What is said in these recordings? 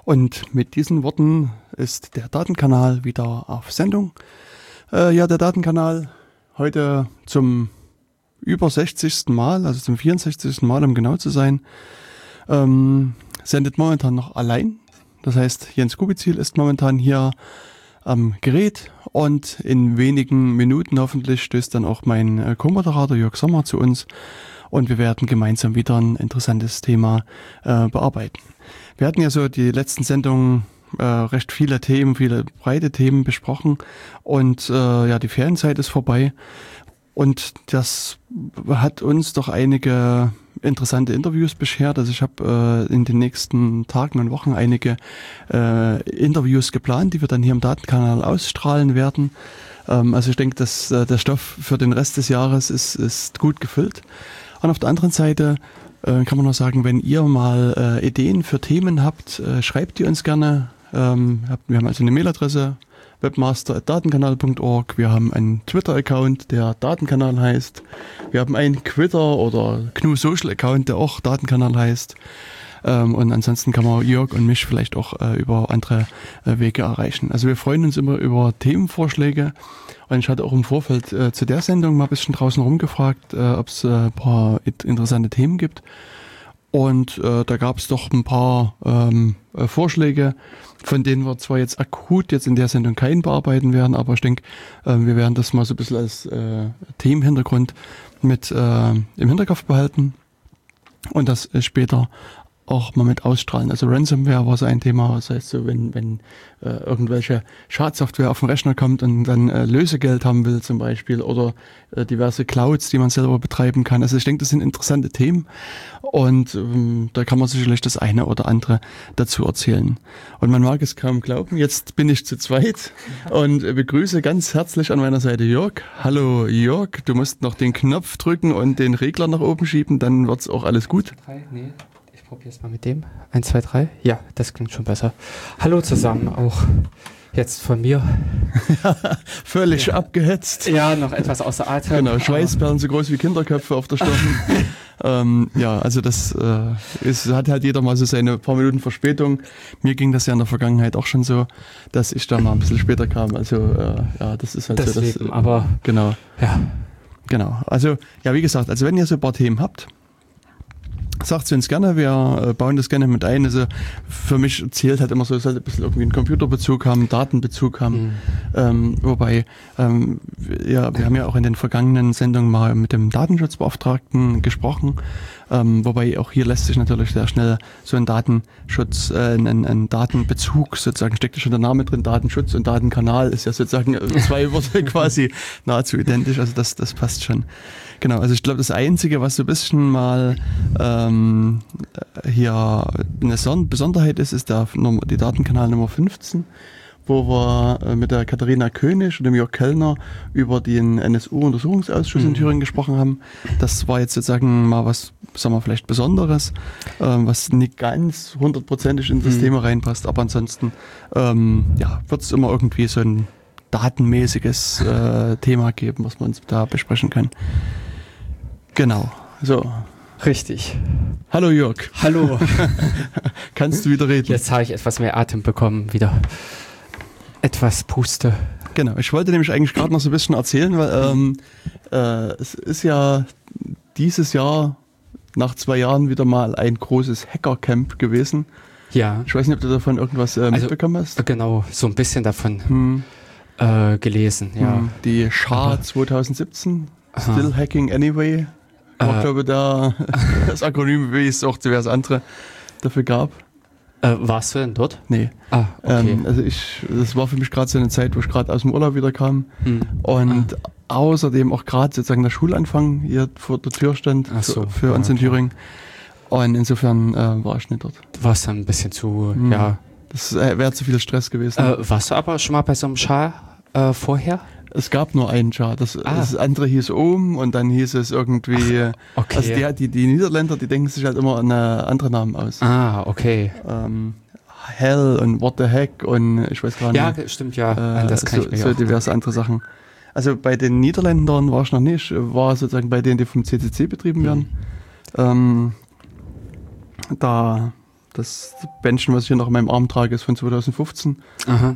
Und mit diesen Worten ist der Datenkanal wieder auf Sendung. Der Datenkanal heute zum über 60. Mal, also zum 64. Mal, um genau zu sein, sendet momentan noch allein. Das heißt, Jens Kubizil ist momentan hier am Gerät und in wenigen Minuten hoffentlich stößt dann auch mein Co-Moderator Jörg Sommer zu uns und wir werden gemeinsam wieder ein interessantes Thema bearbeiten. Wir hatten ja so die letzten Sendungen recht viele Themen, viele breite Themen besprochen und die Ferienzeit ist vorbei und das hat uns doch einige interessante Interviews beschert. Also ich habe in den nächsten Tagen und Wochen einige Interviews geplant, die wir dann hier im Datenkanal ausstrahlen werden. Also ich denke, dass der Stoff für den Rest des Jahres ist gut gefüllt. Und auf der anderen Seite kann man noch sagen, wenn ihr mal Ideen für Themen habt, schreibt die uns gerne. Wir haben also eine Mailadresse, webmaster@datenkanal.org. Wir haben einen Twitter-Account, der Datenkanal heißt. Wir haben einen Twitter- oder GNU Social-Account, der auch Datenkanal heißt. Und ansonsten kann man Jörg und mich vielleicht auch über andere Wege erreichen. Also wir freuen uns immer über Themenvorschläge. Und ich hatte auch im Vorfeld zu der Sendung mal ein bisschen draußen rumgefragt, ob es ein paar interessante Themen gibt. Und da gab es doch ein paar Vorschläge, von denen wir zwar jetzt akut jetzt in der Sendung keinen bearbeiten werden, aber ich denke, wir werden das mal so ein bisschen als Themenhintergrund mit im Hinterkopf behalten und das später auch mal mit ausstrahlen. Also Ransomware war so ein Thema, das heißt so, wenn irgendwelche Schadsoftware auf den Rechner kommt und dann Lösegeld haben will zum Beispiel oder diverse Clouds, die man selber betreiben kann. Also ich denke, das sind interessante Themen und da kann man sicherlich das eine oder andere dazu erzählen. Und man mag es kaum glauben, jetzt bin ich zu zweit und begrüße ganz herzlich an meiner Seite Jörg. Hallo Jörg, du musst noch den Knopf drücken und den Regler nach oben schieben, dann wird's auch alles gut. Nee. Ich probiere es mal mit dem. 1, 2, 3. Ja, das klingt schon besser. Hallo zusammen, auch jetzt von mir. Völlig abgehetzt. Ja, noch etwas außer Atem. Genau, Schweißperlen so groß wie Kinderköpfe auf der Stirn. Also das hat halt jeder mal so seine paar Minuten Verspätung. Mir ging das ja in der Vergangenheit auch schon so, dass ich da mal ein bisschen später kam. Also das ist halt deswegen, so. Das, aber genau. Ja. Genau. Also ja, wie gesagt, also wenn ihr so ein paar Themen habt, sagt es uns gerne, wir bauen das gerne mit ein. Also für mich zählt halt immer so, es sollte ein bisschen irgendwie einen Computerbezug haben, Datenbezug haben. Wobei, wir haben ja auch in den vergangenen Sendungen mal mit dem Datenschutzbeauftragten gesprochen. Wobei auch hier lässt sich natürlich sehr schnell so ein Datenschutz, ein Datenbezug sozusagen, steckt ja schon der Name drin, Datenschutz und Datenkanal ist ja sozusagen zwei Worte quasi nahezu identisch, also das passt schon. Genau, also ich glaube, das Einzige, was so ein bisschen mal hier eine Besonderheit ist die Datenkanal Nummer 15, wo wir mit der Katharina König und dem Jörg Kellner über den NSU-Untersuchungsausschuss in Thüringen gesprochen haben. Das war jetzt sozusagen mal was, sagen wir vielleicht Besonderes, was nicht ganz 100%ig in das Thema reinpasst, aber ansonsten wird es immer irgendwie so ein datenmäßiges Thema geben, was wir uns da besprechen können. Genau, so. Richtig. Hallo Jörg. Hallo. Kannst du wieder reden? Jetzt habe ich etwas mehr Atem bekommen, wieder etwas Puste. Genau, ich wollte nämlich eigentlich gerade noch so ein bisschen erzählen, weil es ist ja dieses Jahr nach 2 Jahren wieder mal ein großes Hackercamp gewesen. Ja. Ich weiß nicht, ob du davon irgendwas mitbekommen hast. Genau, so ein bisschen davon gelesen, ja. Die SHA 2017, Still Hacking Anyway. Ich glaube, das Akronym, wie es auch diverse andere dafür gab. Warst du denn dort? Nee. Ah, okay. Das war für mich gerade so eine Zeit, wo ich gerade aus dem Urlaub wieder kam und außerdem auch gerade sozusagen der Schulanfang hier vor der Tür stand für uns in Thüringen. Und insofern war ich nicht dort. War es dann ein bisschen zu, ja. Das wäre zu viel Stress gewesen. Warst du aber schon mal bei so einem Schar vorher? Es gab nur einen Char. Das andere hieß Ohm und dann hieß es irgendwie. Okay. Also die Niederländer, die denken sich halt immer eine andere Namen aus. Ah, okay. Hell und What the Heck und ich weiß gar nicht. Ja, stimmt, ja. Das kann ich mir so diverse andere Sachen. Also bei den Niederländern war ich noch nicht. War sozusagen bei denen, die vom CCC betrieben werden. Da Das Bändchen, was ich hier noch in meinem Arm trage, ist von 2015. Aha.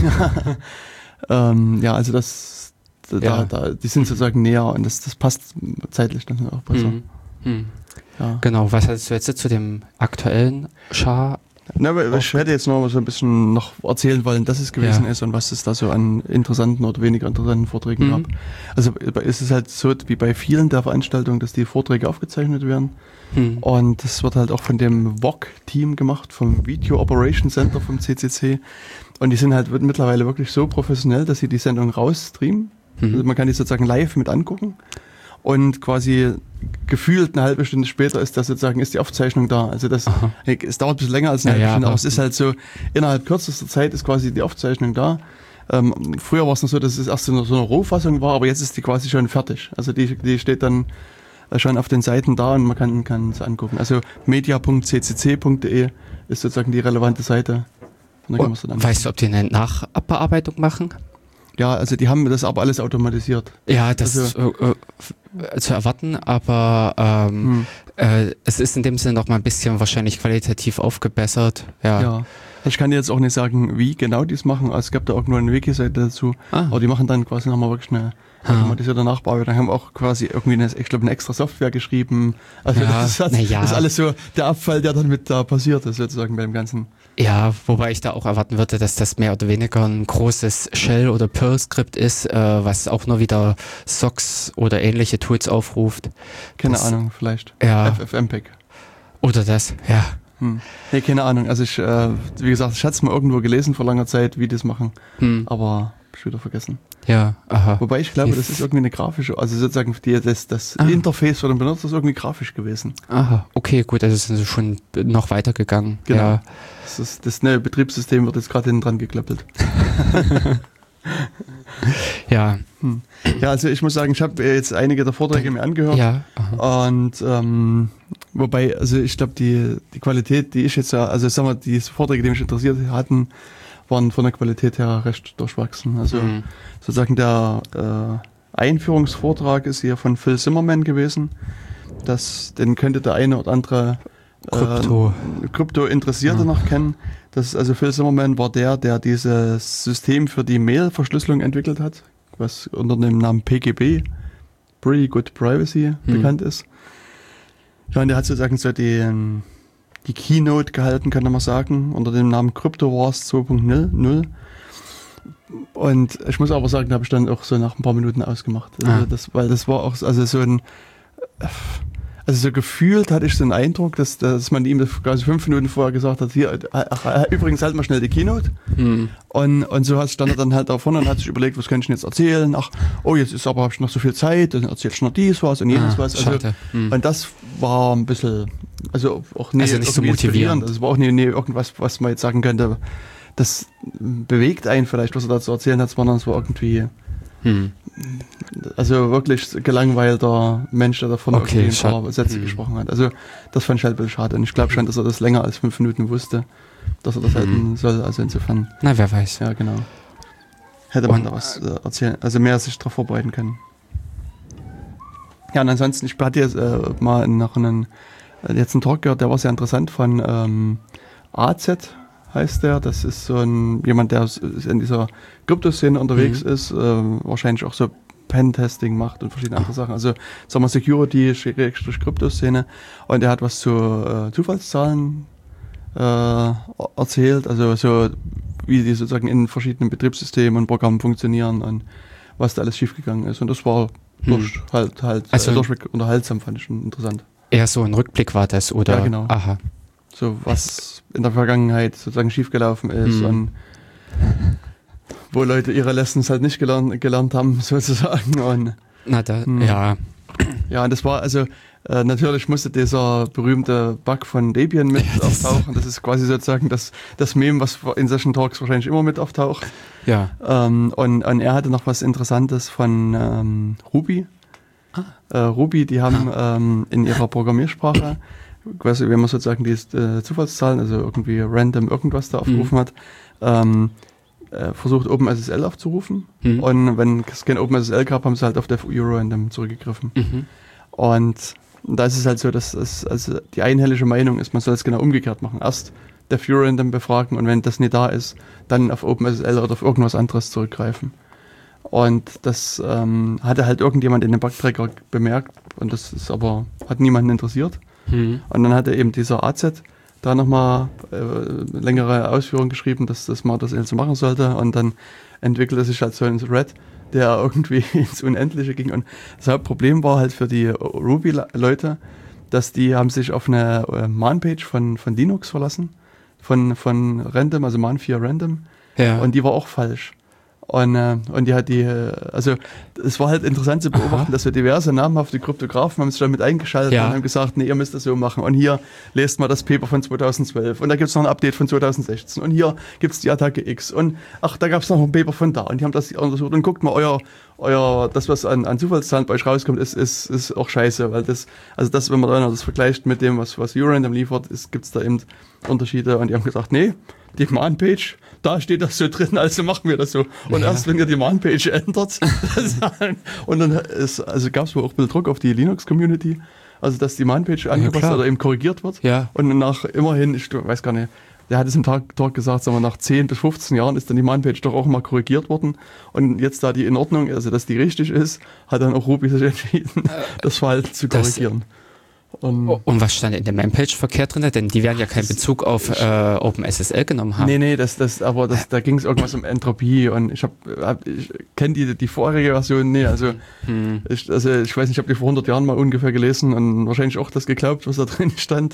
Ja, also die sind sozusagen näher und das passt zeitlich dann auch besser. Ja. Genau, was hast du jetzt zu dem aktuellen Schar? Na, ich hätte jetzt noch so ein bisschen noch erzählen wollen, dass es gewesen ist und was es da so an interessanten oder weniger interessanten Vorträgen gab. Also es ist halt so wie bei vielen der Veranstaltungen, dass die Vorträge aufgezeichnet werden. Und das wird halt auch von dem VOG-Team gemacht, vom Video Operation Center vom CCC. Und die sind halt mittlerweile wirklich so professionell, dass sie die Sendung rausstreamen. Also man kann die sozusagen live mit angucken. Und quasi gefühlt eine halbe Stunde später ist die Aufzeichnung da. Also es dauert ein bisschen länger als eine halbe Stunde, aber es ist halt so, innerhalb kürzester Zeit ist quasi die Aufzeichnung da. Früher war es noch so, dass es erst so eine Rohfassung war, aber jetzt ist die quasi schon fertig. Also die steht dann schon auf den Seiten da und man kann es angucken. Also media.ccc.de ist sozusagen die relevante Seite. Weißt du, ob die eine Nachbearbeitung machen? Ja, also die haben das aber alles automatisiert. Ja, das ist zu erwarten, aber es ist in dem Sinne noch mal ein bisschen wahrscheinlich qualitativ aufgebessert. Ja. Ich kann dir jetzt auch nicht sagen, wie genau die es machen. Also es gab da auch nur eine Wiki-Seite dazu. Aber die machen dann quasi nochmal wirklich eine automatisierte Nachbearbeitung. Haben auch quasi irgendwie eine extra Software geschrieben. Also das ist alles so der Abfall, der dann mit da passiert ist, sozusagen beim Ganzen. Ja, wobei ich da auch erwarten würde, dass das mehr oder weniger ein großes Shell- oder Perl-Skript ist, was auch nur wieder SOX oder ähnliche Tools aufruft. Keine Ahnung, vielleicht. Ja. FFmpeg. Oder das, ja. Nee, keine Ahnung. Also wie gesagt, ich hatte es mal irgendwo gelesen vor langer Zeit, wie die das machen. Aber hab ich wieder vergessen. Ja, aha. Wobei ich glaube, das ist irgendwie eine grafische, also sozusagen das Interface für den Benutzer ist irgendwie grafisch gewesen. Aha, okay, gut, also sind sie schon noch weitergegangen. Genau. Ja. Das neue Betriebssystem wird jetzt gerade hinten dran geklöppelt. Ja. Ja, also ich muss sagen, ich habe jetzt einige der Vorträge mir angehört. Ja. Und wobei, also ich glaube, die Qualität, die ich jetzt, also sagen wir, die Vorträge, die mich interessiert hatten, waren von der Qualität her recht durchwachsen. Also sozusagen der Einführungsvortrag ist hier von Phil Zimmerman gewesen. Den könnte der eine oder andere Krypto-Interessierte noch kennen. Also Phil Zimmerman war der dieses System für die Mail-Verschlüsselung entwickelt hat, was unter dem Namen PGP, Pretty Good Privacy, bekannt ist. Ja, und der hat sozusagen so die Keynote gehalten, kann man sagen, unter dem Namen Crypto Wars 2.0. Und ich muss aber sagen, da habe ich dann auch so nach ein paar Minuten ausgemacht. Also weil das war auch so gefühlt hatte ich so einen Eindruck, dass man ihm das quasi 5 Minuten vorher gesagt hat, hier, übrigens halt mal schnell die Keynote. Und so stand er dann halt da vorne und hat sich überlegt, was kann ich denn jetzt erzählen? Jetzt habe ich noch so viel Zeit, dann erzähle ich noch dies was und jenes was. Also, und das war ein bisschen, also auch nicht so motivierend. Also war auch nie irgendwas, was man jetzt sagen könnte, das bewegt einen vielleicht, was er da zu erzählen hat, sondern es war irgendwie also wirklich gelangweilter Mensch, der davon ein paar Sätze gesprochen hat. Also das fand ich halt ein bisschen schade. Und ich glaube schon, dass er das länger als 5 Minuten wusste, dass er das halten soll. Also insofern. Na, wer weiß. Ja, genau. Hätte man da was erzählen, also mehr sich darauf vorbereiten können. Ja, und ansonsten, ich hatte jetzt mal noch einen Talk gehört, der war sehr interessant von AZ, heißt der. Das ist so jemand, der in dieser Kryptoszene unterwegs ist, wahrscheinlich auch so Pen-Testing macht und verschiedene andere Sachen. Also sagen wir Security, Kryptoszene. Und er hat was zu Zufallszahlen erzählt, also so wie die sozusagen in verschiedenen Betriebssystemen und Programmen funktionieren und was da alles schiefgegangen ist. Und das war durchweg unterhaltsam, fand ich schon interessant. Eher so ein Rückblick war das, oder? Ja, genau. Aha. So was in der Vergangenheit sozusagen schiefgelaufen ist und wo Leute ihre Lessons halt nicht gelernt haben, sozusagen. Und, ja. Ja, und das war also, natürlich musste dieser berühmte Bug von Debian mit auftauchen. Das ist quasi sozusagen das Meme, was in solchen Talks wahrscheinlich immer mit auftaucht. Ja. Und er hatte noch was Interessantes von Ruby. Ruby, die haben in ihrer Programmiersprache, quasi, wenn man sozusagen die Zufallszahlen, also irgendwie random irgendwas da aufgerufen hat, versucht OpenSSL aufzurufen. Und wenn es kein OpenSSL gab, haben sie halt auf Def Eurorandom zurückgegriffen. Und Und da ist es halt so, dass also die einhellige Meinung ist, man soll es genau umgekehrt machen. Erst der View-Random befragen und wenn das nicht da ist, dann auf OpenSSL oder auf irgendwas anderes zurückgreifen. Und das hatte halt irgendjemand in dem Bugtracker bemerkt und das ist aber, hat niemanden interessiert. Und dann hatte eben dieser AZ da nochmal längere Ausführungen geschrieben, dass man das so machen sollte und dann entwickelte sich halt so ein Thread, der irgendwie ins Unendliche ging und das Hauptproblem war halt für die Ruby-Leute, dass die haben sich auf eine Man-Page von Linux verlassen, von Random, also Man4 Random und die war auch falsch. Und die hat also es war halt interessant zu beobachten, dass wir diverse namhafte Kryptografen haben sich damit eingeschaltet und haben gesagt, nee, ihr müsst das so machen. Und hier lest mal das Paper von 2012 und da gibt es noch ein Update von 2016 und hier gibt es die Attacke X und ach, da gab es noch ein Paper von da und die haben das untersucht und guckt mal, das, was an Zufallszahlen bei euch rauskommt, ist auch scheiße, weil das, wenn man das vergleicht mit dem, was Urandom liefert, gibt es da eben Unterschiede und die haben gesagt, nee, die Man-Page, da steht das so drin, also machen wir das so. Und erst wenn ihr die Man-Page ändert, und dann gab es wohl auch ein bisschen Druck auf die Linux-Community, also dass die Man-Page angepasst oder eben korrigiert wird. Ja. Und nach immerhin, ich weiß gar nicht, der hat es im Talk gesagt, sagen wir, nach 10 bis 15 Jahren ist dann die Man-Page doch auch mal korrigiert worden. Und jetzt, da die in Ordnung, also dass die richtig ist, hat dann auch Ruby sich entschieden, das Verhalten zu korrigieren. Und was stand in der Man-Page verkehrt drin? Denn die werden ja keinen Bezug auf OpenSSL genommen haben. Nee, da ging es irgendwas um Entropie und ich kenne die vorherige Version, ich weiß nicht, ich habe die vor 100 Jahren mal ungefähr gelesen und wahrscheinlich auch das geglaubt, was da drin stand.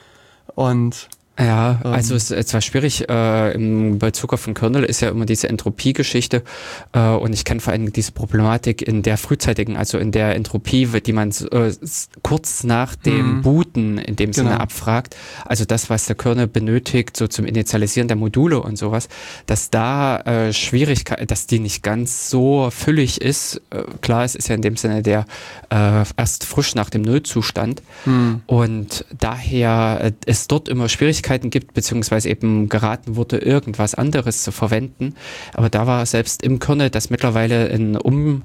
Und ja, also es war schwierig, im Bezug auf den Kernel ist ja immer diese Entropie-Geschichte und ich kenne vor allem diese Problematik in der frühzeitigen, also in der Entropie, die man kurz nach dem Booten in dem Sinne abfragt, also das, was der Kernel benötigt, so zum Initialisieren der Module und sowas, dass da Schwierigkeit, dass die nicht ganz so füllig ist. Klar, es ist ja in dem Sinne der erst frisch nach dem Nullzustand und daher es dort immer Schwierigkeiten gibt, beziehungsweise eben geraten wurde, irgendwas anderes zu verwenden. Aber da war selbst im Kernel, dass mittlerweile ein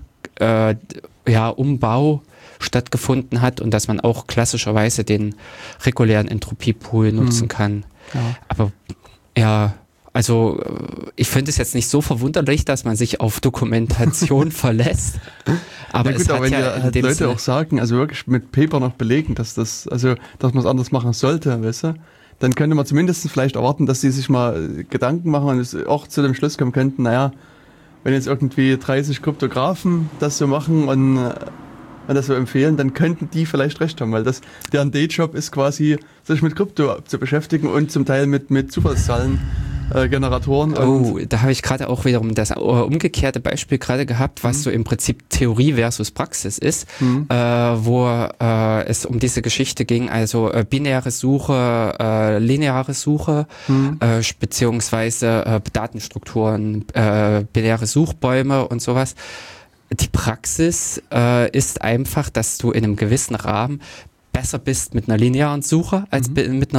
Umbau stattgefunden hat und dass man auch klassischerweise den regulären Entropiepool nutzen kann. Ja. Aber ja, also ich finde es jetzt nicht so verwunderlich, dass man sich auf Dokumentation verlässt. Aber ja gut, aber wenn halt Leute auch sagen, also wirklich mit Paper noch belegen, dass man es anders machen sollte, weißt du? Dann könnte man zumindest vielleicht erwarten, dass die sich mal Gedanken machen und auch zu dem Schluss kommen könnten, naja, wenn jetzt irgendwie 30 Kryptografen das so machen und das so empfehlen, dann könnten die vielleicht recht haben, weil deren Dayjob ist quasi, sich mit Krypto zu beschäftigen und zum Teil mit Zufallszahlen. Generatoren. Da habe ich gerade auch wiederum das umgekehrte Beispiel gerade gehabt, was so im Prinzip Theorie versus Praxis ist, wo es um diese Geschichte ging, also binäre Suche, lineare Suche, beziehungsweise Datenstrukturen, binäre Suchbäume und sowas. Die Praxis ist einfach, dass du in einem gewissen Rahmen besser bist mit einer linearen Suche als mit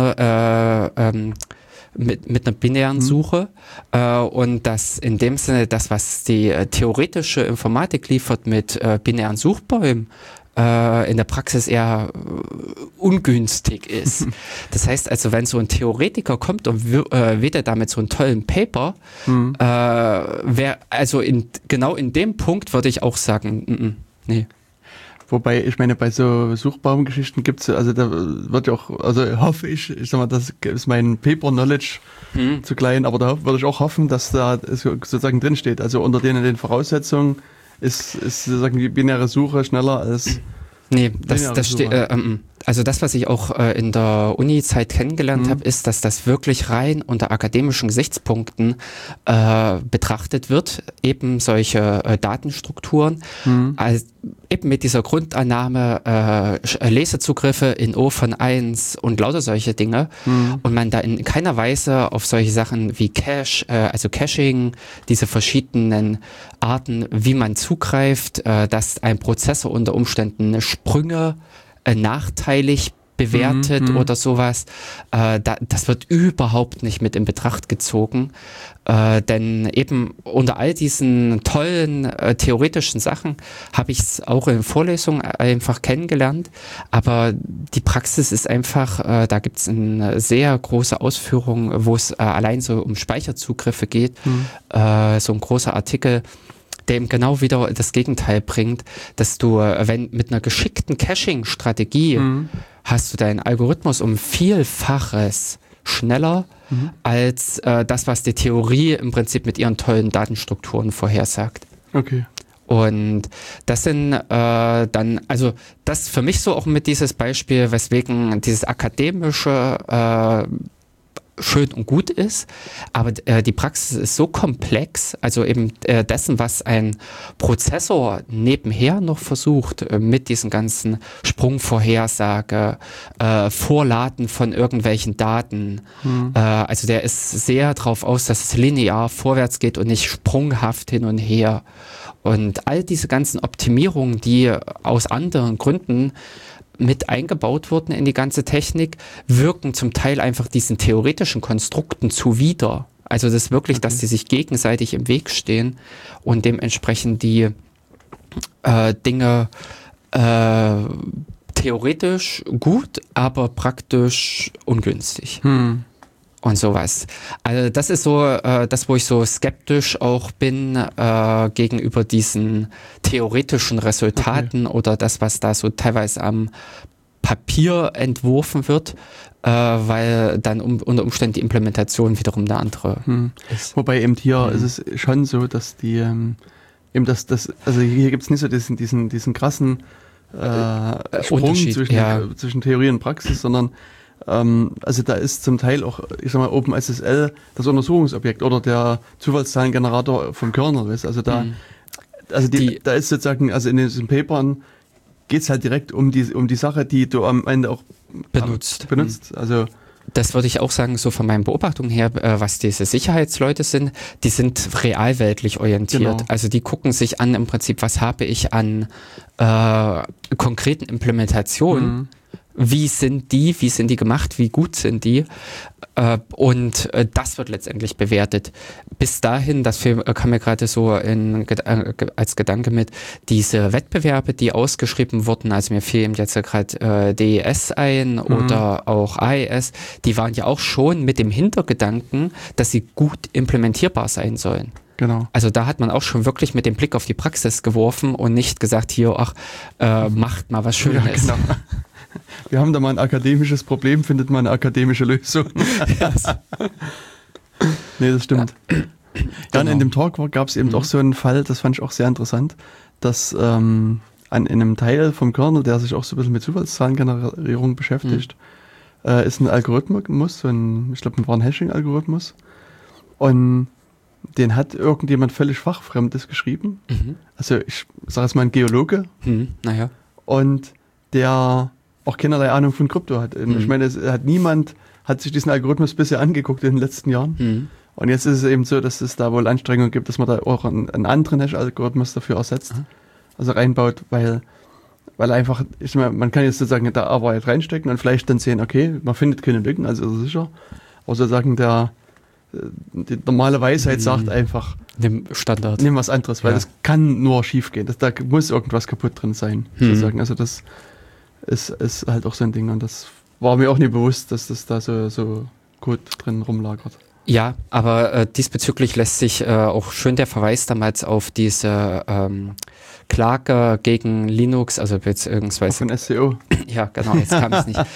einer binären Suche und dass in dem Sinne das, was die theoretische Informatik liefert mit binären Suchbäumen, in der Praxis eher ungünstig ist. Das heißt also, wenn so ein Theoretiker kommt und wieder damit so einen tollen Paper, genau in dem Punkt würde ich auch sagen, nee. Wobei, ich meine, bei so Suchbaumgeschichten gibt's, also da wird ja auch, also hoffe ich sag mal, das ist mein Paper-Knowledge zu klein, aber da würde ich auch hoffen, dass da sozusagen drinsteht. Also unter den Voraussetzungen ist sozusagen die binäre Suche schneller als nee, das steht, also das, was ich auch in der Uni-Zeit kennengelernt habe, ist, dass das wirklich rein unter akademischen Gesichtspunkten betrachtet wird, eben solche Datenstrukturen, als eben mit dieser Grundannahme Lesezugriffe in O von 1 und lauter solche Dinge und man da in keiner Weise auf solche Sachen wie Cache, also Caching, diese verschiedenen Arten, wie man zugreift, dass ein Prozessor unter Umständen Sprünge nachteilig bewertet oder sowas. Das wird überhaupt nicht mit in Betracht gezogen. Denn eben unter all diesen tollen theoretischen Sachen habe ich es auch in Vorlesungen einfach kennengelernt. Aber die Praxis ist einfach, da gibt es eine sehr große Ausführung, wo es allein so um Speicherzugriffe geht. So ein großer Artikel, der eben genau wieder das Gegenteil bringt, dass du, wenn mit einer geschickten Caching-Strategie hast du deinen Algorithmus um Vielfaches schneller als das, was die Theorie im Prinzip mit ihren tollen Datenstrukturen vorhersagt. Okay. Und das sind dann, also das für mich so auch mit dieses Beispiel, weswegen dieses akademische schön und gut ist, aber die Praxis ist so komplex, also eben dessen, was ein Prozessor nebenher noch versucht, mit diesen ganzen Sprungvorhersage, Vorladen von irgendwelchen Daten, also der ist sehr darauf aus, dass es linear vorwärts geht und nicht sprunghaft hin und her. Und all diese ganzen Optimierungen, die aus anderen Gründen mit eingebaut wurden in die ganze Technik, wirken zum Teil einfach diesen theoretischen Konstrukten zuwider. Also das ist wirklich, dass die sich gegenseitig im Weg stehen und dementsprechend die Dinge theoretisch gut, aber praktisch ungünstig. Und sowas. Also das ist so das, wo ich so skeptisch auch bin gegenüber diesen theoretischen Resultaten oder das, was da so teilweise am Papier entworfen wird, weil dann unter Umständen die Implementation wiederum eine andere ist. Wobei eben hier ist es schon so, dass die eben also hier gibt es nicht so diesen krassen Sprung zwischen Theorie und Praxis, sondern also da ist zum Teil auch, ich sag mal, OpenSSL das Untersuchungsobjekt oder der Zufallszahlengenerator vom Kernel ist. Also da, da ist sozusagen, also in diesen Papern geht es halt direkt um die Sache, die du am Ende auch benutzt. Also das würde ich auch sagen, so von meinen Beobachtungen her, was diese Sicherheitsleute sind, die sind realweltlich orientiert. Genau. Also die gucken sich an im Prinzip, was habe ich an konkreten Implementationen, wie sind die gemacht, wie gut sind die, und das wird letztendlich bewertet. Bis dahin, das kam mir gerade so als Gedanke mit, diese Wettbewerbe, die ausgeschrieben wurden, also mir fiel eben jetzt gerade DES ein oder auch AES, die waren ja auch schon mit dem Hintergedanken, dass sie gut implementierbar sein sollen. Genau. Also da hat man auch schon wirklich mit dem Blick auf die Praxis geworfen und nicht gesagt, hier, macht mal was Schönes. Ja, genau. Wir haben da mal ein akademisches Problem, findet man eine akademische Lösung. Nee, das stimmt. Dann in dem Talk gab es eben auch so einen Fall, das fand ich auch sehr interessant, dass in einem Teil vom Kernel, der sich auch so ein bisschen mit Zufallszahlengenerierung beschäftigt, ist ein Algorithmus, ich glaube, war ein Hashing-Algorithmus, und den hat irgendjemand völlig Fachfremdes geschrieben. Also ich sage jetzt mal ein Geologe. Naja. Und der auch keinerlei Ahnung von Krypto hat. Ich meine, niemand hat sich diesen Algorithmus bisher angeguckt in den letzten Jahren. Und jetzt ist es eben so, dass es da wohl Anstrengungen gibt, dass man da auch einen anderen Hash-Algorithmus dafür ersetzt, also reinbaut, weil einfach, ich meine, man kann jetzt sozusagen da Arbeit reinstecken und vielleicht dann sehen, okay, man findet keine Lücken, also ist es sicher. Aber sozusagen die normale Weisheit sagt einfach, nimm Standard. Nimm was anderes, weil das kann nur schief gehen. Da muss irgendwas kaputt drin sein, sozusagen. Also das ist halt auch so ein Ding, und das war mir auch nie bewusst, dass das da so gut drin rumlagert. Ja, aber diesbezüglich lässt sich auch schön der Verweis damals auf diese Klage gegen Linux, also beziehungsweise von SCO. Ja, genau, jetzt kam es nicht.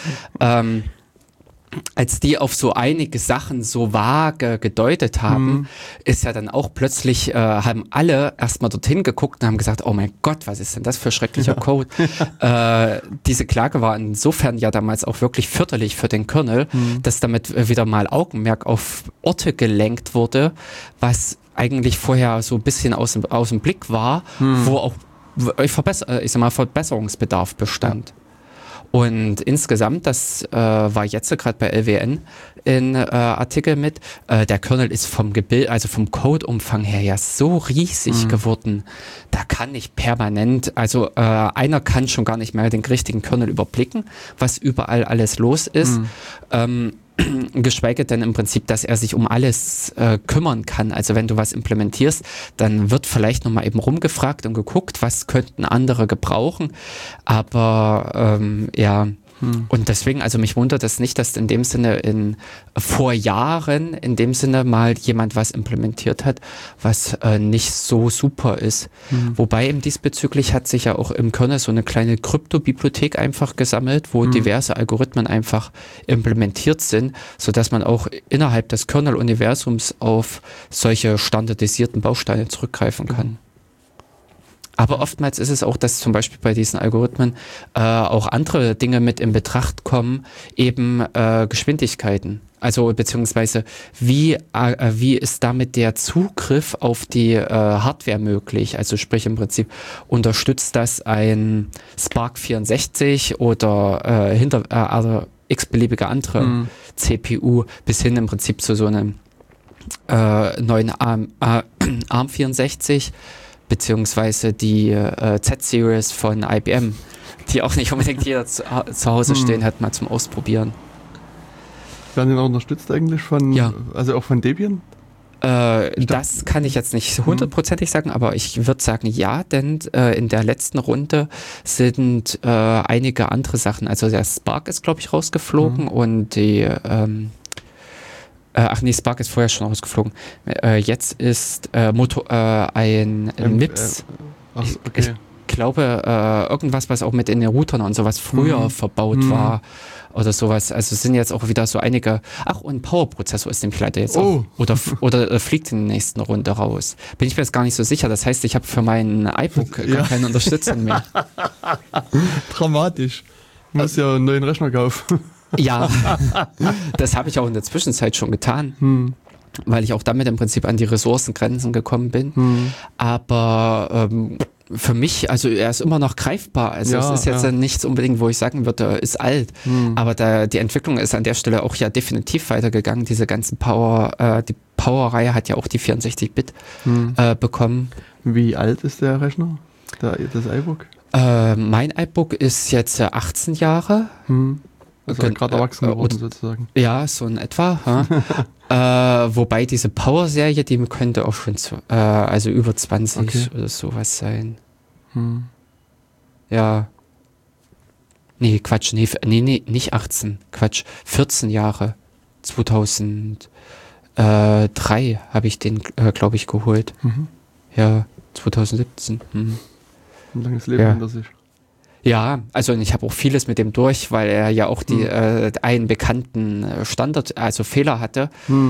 Als die auf so einige Sachen so vage gedeutet haben, ist ja dann auch plötzlich, haben alle erstmal dorthin geguckt und haben gesagt, oh mein Gott, was ist denn das für schrecklicher Code? Diese Klage war insofern ja damals auch wirklich förderlich für den Kernel, dass damit wieder mal Augenmerk auf Orte gelenkt wurde, was eigentlich vorher so ein bisschen aus dem Blick war, wo auch Verbesserungsbedarf bestand. Und insgesamt, das war jetzt gerade bei LWN in Artikel mit, der Kernel ist vom Codeumfang her ja so riesig geworden. Da kann ich permanent, also einer kann schon gar nicht mehr den richtigen Kernel überblicken, was überall alles los ist. Geschweige denn im Prinzip, dass er sich um alles kümmern kann. Also wenn du was implementierst, dann wird vielleicht nochmal eben rumgefragt und geguckt, was könnten andere gebrauchen. Aber und deswegen, also mich wundert es nicht, dass in dem Sinne vor Jahren in dem Sinne mal jemand was implementiert hat, was nicht so super ist. Wobei eben diesbezüglich hat sich ja auch im Kernel so eine kleine Kryptobibliothek einfach gesammelt, wo diverse Algorithmen einfach implementiert sind, sodass man auch innerhalb des Kernel-Universums auf solche standardisierten Bausteine zurückgreifen kann. Aber oftmals ist es auch, dass zum Beispiel bei diesen Algorithmen auch andere Dinge mit in Betracht kommen, eben Geschwindigkeiten. Also beziehungsweise wie ist damit der Zugriff auf die Hardware möglich? Also sprich im Prinzip unterstützt das ein Spark 64 oder also x-beliebige andere CPU bis hin im Prinzip zu so einem neuen ARM 64 beziehungsweise die Z-Series von IBM, die auch nicht unbedingt jeder zu Hause stehen hat, mal zum Ausprobieren. Werden die noch unterstützt eigentlich also auch von Debian? Das kann ich jetzt nicht hundertprozentig sagen, aber ich würde sagen ja, denn in der letzten Runde sind einige andere Sachen, also der Spark ist glaube ich rausgeflogen und die Spark ist vorher schon rausgeflogen. Jetzt ist ein MIPS. Ich glaube, irgendwas, was auch mit in den Routern und sowas früher verbaut war oder sowas. Also es sind jetzt auch wieder so einige. Und Power-Prozessor ist nämlich leider jetzt auch. Oder fliegt in der nächsten Runde raus. Bin ich mir jetzt gar nicht so sicher. Das heißt, ich habe für meinen iBook gar keine Unterstützung mehr. Dramatisch. Du musst ja einen neuen Rechner kaufen. Ja, das habe ich auch in der Zwischenzeit schon getan, weil ich auch damit im Prinzip an die Ressourcengrenzen gekommen bin. Aber für mich, also er ist immer noch greifbar. Also es ist jetzt nichts unbedingt, wo ich sagen würde, er ist alt. Aber die Entwicklung ist an der Stelle auch ja definitiv weitergegangen. Diese ganzen die Power-Reihe hat ja auch die 64-Bit bekommen. Wie alt ist der Rechner, das iBook? Mein iBook ist jetzt 18 Jahre. Also gerade erwachsen geworden sozusagen. Ja, so in etwa. Wobei diese Power-Serie, die könnte auch schon also über 20 oder sowas sein. Ja. Nee, Quatsch. Nee, nicht 18. Quatsch. 14 Jahre. 2003 habe ich den, glaube ich, geholt. Ja, 2017. Ein langes Leben hinter sich. Ja, also ich habe auch vieles mit dem durch, weil er ja auch einen bekannten Standard, also Fehler hatte,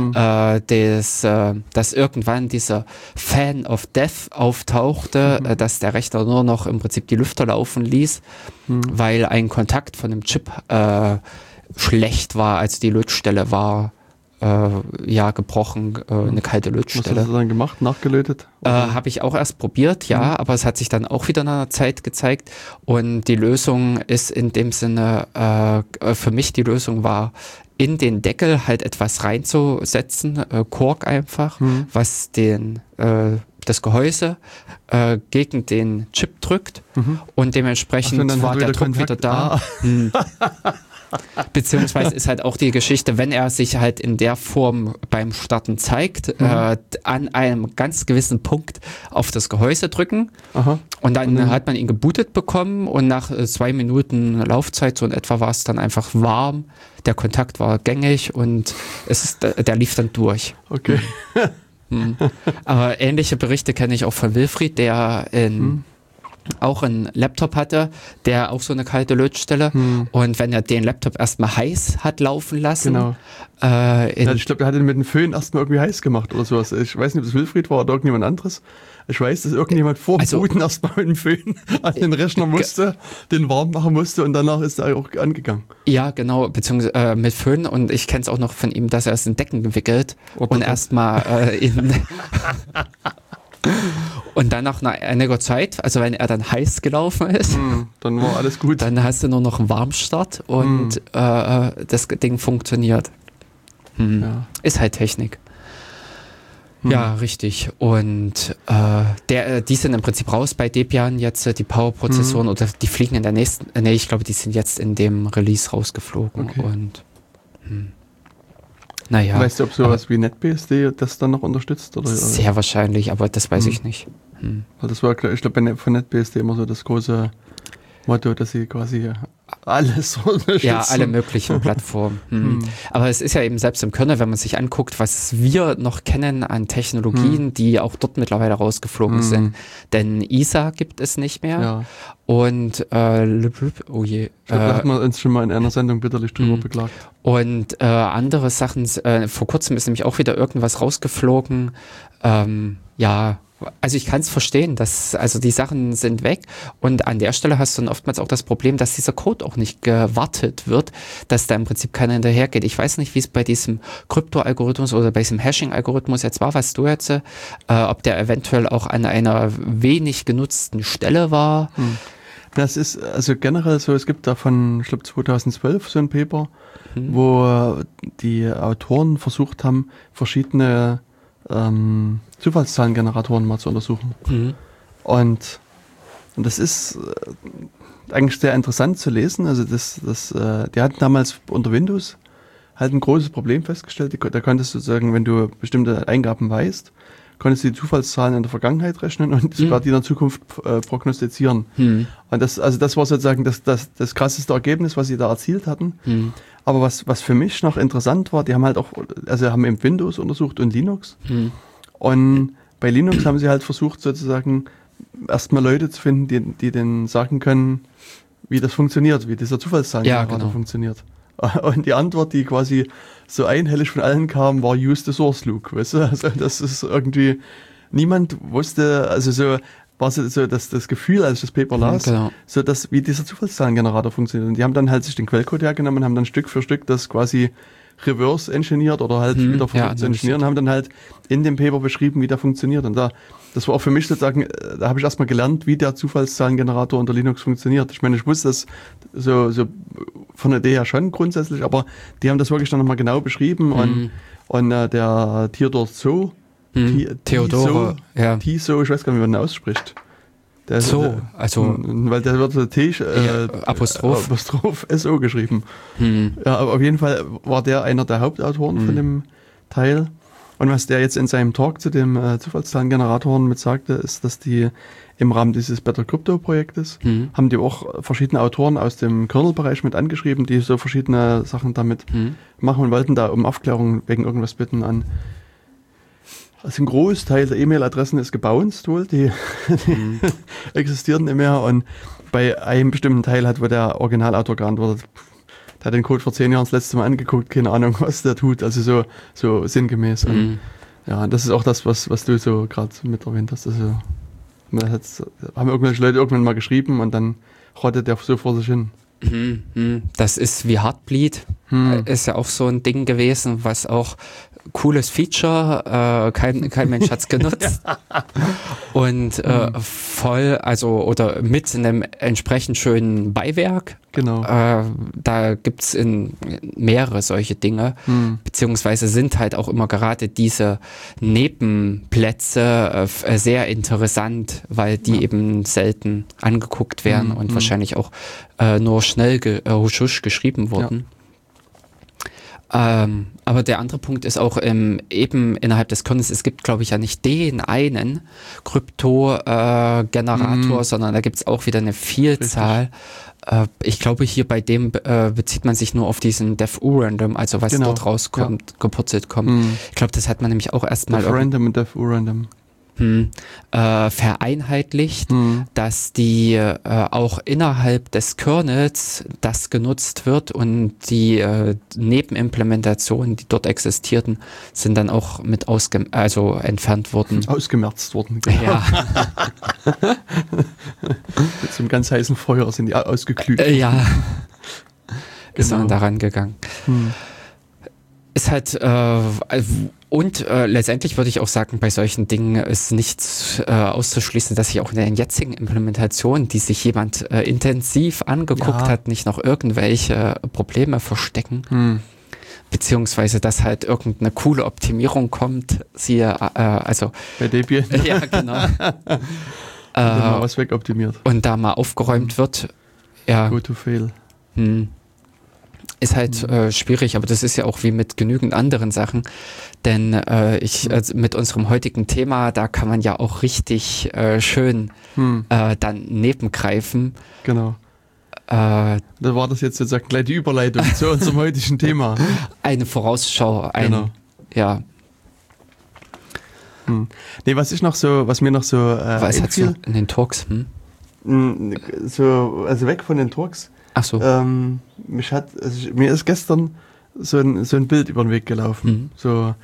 dass irgendwann dieser Fan of Death auftauchte, dass der Rechner nur noch im Prinzip die Lüfter laufen ließ, weil ein Kontakt von dem Chip schlecht war, also die Lötstelle war gebrochen, eine kalte Lötstelle. Was hast du dann gemacht, nachgelötet? Habe ich auch erst probiert, aber es hat sich dann auch wieder nach einer Zeit gezeigt und die Lösung ist in dem Sinne, für mich die Lösung war, in den Deckel halt etwas reinzusetzen, Kork einfach, was das Gehäuse gegen den Chip drückt und dementsprechend war der Druck wieder da. Beziehungsweise ist halt auch die Geschichte, wenn er sich halt in der Form beim Starten zeigt, an einem ganz gewissen Punkt auf das Gehäuse drücken und dann hat man ihn gebootet bekommen und nach 2 Minuten Laufzeit so in etwa war es dann einfach warm, der Kontakt war gängig und der lief dann durch. Okay. Aber ähnliche Berichte kenne ich auch von Wilfried, der auch einen Laptop hatte, der auch so eine kalte Lötstelle und wenn er den Laptop erstmal heiß hat laufen lassen. Ich glaube, er hat ihn mit dem Föhn erstmal irgendwie heiß gemacht oder sowas. Ich weiß nicht, ob das Wilfried war oder irgendjemand anderes. Ich weiß, dass irgendjemand vor dem Booten erstmal mit dem Föhn an den Rechner musste, den warm machen musste und danach ist er auch angegangen. Ja, genau, beziehungsweise mit Föhn und ich kenne es auch noch von ihm, dass er es in Decken gewickelt und erstmal Und dann nach einiger Zeit, also wenn er dann heiß gelaufen ist, dann war alles gut. Dann hast du nur noch einen Warmstart und das Ding funktioniert. Ja. Ist halt Technik. Ja, richtig. Und die sind im Prinzip raus bei Debian jetzt, die Power-Prozessoren, oder die fliegen in der nächsten, ich glaube, die sind jetzt in dem Release rausgeflogen. Okay. Und naja. Weißt du, ob sowas wie NetBSD das dann noch unterstützt? Oder? Sehr wahrscheinlich, aber das weiß ich nicht. Das war, ich glaube, von NetBSD immer so das große Motto, dass sie quasi alles unterstützen. Ja, alle möglichen Plattformen. Aber es ist ja eben selbst im Kernel, wenn man sich anguckt, was wir noch kennen an Technologien, die auch dort mittlerweile rausgeflogen sind. Denn ISA gibt es nicht mehr. Ja. Und oh je. Ich glaube, da hat man uns schon mal in einer Sendung bitterlich drüber beklagt. Und andere Sachen, vor kurzem ist nämlich auch wieder irgendwas rausgeflogen. Ja, also ich kann es verstehen, also die Sachen sind weg und an der Stelle hast du dann oftmals auch das Problem, dass dieser Code auch nicht gewartet wird, dass da im Prinzip keiner hinterhergeht. Ich weiß nicht, wie es bei diesem Krypto-Algorithmus oder bei diesem Hashing-Algorithmus jetzt war, was du jetzt, ob der eventuell auch an einer wenig genutzten Stelle war. Das ist also generell so, es gibt da von, ich glaube 2012 so ein Paper, wo die Autoren versucht haben, verschiedene Zufallszahlengeneratoren mal zu untersuchen. Und das ist eigentlich sehr interessant zu lesen. Also die hatten damals unter Windows halt ein großes Problem festgestellt. Da konntest du sagen, wenn du bestimmte Eingaben weißt, konntest du die Zufallszahlen in der Vergangenheit rechnen und sogar die in der Zukunft prognostizieren. Und das war sozusagen das krasseste Ergebnis, was sie da erzielt hatten. Aber was für mich noch interessant war, die haben halt auch, also haben eben Windows untersucht und Linux. Und bei Linux haben sie halt versucht, sozusagen erstmal Leute zu finden, die denen sagen können, wie das funktioniert, wie dieser Zufallszahlengenerator funktioniert. Und die Antwort, die quasi so einhellig von allen kam, war use the source, Luke. Weißt du? Also das ist irgendwie, niemand wusste, also so war so das Gefühl, als ich das Paper las, so dass wie dieser Zufallszahlengenerator funktioniert. Und die haben dann halt sich den Quellcode hergenommen und haben dann Stück für Stück das quasi reverse engineert oder halt wieder versucht zu engineeren, haben dann halt in dem Paper beschrieben, wie der funktioniert. Und das war auch für mich sozusagen, da habe ich erstmal gelernt, wie der Zufallszahlengenerator unter Linux funktioniert. Ich meine, ich wusste das so von der Idee her schon grundsätzlich, aber die haben das wirklich dann nochmal genau beschrieben und der Theodor Zo, Theodore, Tiso, ich weiß gar nicht, wie man den ausspricht. Weil der wird so Apostroph SO geschrieben. Ja, aber auf jeden Fall war der einer der Hauptautoren von dem Teil. Und was der jetzt in seinem Talk zu dem Zufallszahlengeneratoren mit sagte, ist, dass die im Rahmen dieses Better Crypto Projektes haben die auch verschiedene Autoren aus dem Kernel-Bereich mit angeschrieben, die so verschiedene Sachen damit machen und wollten da um Aufklärung wegen irgendwas bitten an. Also ein Großteil der E-Mail-Adressen ist gebounced wohl, die existieren nicht mehr. Und bei einem bestimmten Teil wo der Originalautor geantwortet, der hat den Code vor 10 Jahren das letzte Mal angeguckt, keine Ahnung, was der tut, also so sinngemäß. Und ja, das ist auch das, was du so gerade mit erwähnt hast. Also, haben irgendwelche Leute irgendwann mal geschrieben und dann rottet der so vor sich hin. Das ist wie Heartbleed, ist ja auch so ein Ding gewesen, was auch cooles Feature, kein Mensch hat's genutzt. Und voll, also oder mit einem entsprechend schönen Beiwerk. Genau. Da gibt's mehrere solche Dinge, beziehungsweise sind halt auch immer gerade diese Nebenplätze sehr interessant, weil die eben selten angeguckt werden und wahrscheinlich auch nur schnell husch geschrieben wurden. Aber der andere Punkt ist auch eben innerhalb des Kernels, es gibt, glaube ich, ja nicht den einen Krypto-Generator, sondern da gibt es auch wieder eine Vielzahl. Ich glaube, hier bei dem bezieht man sich nur auf diesen Def-U-Random, also was dort rauskommt, gepurzelt kommt. Ich glaube, das hat man nämlich auch erstmal Def-Random und Def-U-Random. Vereinheitlicht, dass die auch innerhalb des Kernels das genutzt wird und die Nebenimplementationen, die dort existierten, sind dann auch mit entfernt worden. Ausgemerzt worden. Genau. Ja. Mit so einem ganz heißen Feuer sind die ausgeglüht. Ja. Ist man daran gegangen. Ist halt, Und letztendlich würde ich auch sagen, bei solchen Dingen ist nichts auszuschließen, dass sich auch in den jetzigen Implementationen, die sich jemand intensiv angeguckt hat, nicht noch irgendwelche Probleme verstecken. Beziehungsweise, dass halt irgendeine coole Optimierung kommt, also bei Debian. Ja, genau. Mal was wegoptimiert. Und da mal aufgeräumt wird. Ja. Go to fail. Ist halt schwierig, aber das ist ja auch wie mit genügend anderen Sachen, denn mit unserem heutigen Thema, da kann man ja auch richtig schön dann nebengreifen. Genau. Da war das jetzt sozusagen gleich die Überleitung zu unserem heutigen Thema. Eine Vorausschau, genau. Ja. Nee, was mir noch so was hat so in den Talks? Also weg von den Talks. Ach so. Mir ist gestern so ein Bild über den Weg gelaufen. So,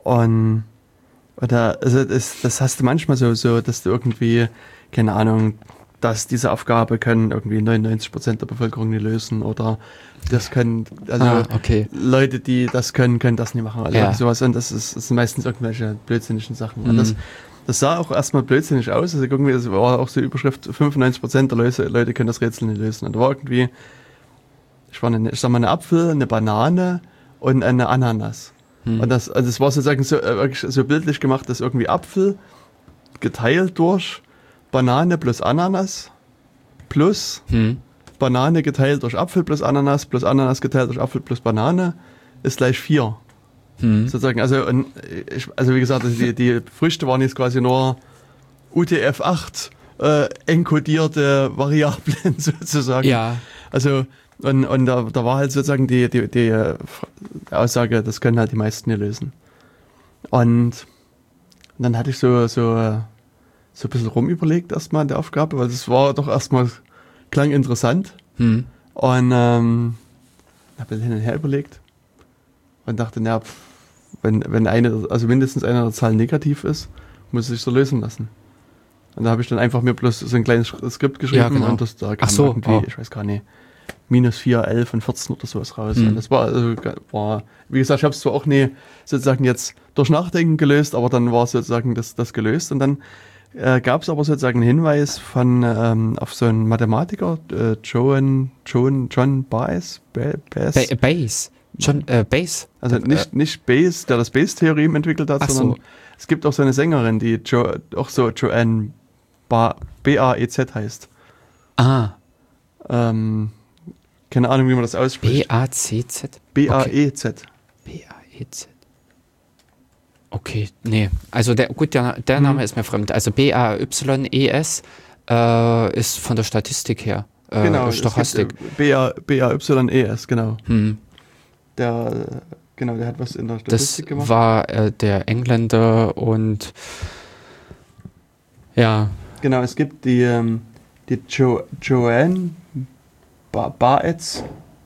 das hast du manchmal so, dass du irgendwie, keine Ahnung, dass diese Aufgabe können irgendwie 99% der Bevölkerung nicht lösen oder das können, Leute, die das können das nicht machen. Also sowas. Und das sind meistens irgendwelche blödsinnigen Sachen. Und das sah auch erstmal blödsinnig aus. Also irgendwie, das war auch so die Überschrift, 95% der Leute können das Rätsel nicht lösen. Und da war irgendwie, ich sag mal, eine Apfel, eine Banane und eine Ananas. Und das war sozusagen wirklich so bildlich gemacht, dass irgendwie Apfel geteilt durch Banane plus Ananas plus Banane geteilt durch Apfel plus Ananas geteilt durch Apfel plus Banane ist gleich 4. Sozusagen, also wie gesagt, die Früchte waren jetzt quasi nur UTF-8 enkodierte Variablen sozusagen. Ja. Also und da war halt sozusagen die Aussage, das können halt die meisten nicht lösen. Und dann hatte ich so ein bisschen rumüberlegt erstmal an der Aufgabe, weil das war doch erstmal, klang interessant. Und habe hin und her überlegt und dachte, wenn mindestens eine der Zahlen negativ ist, muss es sich so lösen lassen. Und da habe ich dann einfach mir bloß so ein kleines Skript geschrieben und da kam irgendwie, ich weiß gar nicht, -4, 11 und 14 oder sowas raus. Und das war, wie gesagt, ich habe es zwar auch nie sozusagen jetzt durch Nachdenken gelöst, aber dann war sozusagen das gelöst. Und dann gab es aber sozusagen einen Hinweis auf so einen Mathematiker, John Baez. John Baez. Also nicht Baez, der das Bayes-Theorem entwickelt hat, sondern es gibt auch so eine Sängerin, die auch so Joanne B-A-E-Z heißt. Keine Ahnung, wie man das ausspricht. B-A-C-Z? B-A-E-Z. B-A-E-Z. Okay, nee. Also der Name ist mir fremd. Also B-A-Y-E-S ist von der Statistik her. Genau, Stochastik. B-A-Y-E-S, genau. Der hat was in der Statistik gemacht. Das war der Engländer und ja. Genau, es gibt die Joanne Baez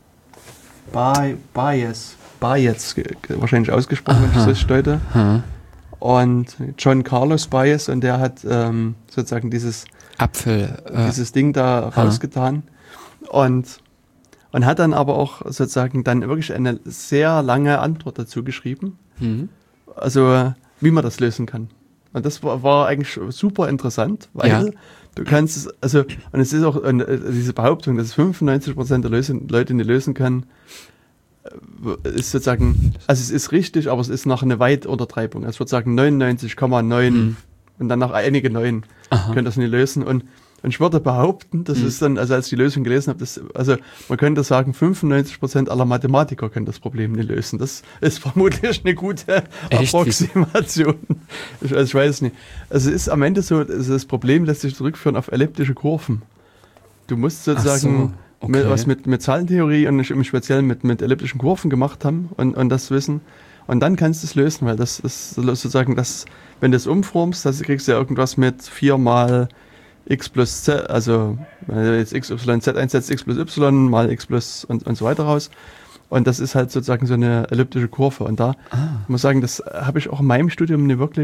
wahrscheinlich ausgesprochen, wenn ich es richtig deute. Und John Carlos Baez, und der hat sozusagen dieses Ding da rausgetan und hat dann aber auch sozusagen dann wirklich eine sehr lange Antwort dazu geschrieben, also wie man das lösen kann. Und das war eigentlich super interessant, weil du kannst es, und es ist auch diese Behauptung, dass es 95% der Leute nicht lösen können, ist sozusagen, also es ist richtig, aber es ist noch eine Weituntertreibung. Also ich würde sagen 99,9 und dann noch einige 9 können das nicht lösen. Und ich würde behaupten, das ist dann, also als ich die Lösung gelesen habe, man könnte sagen, 95% aller Mathematiker können das Problem nicht lösen. Das ist vermutlich eine gute Approximation. Ich weiß nicht. Also es ist am Ende so, das Problem lässt sich zurückführen auf elliptische Kurven. Du musst sozusagen was mit Zahlentheorie und im Speziellen mit elliptischen Kurven gemacht haben und das wissen. Und dann kannst du es lösen, weil das ist sozusagen wenn du es umformst, kriegst du ja irgendwas mit 4 mal x plus z, also wenn du jetzt x, y, z einsetzt, x plus y mal x plus und so weiter raus. Und das ist halt sozusagen so eine elliptische Kurve. Und da muss ich sagen, das habe ich auch in meinem Studium nicht wirklich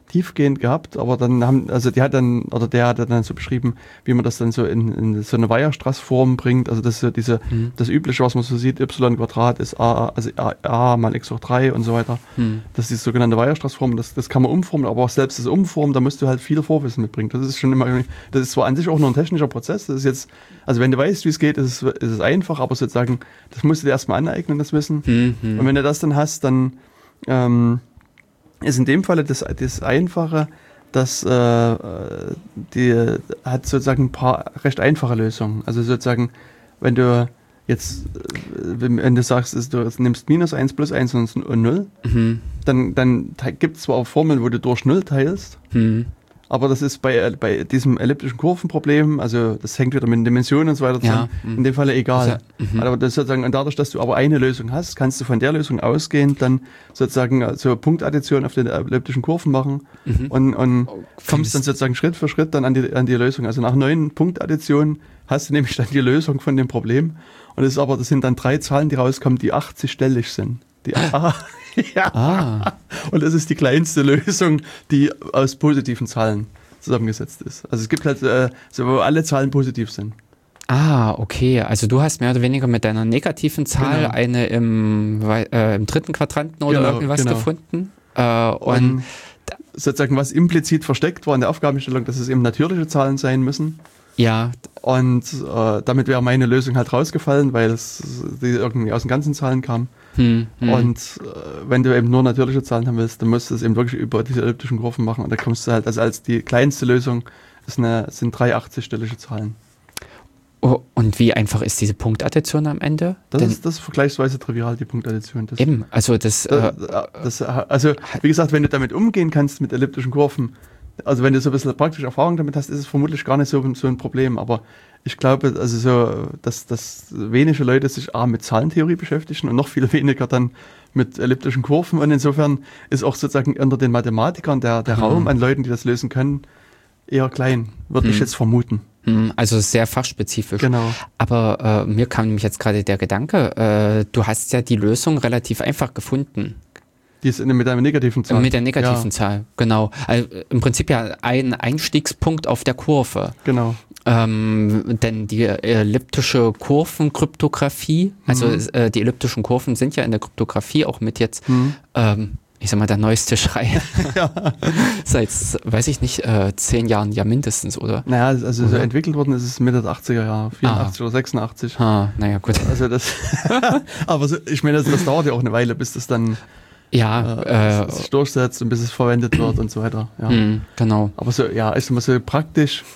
tiefgehend gehabt, aber dann der hat dann so beschrieben, wie man das dann so in so eine Weierstrass-Form bringt, also das ist so das Übliche, was man so sieht, y² ist a mal x hoch 3 und so weiter. Das ist die sogenannte Weierstrass-Form, das kann man umformen, aber auch selbst das Umformen, da musst du halt viel Vorwissen mitbringen. Das ist schon immer, das ist zwar an sich auch nur ein technischer Prozess, das ist jetzt, also wenn du weißt, wie es geht, ist es einfach, aber sozusagen, das musst du dir erstmal aneignen, das Wissen. Und wenn du das dann hast, dann ist in dem Falle das Einfache, dass die hat sozusagen ein paar recht einfache Lösungen. Also sozusagen, wenn du jetzt, wenn du sagst, du nimmst -1 +1 und 0, dann gibt es zwar auch Formeln, wo du durch 0 teilst, aber das ist bei diesem elliptischen Kurvenproblem, also das hängt wieder mit den Dimensionen und so weiter zusammen, in dem Falle egal. Aber das sozusagen, und dadurch, dass du aber eine Lösung hast, kannst du von der Lösung ausgehend dann sozusagen so Punktaddition auf den elliptischen Kurven machen und kommst dann sozusagen Schritt für Schritt dann an die Lösung. Also nach 9 Punktadditionen hast du nämlich dann die Lösung von dem Problem. Und das sind dann 3 Zahlen, die rauskommen, die 80-stellig sind. Und das ist die kleinste Lösung, die aus positiven Zahlen zusammengesetzt ist. Also es gibt halt, wo alle Zahlen positiv sind. Okay. Also du hast mehr oder weniger mit deiner negativen Zahl eine im 3. Quadranten oder irgendwas gefunden. Und sozusagen, was implizit versteckt war in der Aufgabenstellung, dass es eben natürliche Zahlen sein müssen. Ja. Und damit wäre meine Lösung halt rausgefallen, weil die irgendwie aus den ganzen Zahlen kam. Und wenn du eben nur natürliche Zahlen haben willst, dann musst du es eben wirklich über diese elliptischen Kurven machen. Und da kommst du halt, also als die kleinste Lösung sind 3 80-stellige Zahlen. Oh, und wie einfach ist diese Punktaddition am Ende? Das ist vergleichsweise trivial, die Punktaddition. Also wie gesagt, wenn du damit umgehen kannst mit elliptischen Kurven, also wenn du so ein bisschen praktische Erfahrung damit hast, ist es vermutlich gar nicht so ein Problem. Aber ich glaube, also so, dass wenige Leute sich mit Zahlentheorie beschäftigen und noch viel weniger dann mit elliptischen Kurven. Und insofern ist auch sozusagen unter den Mathematikern der Raum an Leuten, die das lösen können, eher klein, würde ich jetzt vermuten. Also sehr fachspezifisch. Genau. Aber mir kam nämlich jetzt gerade der Gedanke, du hast ja die Lösung relativ einfach gefunden. Die ist mit einer negativen Zahl. Mit der negativen Zahl, genau. Also im Prinzip ja ein Einstiegspunkt auf der Kurve. Genau. Denn die elliptische Kurvenkryptographie, also die elliptischen Kurven sind ja in der Kryptographie auch mit jetzt, ich sag mal, der neueste Schrei. Seit, weiß ich nicht, 10 Jahren ja mindestens, oder? Naja, also so entwickelt worden ist es Mitte der 80er Jahre, 84 oder 86. Naja, gut. Also das, aber so, ich meine, das dauert ja auch eine Weile, bis das dann sich durchsetzt und bis es verwendet wird und so weiter. Ja. Genau. Aber so, ja, ich sag mal so praktisch,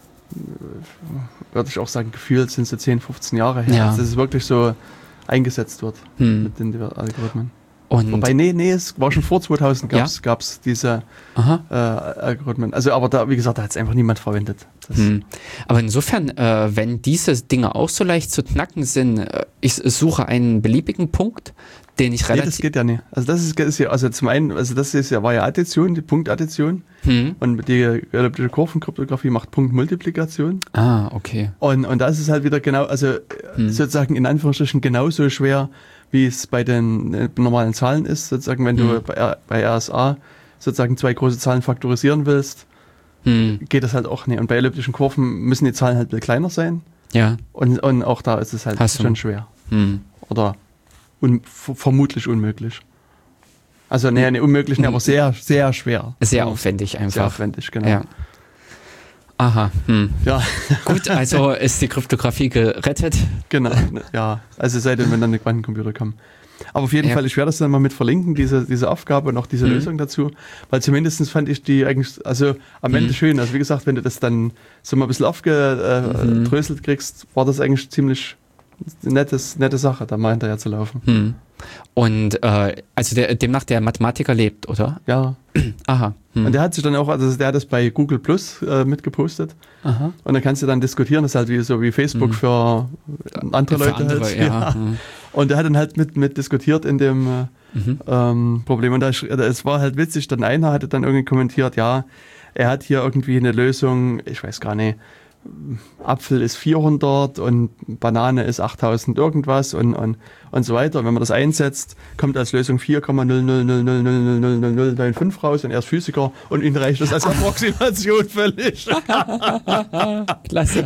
würde ich auch sagen, gefühlt sind es so 10, 15 Jahre her, dass es wirklich so eingesetzt wird mit den Algorithmen. Wobei, nee, es war schon vor 2000 gab's diese Algorithmen. Also, aber da, wie gesagt, da hat es einfach niemand verwendet. Aber insofern, wenn diese Dinge auch so leicht zu knacken sind, ich suche einen beliebigen Punkt, den ich relativ... Nee, das geht ja nicht. Also das ist ja, also zum einen, also das ist ja, war ja Addition, die Punktaddition. Und die elliptische Kurvenkryptographie macht Punktmultiplikation. Okay. Und das ist halt wieder genau, also sozusagen in Anführungsstrichen genauso schwer, wie es bei den normalen Zahlen ist. Sozusagen, wenn du bei RSA sozusagen 2 große Zahlen faktorisieren willst, geht das halt auch nicht. Und bei elliptischen Kurven müssen die Zahlen halt ein bisschen kleiner sein. Ja. Und auch da ist es halt schon schwer. Oder vermutlich unmöglich. Also, nicht unmöglich, aber sehr, sehr schwer. Sehr aufwendig einfach. Sehr aufwendig, genau. Ja. Aha. Ja. Gut, also ist die Kryptographie gerettet. Genau, ja. Also seitdem, wenn dann die Quantencomputer kommen. Aber auf jeden Fall, ich werde das dann mal mit verlinken, diese Aufgabe und auch diese Lösung dazu, weil zumindest fand ich die eigentlich, also am Ende schön. Also wie gesagt, wenn du das dann so mal ein bisschen aufgedröselt kriegst, war das eigentlich ziemlich nette Sache, da mal hinterher zu laufen. Und also demnach der Mathematiker lebt, oder? Ja. Aha. Und der hat sich dann auch, also der hat das bei Google Plus mitgepostet. Aha. Und dann kannst du dann diskutieren, das ist halt wie Facebook für andere Leute. Halt. Ja. Und der hat dann halt mit diskutiert in dem Problem. Und es war halt witzig, dann einer hatte dann irgendwie kommentiert, ja, er hat hier irgendwie eine Lösung, ich weiß gar nicht, Apfel ist 400 und Banane ist 8000 irgendwas und so weiter. Und wenn man das einsetzt, kommt als Lösung 4,000000095 raus und er ist Physiker und ihm reicht das als Approximation völlig. Klasse.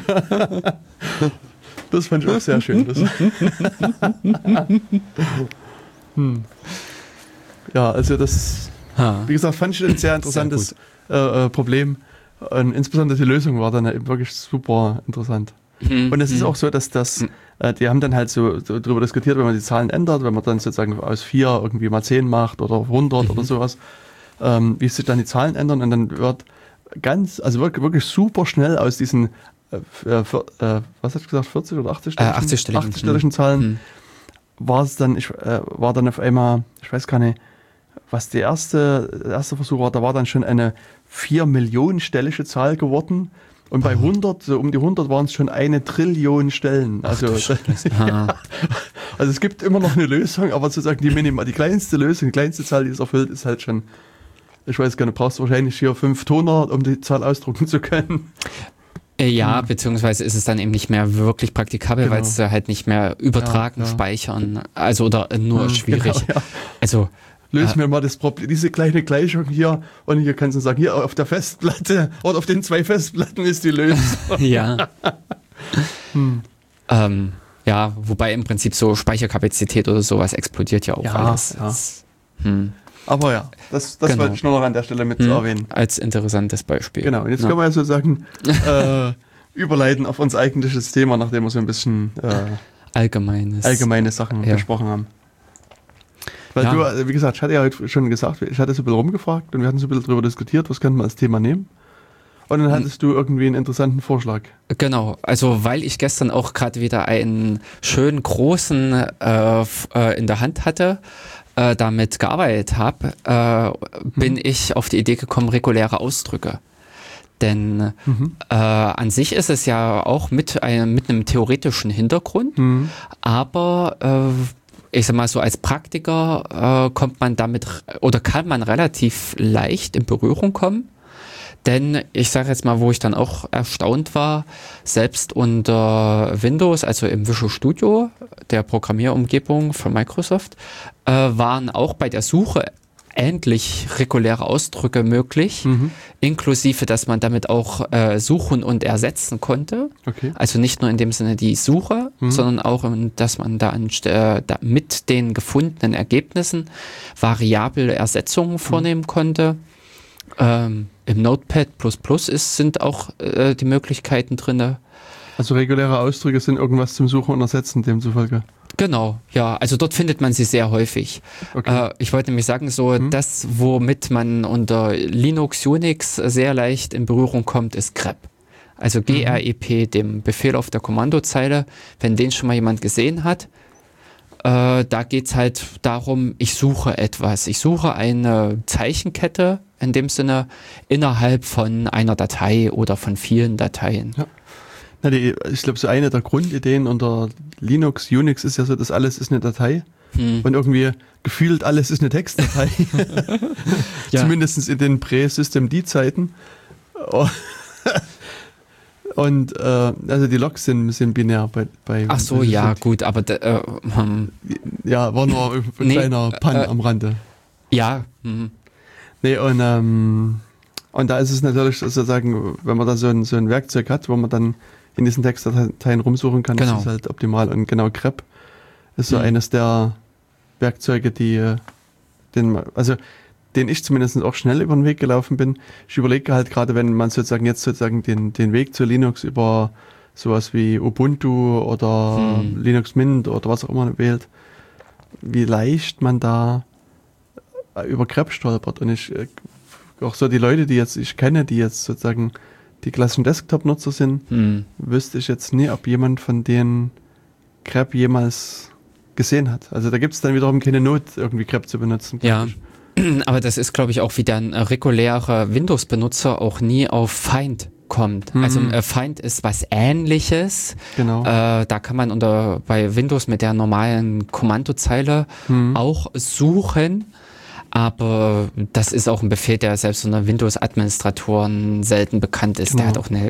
Das fand ich auch sehr schön. Ja, also das, wie gesagt, fand ich ein sehr interessantes Problem. Und insbesondere die Lösung war dann eben wirklich super interessant. Und es ist auch so, dass die haben dann halt so darüber diskutiert, wenn man die Zahlen ändert, wenn man dann sozusagen aus 4 irgendwie mal 10 macht oder 100 oder sowas, wie sich dann die Zahlen ändern und dann wird wirklich super schnell aus diesen, was hast du gesagt, 40 oder 80-stelligen Zahlen, war dann auf einmal, ich weiß gar nicht, was der erste Versuch war, da war dann schon eine 4 Millionen-stellige Zahl geworden. Und bei 100, so um die 100 waren es schon 1 Trillion Stellen. Also, also es gibt immer noch eine Lösung, aber sozusagen die kleinste Lösung, die kleinste Zahl, die es erfüllt, ist halt schon, ich weiß gar nicht, brauchst du wahrscheinlich hier 5 Toner, um die Zahl ausdrucken zu können. Ja, beziehungsweise ist es dann eben nicht mehr wirklich praktikabel, Genau. weil es halt nicht mehr übertragen, speichern, also oder nur schwierig. Genau, ja. Also lösen wir mal das Problem, diese kleine Gleichung hier und hier kannst du sagen, hier auf der Festplatte oder auf den 2 Festplatten ist die Lösung. Ja. Ja, wobei im Prinzip so Speicherkapazität oder sowas explodiert ja auch alles. Ja. Aber ja, das wollte ich nur noch an der Stelle mit erwähnen. Als interessantes Beispiel. Genau, und jetzt können wir ja sozusagen überleiten auf unser eigentliches Thema, nachdem wir so ein bisschen allgemeine Sachen besprochen haben. Weil du, wie gesagt, ich hatte ja heute schon gesagt, ich hatte so ein bisschen rumgefragt und wir hatten so ein bisschen darüber diskutiert, was können wir als Thema nehmen. Und dann hattest du irgendwie einen interessanten Vorschlag. Genau, also weil ich gestern auch gerade wieder einen schönen großen in der Hand hatte, damit gearbeitet habe, bin ich auf die Idee gekommen, reguläre Ausdrücke. Denn an sich ist es ja auch mit einem theoretischen Hintergrund, aber ich sag mal so, als Praktiker kommt man damit oder kann man relativ leicht in Berührung kommen. Denn ich sage jetzt mal, wo ich dann auch erstaunt war, selbst unter Windows, also im Visual Studio, der Programmierumgebung von Microsoft, waren auch bei der Suche endlich reguläre Ausdrücke möglich, inklusive, dass man damit auch suchen und ersetzen konnte. Okay. Also nicht nur in dem Sinne die Suche, sondern auch, dass man da mit den gefundenen Ergebnissen variable Ersetzungen vornehmen konnte. Im Notepad++ sind auch die Möglichkeiten drin. Also reguläre Ausdrücke sind irgendwas zum Suchen und Ersetzen demzufolge. Genau, ja, also dort findet man sie sehr häufig. Okay. Ich wollte nämlich sagen, so das, womit man unter Linux, Unix sehr leicht in Berührung kommt, ist grep. Also grep, dem Befehl auf der Kommandozeile, wenn den schon mal jemand gesehen hat. Da geht es halt darum, ich suche etwas. Ich suche eine Zeichenkette, in dem Sinne, innerhalb von einer Datei oder von vielen Dateien. Ja. Na, ich glaube, so eine der Grundideen unter Linux, Unix ist ja so, dass alles ist eine Datei. Und irgendwie gefühlt alles ist eine Textdatei. Ja. Zumindest in den Prä-Systemd-Zeiten. Und also die Logs sind binär bei Ach so, ja, gut, aber ja, war nur ein kleiner Pun am Rande. Ja. Nee, und da ist es natürlich sozusagen, wenn man da so ein Werkzeug hat, wo man dann in diesen Textdateien rumsuchen kann, Genau. ist es halt optimal. Und genau grep ist so eines der Werkzeuge, den ich zumindest auch schnell über den Weg gelaufen bin. Ich überlege halt gerade, wenn man sozusagen den Weg zu Linux über sowas wie Ubuntu oder Linux Mint oder was auch immer wählt, wie leicht man da über grep stolpert. Und ich auch so die Leute, die ich kenne, die jetzt sozusagen die klassischen Desktop-Nutzer sind, wüsste ich jetzt nie, ob jemand von denen grep jemals gesehen hat. Also da gibt es dann wiederum keine Not, irgendwie grep zu benutzen. Ja, aber das ist, glaube ich, auch wie ein regulärer Windows-Benutzer auch nie auf Find kommt. Also Find ist was Ähnliches. Genau. Da kann man bei Windows mit der normalen Kommandozeile auch suchen. Aber das ist auch ein Befehl, der selbst unter Windows-Administratoren selten bekannt ist. Genau. Der hat auch eine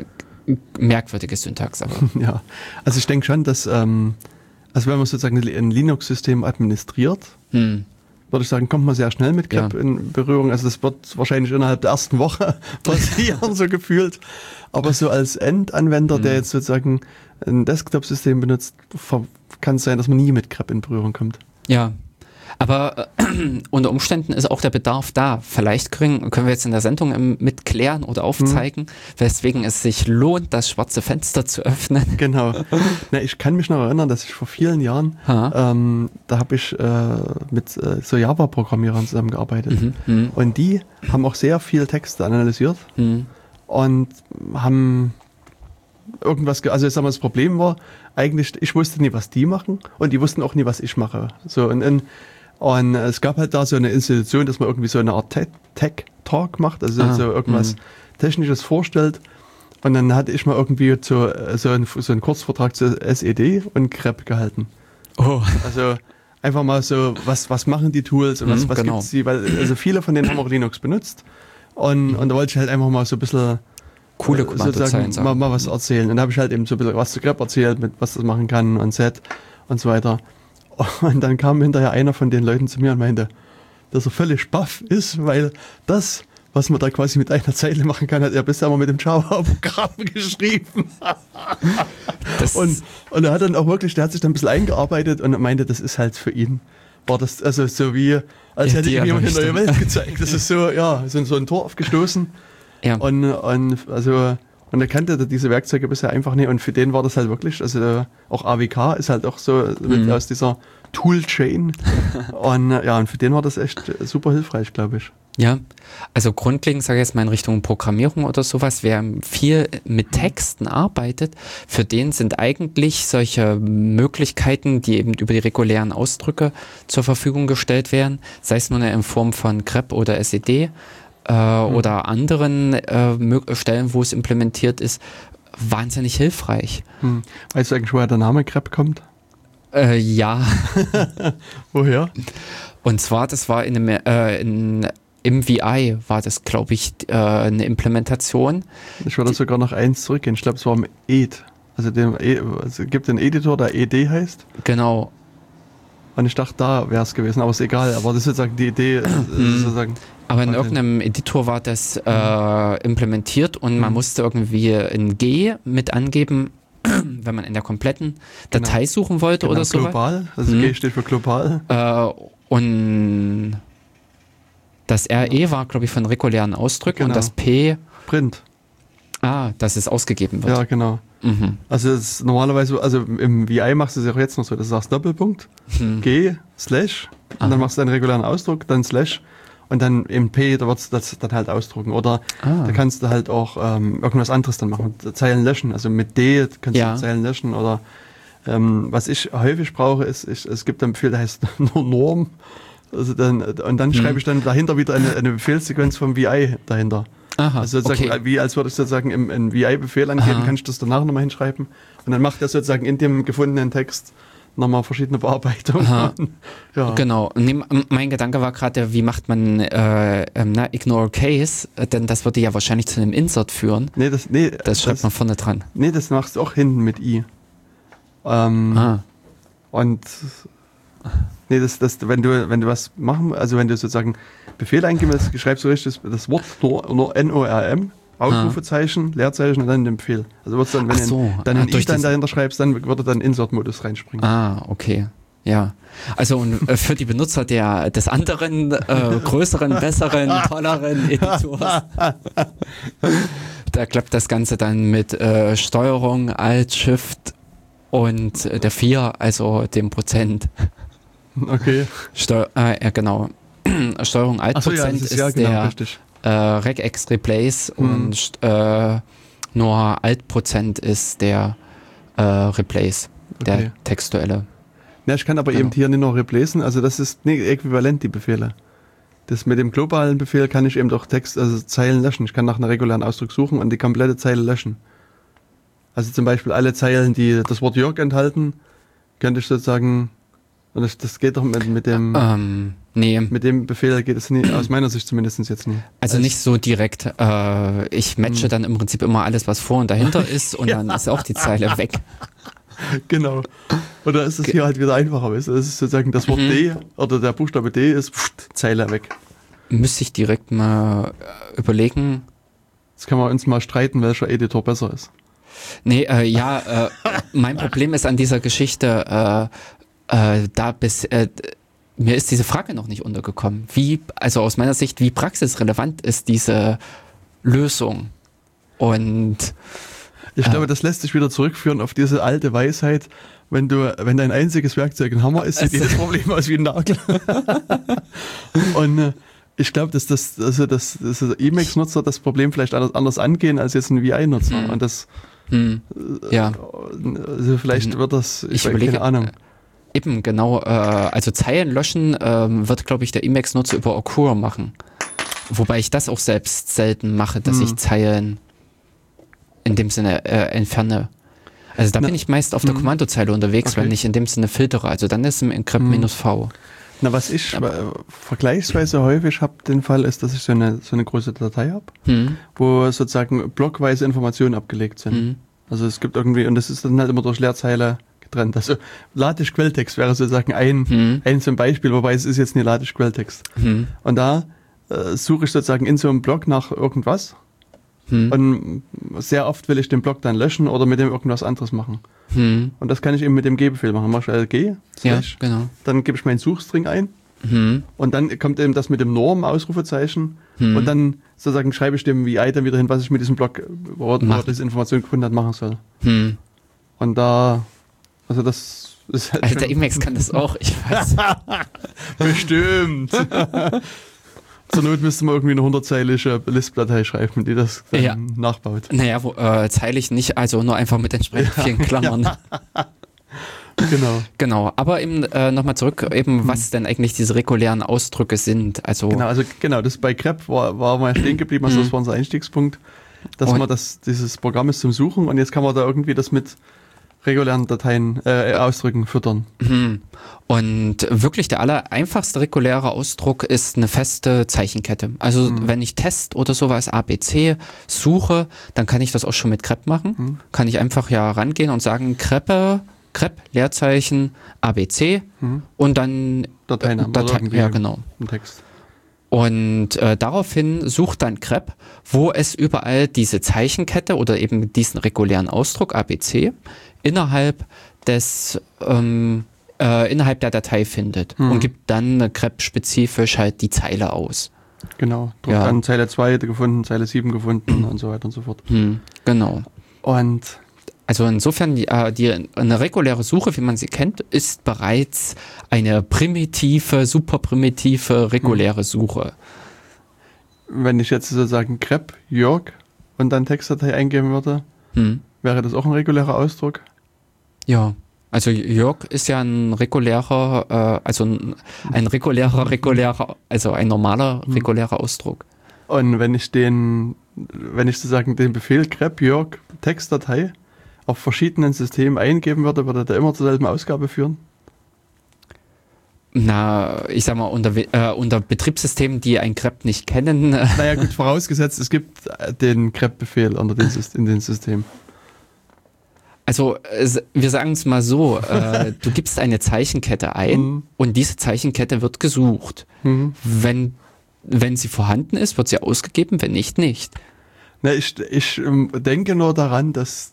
merkwürdige Syntax. Aber. Ja, also ich denke schon, dass, also wenn man sozusagen ein Linux-System administriert, würde ich sagen, kommt man sehr schnell mit grep in Berührung. Also das wird wahrscheinlich innerhalb der ersten Woche passieren, so gefühlt. Aber so als Endanwender, der jetzt sozusagen ein Desktop-System benutzt, kann es sein, dass man nie mit grep in Berührung kommt. Ja, aber unter Umständen ist auch der Bedarf da. Vielleicht können wir jetzt in der Sendung mitklären oder aufzeigen, weswegen es sich lohnt, das schwarze Fenster zu öffnen. Genau. Na, ich kann mich noch erinnern, dass ich vor vielen Jahren, da habe ich mit so Java-Programmierern zusammengearbeitet. Und die haben auch sehr viel Texte analysiert und haben irgendwas, also ich sag mal, das Problem war eigentlich, ich wusste nie, was die machen und die wussten auch nie, was ich mache. So, und es gab halt da so eine Institution, dass man irgendwie so eine Art Tech-Talk macht, also so irgendwas Technisches vorstellt. Und dann hatte ich mal irgendwie so einen Kurzvortrag zu SED und grep gehalten. Oh. Also einfach mal so, was machen die Tools und was genau. gibt's die, weil also viele von denen haben auch Linux benutzt. Und da wollte ich halt einfach mal so ein bisschen coole Kommandozeilen sagen. Mal was erzählen. Und da habe ich halt eben so ein bisschen was zu grep erzählt, mit was das machen kann und Set und so weiter. Und dann kam hinterher einer von den Leuten zu mir und meinte, dass er völlig baff ist, weil das, was man da quasi mit einer Zeile machen kann, hat er bisher mal mit dem Java-Programm geschrieben. Und er hat dann auch wirklich, der hat sich dann ein bisschen eingearbeitet und meinte, das ist halt für ihn. War das also so wie, als hätte ich ihm jemand eine neue Welt gezeigt. Das ist so, ja, so ein Tor aufgestoßen. Ja. Und er kannte diese Werkzeuge bisher einfach nicht und für den war das halt wirklich, also auch AWK ist halt auch so mit aus dieser Toolchain und für den war das echt super hilfreich, glaube ich. Ja, also grundlegend sage ich jetzt mal in Richtung Programmierung oder sowas, wer viel mit Texten arbeitet, für den sind eigentlich solche Möglichkeiten, die eben über die regulären Ausdrücke zur Verfügung gestellt werden, sei es nur in Form von grep oder SED, oder anderen Stellen, wo es implementiert ist, wahnsinnig hilfreich. Weißt du eigentlich, woher der Name grep kommt? Ja. Woher? Und zwar, das war im VI war das, glaube ich, eine Implementation. Ich würde sogar noch eins zurückgehen. Ich glaube, es war im ED. Also es gibt einen Editor, der ED heißt. Genau. Und ich dachte, da wäre es gewesen, aber ist egal. Aber das ist sozusagen die Idee. Sozusagen aber in irgendeinem Editor war das implementiert und man musste irgendwie in G mit angeben, wenn man in der kompletten Datei suchen wollte oder so. Global, also G steht für global. Und das RE war, glaube ich, von regulären Ausdrücken und das P... Print. Dass es ausgegeben wird. Ja, genau. Also es ist normalerweise, also im VI machst du es auch jetzt noch so, dass du sagst Doppelpunkt, G, Slash, und dann machst du einen regulären Ausdruck, dann Slash und dann im P, da wird das dann halt ausdrucken. Oder da kannst du halt auch irgendwas anderes dann machen, Zeilen löschen, also mit D kannst du Zeilen löschen oder was ich häufig brauche, ist, es gibt einen Befehl, der heißt nur Norm, also dann schreibe ich dann dahinter wieder eine Befehlssequenz vom VI dahinter. Aha, also sozusagen, wie als würde ich sozusagen im VI-Befehl angeben, kann ich das danach nochmal hinschreiben und dann macht er sozusagen in dem gefundenen Text nochmal verschiedene Bearbeitungen. Ja. Genau. Mein Gedanke war gerade, wie macht man Ignore Case, denn das würde ja wahrscheinlich zu einem Insert führen. Das schreibt man vorne dran. Nee, das machst du auch hinten mit I. Und nee, wenn du was machen, also wenn du sozusagen Befehl eingibst, schreibst du richtig das Wort nur NORM, Ausrufezeichen, Leerzeichen und dann den Befehl. Also wird's dann, wenn du dann ein I dann dahinter schreibst, dann würde dann Insert-Modus reinspringen. Okay. Ja, also und für die Benutzer des anderen, größeren, besseren, tolleren Editors, da klappt das Ganze dann mit Steuerung, Alt, Shift und der 4, also dem Prozent. Okay. Genau. Steuerung Alt Prozent ist der Regex Replace und nur Alt Prozent ist der Replace, der textuelle. Ja, ich kann aber eben hier nicht noch replacen, also das ist nicht äquivalent, die Befehle. Das mit dem globalen Befehl kann ich eben doch Zeilen löschen. Ich kann nach einem regulären Ausdruck suchen und die komplette Zeile löschen. Also zum Beispiel alle Zeilen, die das Wort Jörg enthalten, könnte ich sozusagen Und das geht doch mit dem Nee. mit dem Befehl geht es nie, aus meiner Sicht zumindest jetzt nie. Also nicht so direkt. Ich matche dann im Prinzip immer alles, was vor und dahinter ist und dann ist auch die Zeile weg. Genau. Oder ist es hier halt wieder einfacher? Weißt du? Es ist sozusagen das Wort D oder der Buchstabe D ist Zeile weg. Müsste ich direkt mal überlegen. Jetzt können wir uns mal streiten, welcher Editor besser ist. Nee, mein Problem ist an dieser Geschichte, mir ist diese Frage noch nicht untergekommen. Also aus meiner Sicht, wie praxisrelevant ist diese Lösung? Und ich glaube, das lässt sich wieder zurückführen auf diese alte Weisheit, wenn dein einziges Werkzeug ein Hammer ist, sieht jedes Problem aus wie ein Nagel. Und ich glaube, dass das Emacs-Nutzer das Problem vielleicht anders angehen als jetzt ein VI-Nutzer. Und das also vielleicht wird das, ich überlege, keine Ahnung. Eben, genau. Also Zeilen löschen wird, glaube ich, der Emacs-Nutzer über Occur machen. Wobei ich das auch selbst selten mache, dass ich Zeilen in dem Sinne entferne. Also da bin ich meist auf der Kommandozeile unterwegs, wenn ich in dem Sinne filtere. Also dann ist im encrypt -v. Na, was ich vergleichsweise häufig habe, den Fall ist, dass ich so eine große Datei habe, wo sozusagen blockweise Informationen abgelegt sind. Also es gibt irgendwie, und das ist dann halt immer durch Leerzeile getrennt. Also Latisch-Quelltext wäre sozusagen ein zum Beispiel, wobei es ist jetzt nicht Latisch-Quelltext. Und da suche ich sozusagen in so einem Block nach irgendwas. Und sehr oft will ich den Block dann löschen oder mit dem irgendwas anderes machen. Und das kann ich eben mit dem G-Befehl machen. Mach ich LG, genau. Dann gebe ich meinen Suchstring ein und dann kommt eben das mit dem Norm, Ausrufezeichen und dann sozusagen schreibe ich dem VI dann wieder hin, was ich mit diesem Block, wo diese Information gefunden hat, machen soll. Und da, also das ist halt Alter, Emacs kann das auch, ich weiß. Bestimmt. Zur Not müsste man irgendwie eine 100-zeilige List-Datei schreiben, die das dann nachbaut. Naja, zeilig nicht, also nur einfach mit entsprechend vielen Klammern. Genau, aber eben nochmal zurück, eben was denn eigentlich diese regulären Ausdrücke sind. Also das bei grep war mal stehen geblieben, also das war unser Einstiegspunkt, dass man dieses Programm ist zum Suchen und jetzt kann man da irgendwie das mit regulären Dateien, Ausdrücken füttern. Und wirklich der allereinfachste reguläre Ausdruck ist eine feste Zeichenkette. Also wenn ich Test oder sowas ABC suche, dann kann ich das auch schon mit grep machen. Kann ich einfach rangehen und sagen grep Leerzeichen ABC und dann Dateinamen genau. Ein Text. Und daraufhin sucht dann grep, wo es überall diese Zeichenkette oder eben diesen regulären Ausdruck ABC innerhalb der Datei findet und gibt dann grep-spezifisch halt die Zeile aus. Genau, dann Zeile 2 gefunden, Zeile 7 gefunden und so weiter und so fort. Genau. Und also insofern, eine reguläre Suche, wie man sie kennt, ist bereits eine super primitive, reguläre Suche. Wenn ich jetzt sozusagen grep Jörg und dann Textdatei eingeben würde, wäre das auch ein regulärer Ausdruck? Ja, also Jörg ist ja ein regulärer, also ein normaler regulärer Ausdruck. Und wenn ich sozusagen den Befehl grep Jörg Textdatei auf verschiedenen Systemen eingeben würde der immer zur selben Ausgabe führen? Na, ich sag mal, unter Betriebssystemen, die ein grep nicht kennen. Naja gut, vorausgesetzt, es gibt den grep-Befehl in den Systemen. Also, wir sagen es mal so, du gibst eine Zeichenkette ein und diese Zeichenkette wird gesucht. Wenn sie vorhanden ist, wird sie ausgegeben, wenn nicht, nicht. Na, ich denke nur daran, dass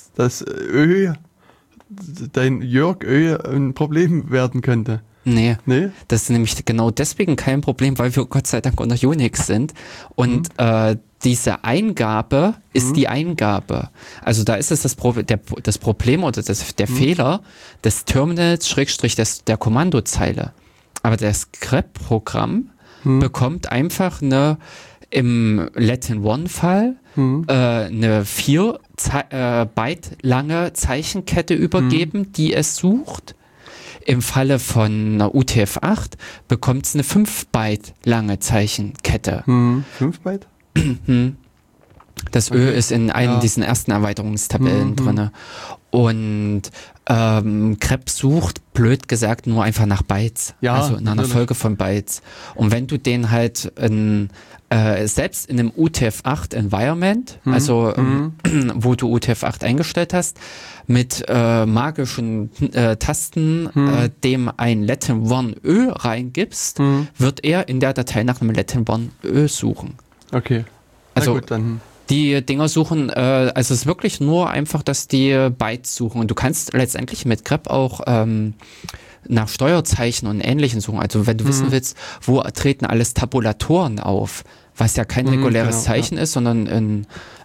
dein Jörg ein Problem werden könnte. Nee, das ist nämlich genau deswegen kein Problem, weil wir Gott sei Dank unter Unix sind und diese Eingabe ist die Eingabe. Also da ist es das Problem oder der Fehler des Terminals / der Kommandozeile. Aber das grep-Programm bekommt einfach im Latin-1-Fall eine 4 Byte lange Zeichenkette übergeben, die es sucht. Im Falle von einer UTF-8 bekommt es eine 5 Byte lange Zeichenkette. 5 Byte? Das Ö ist in einem diesen ersten Erweiterungstabellen drin. Und Crep sucht, blöd gesagt, nur einfach nach Bytes. Ja, also in einer natürlich. Folge von Bytes. Und wenn du den halt selbst in einem UTF-8 Environment, also wo du UTF-8 eingestellt hast, mit magischen Tasten dem ein Latin One Ö reingibst, wird er in der Datei nach einem Latin One Ö suchen. Okay. Also Na gut, dann. die Dinger suchen, also es ist wirklich nur einfach, dass die Bytes suchen. Und du kannst letztendlich mit grep auch nach Steuerzeichen und Ähnlichem suchen. Also wenn du wissen willst, wo treten alles Tabulatoren auf, was ja kein reguläres Zeichen ist, sondern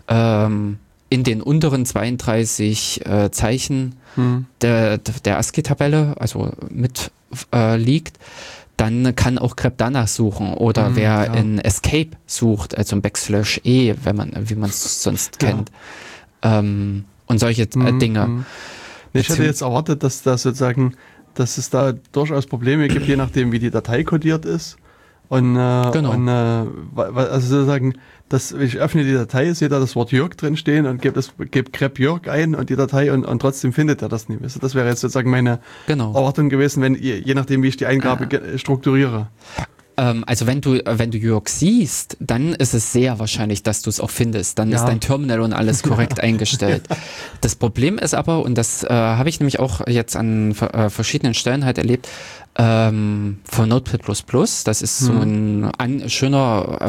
in den unteren 32 Zeichen der ASCII-Tabelle, also mit liegt, dann kann auch grep danach suchen. Oder wer in Escape sucht, also ein /E, wie man es sonst kennt. Und solche Dinge. Ich hätte jetzt erwartet, dass es da durchaus Probleme gibt, je nachdem, wie die Datei kodiert ist. Und, also sozusagen, ich öffne die Datei, sehe da das Wort Jörg drin stehen und gebe grep Jörg ein und die Datei und trotzdem findet er das nicht. Also das wäre jetzt sozusagen meine Erwartung gewesen, wenn je nachdem, wie ich die Eingabe strukturiere. Also wenn du Jörg siehst, dann ist es sehr wahrscheinlich, dass du es auch findest. Dann ist dein Terminal und alles korrekt eingestellt. Das Problem ist aber, und das habe ich nämlich auch jetzt an verschiedenen Stellen halt erlebt, von Notepad++, das ist so ein schöner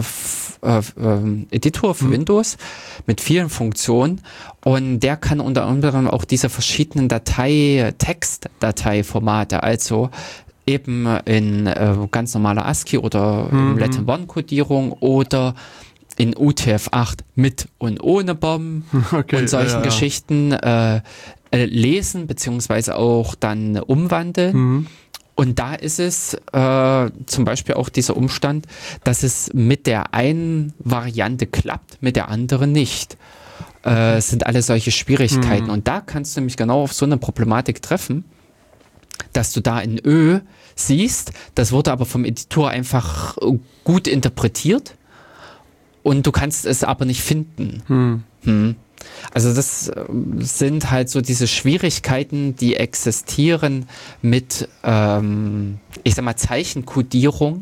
Editor für Windows mit vielen Funktionen und der kann unter anderem auch diese verschiedenen Textdateiformate, also eben in ganz normaler ASCII oder Latin One Kodierung oder in UTF-8 mit und ohne BOM und solchen Geschichten lesen beziehungsweise auch dann umwandeln. Und da ist es zum Beispiel auch dieser Umstand, dass es mit der einen Variante klappt, mit der anderen nicht. Es sind alle solche Schwierigkeiten. Und da kannst du nämlich genau auf so eine Problematik treffen, dass du da in Ö siehst, das wurde aber vom Editor einfach gut interpretiert und du kannst es aber nicht finden. Also das sind halt so diese Schwierigkeiten, die existieren mit, ich sag mal, Zeichenkodierung.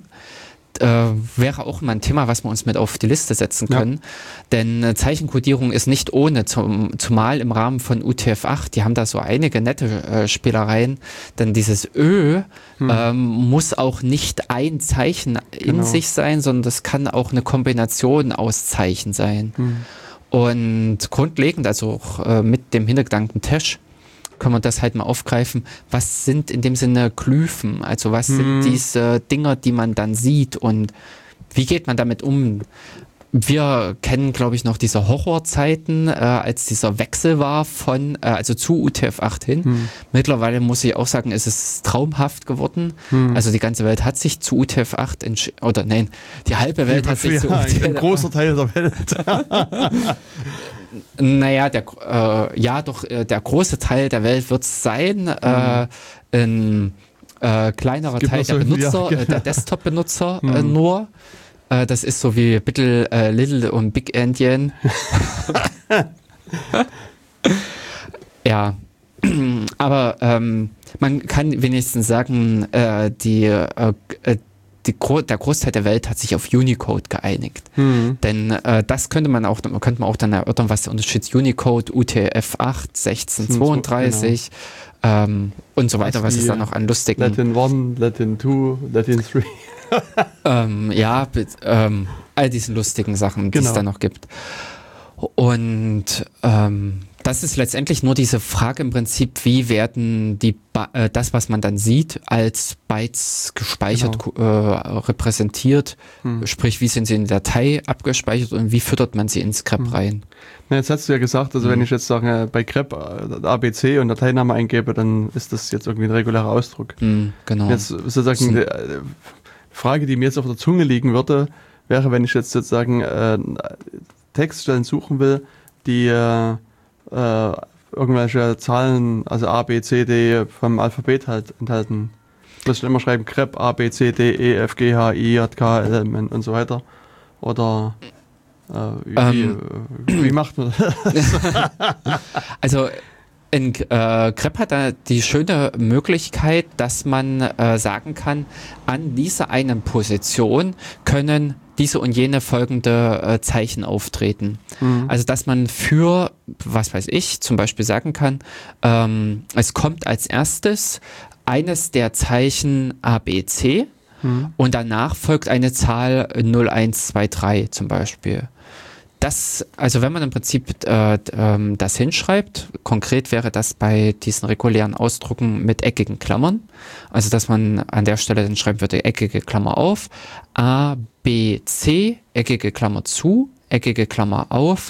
Wäre auch mal ein Thema, was wir uns mit auf die Liste setzen können. Denn Zeichenkodierung ist nicht ohne, zumal im Rahmen von UTF-8, die haben da so einige nette Spielereien, denn dieses Ö muss auch nicht ein Zeichen in sich sein, sondern das kann auch eine Kombination aus Zeichen sein. Und grundlegend, also auch mit dem Hintergedanken Tesch, können wir das halt mal aufgreifen. Was sind in dem Sinne Glyphen? Also was sind diese Dinger, die man dann sieht und wie geht man damit um? Wir kennen, glaube ich, noch diese Horrorzeiten, als dieser Wechsel war von, also zu UTF-8 hin. Mittlerweile muss ich auch sagen, ist es traumhaft geworden. Also die ganze Welt hat sich zu UTF-8 oder nein, die halbe Welt hat sich zu UTF-8. Ein großer Teil der Welt. Naja, der große Teil der Welt wird es sein. Ein kleinerer Teil der Benutzer, der Desktop-Benutzer nur. Das ist so wie Little und Big Endian. Ja, aber man kann wenigstens sagen, der Großteil der Welt hat sich auf Unicode geeinigt. Denn das könnte man auch dann erörtern, was der Unterschied ist. Unicode, UTF-8, 1632 und so weiter, was es da noch an lustigen... Latin 1, Latin 2, Latin 3. All diesen lustigen Sachen, die es da noch gibt. Und das ist letztendlich nur diese Frage im Prinzip, wie werden das, was man dann sieht, als Bytes gespeichert, repräsentiert, sprich, wie sind sie in der Datei abgespeichert und wie füttert man sie ins grep rein? Na, jetzt hast du ja gesagt, also wenn ich jetzt sage, bei grep ABC und Dateiname eingebe, dann ist das jetzt irgendwie ein regulärer Ausdruck. Genau. Jetzt sozusagen die Frage, die mir jetzt auf der Zunge liegen würde, wäre, wenn ich jetzt sozusagen Textstellen suchen will, die irgendwelche Zahlen, also A, B, C, D vom Alphabet halt enthalten. Muss ich immer schreiben, grep A, B, C, D, E, F, G, H, I, J, K, L, M, N und so weiter. Oder wie macht man das? Also In grep hat da die schöne Möglichkeit, dass man sagen kann, an dieser einen Position können diese und jene folgende Zeichen auftreten. Also dass man für, was weiß ich, zum Beispiel sagen kann, es kommt als erstes eines der Zeichen ABC und danach folgt eine Zahl 0123 zum Beispiel. Das, also wenn man im Prinzip das hinschreibt, konkret wäre das bei diesen regulären Ausdrucken mit eckigen Klammern, also dass man an der Stelle dann schreiben würde, eckige Klammer auf, A, B, C, eckige Klammer zu, eckige Klammer auf,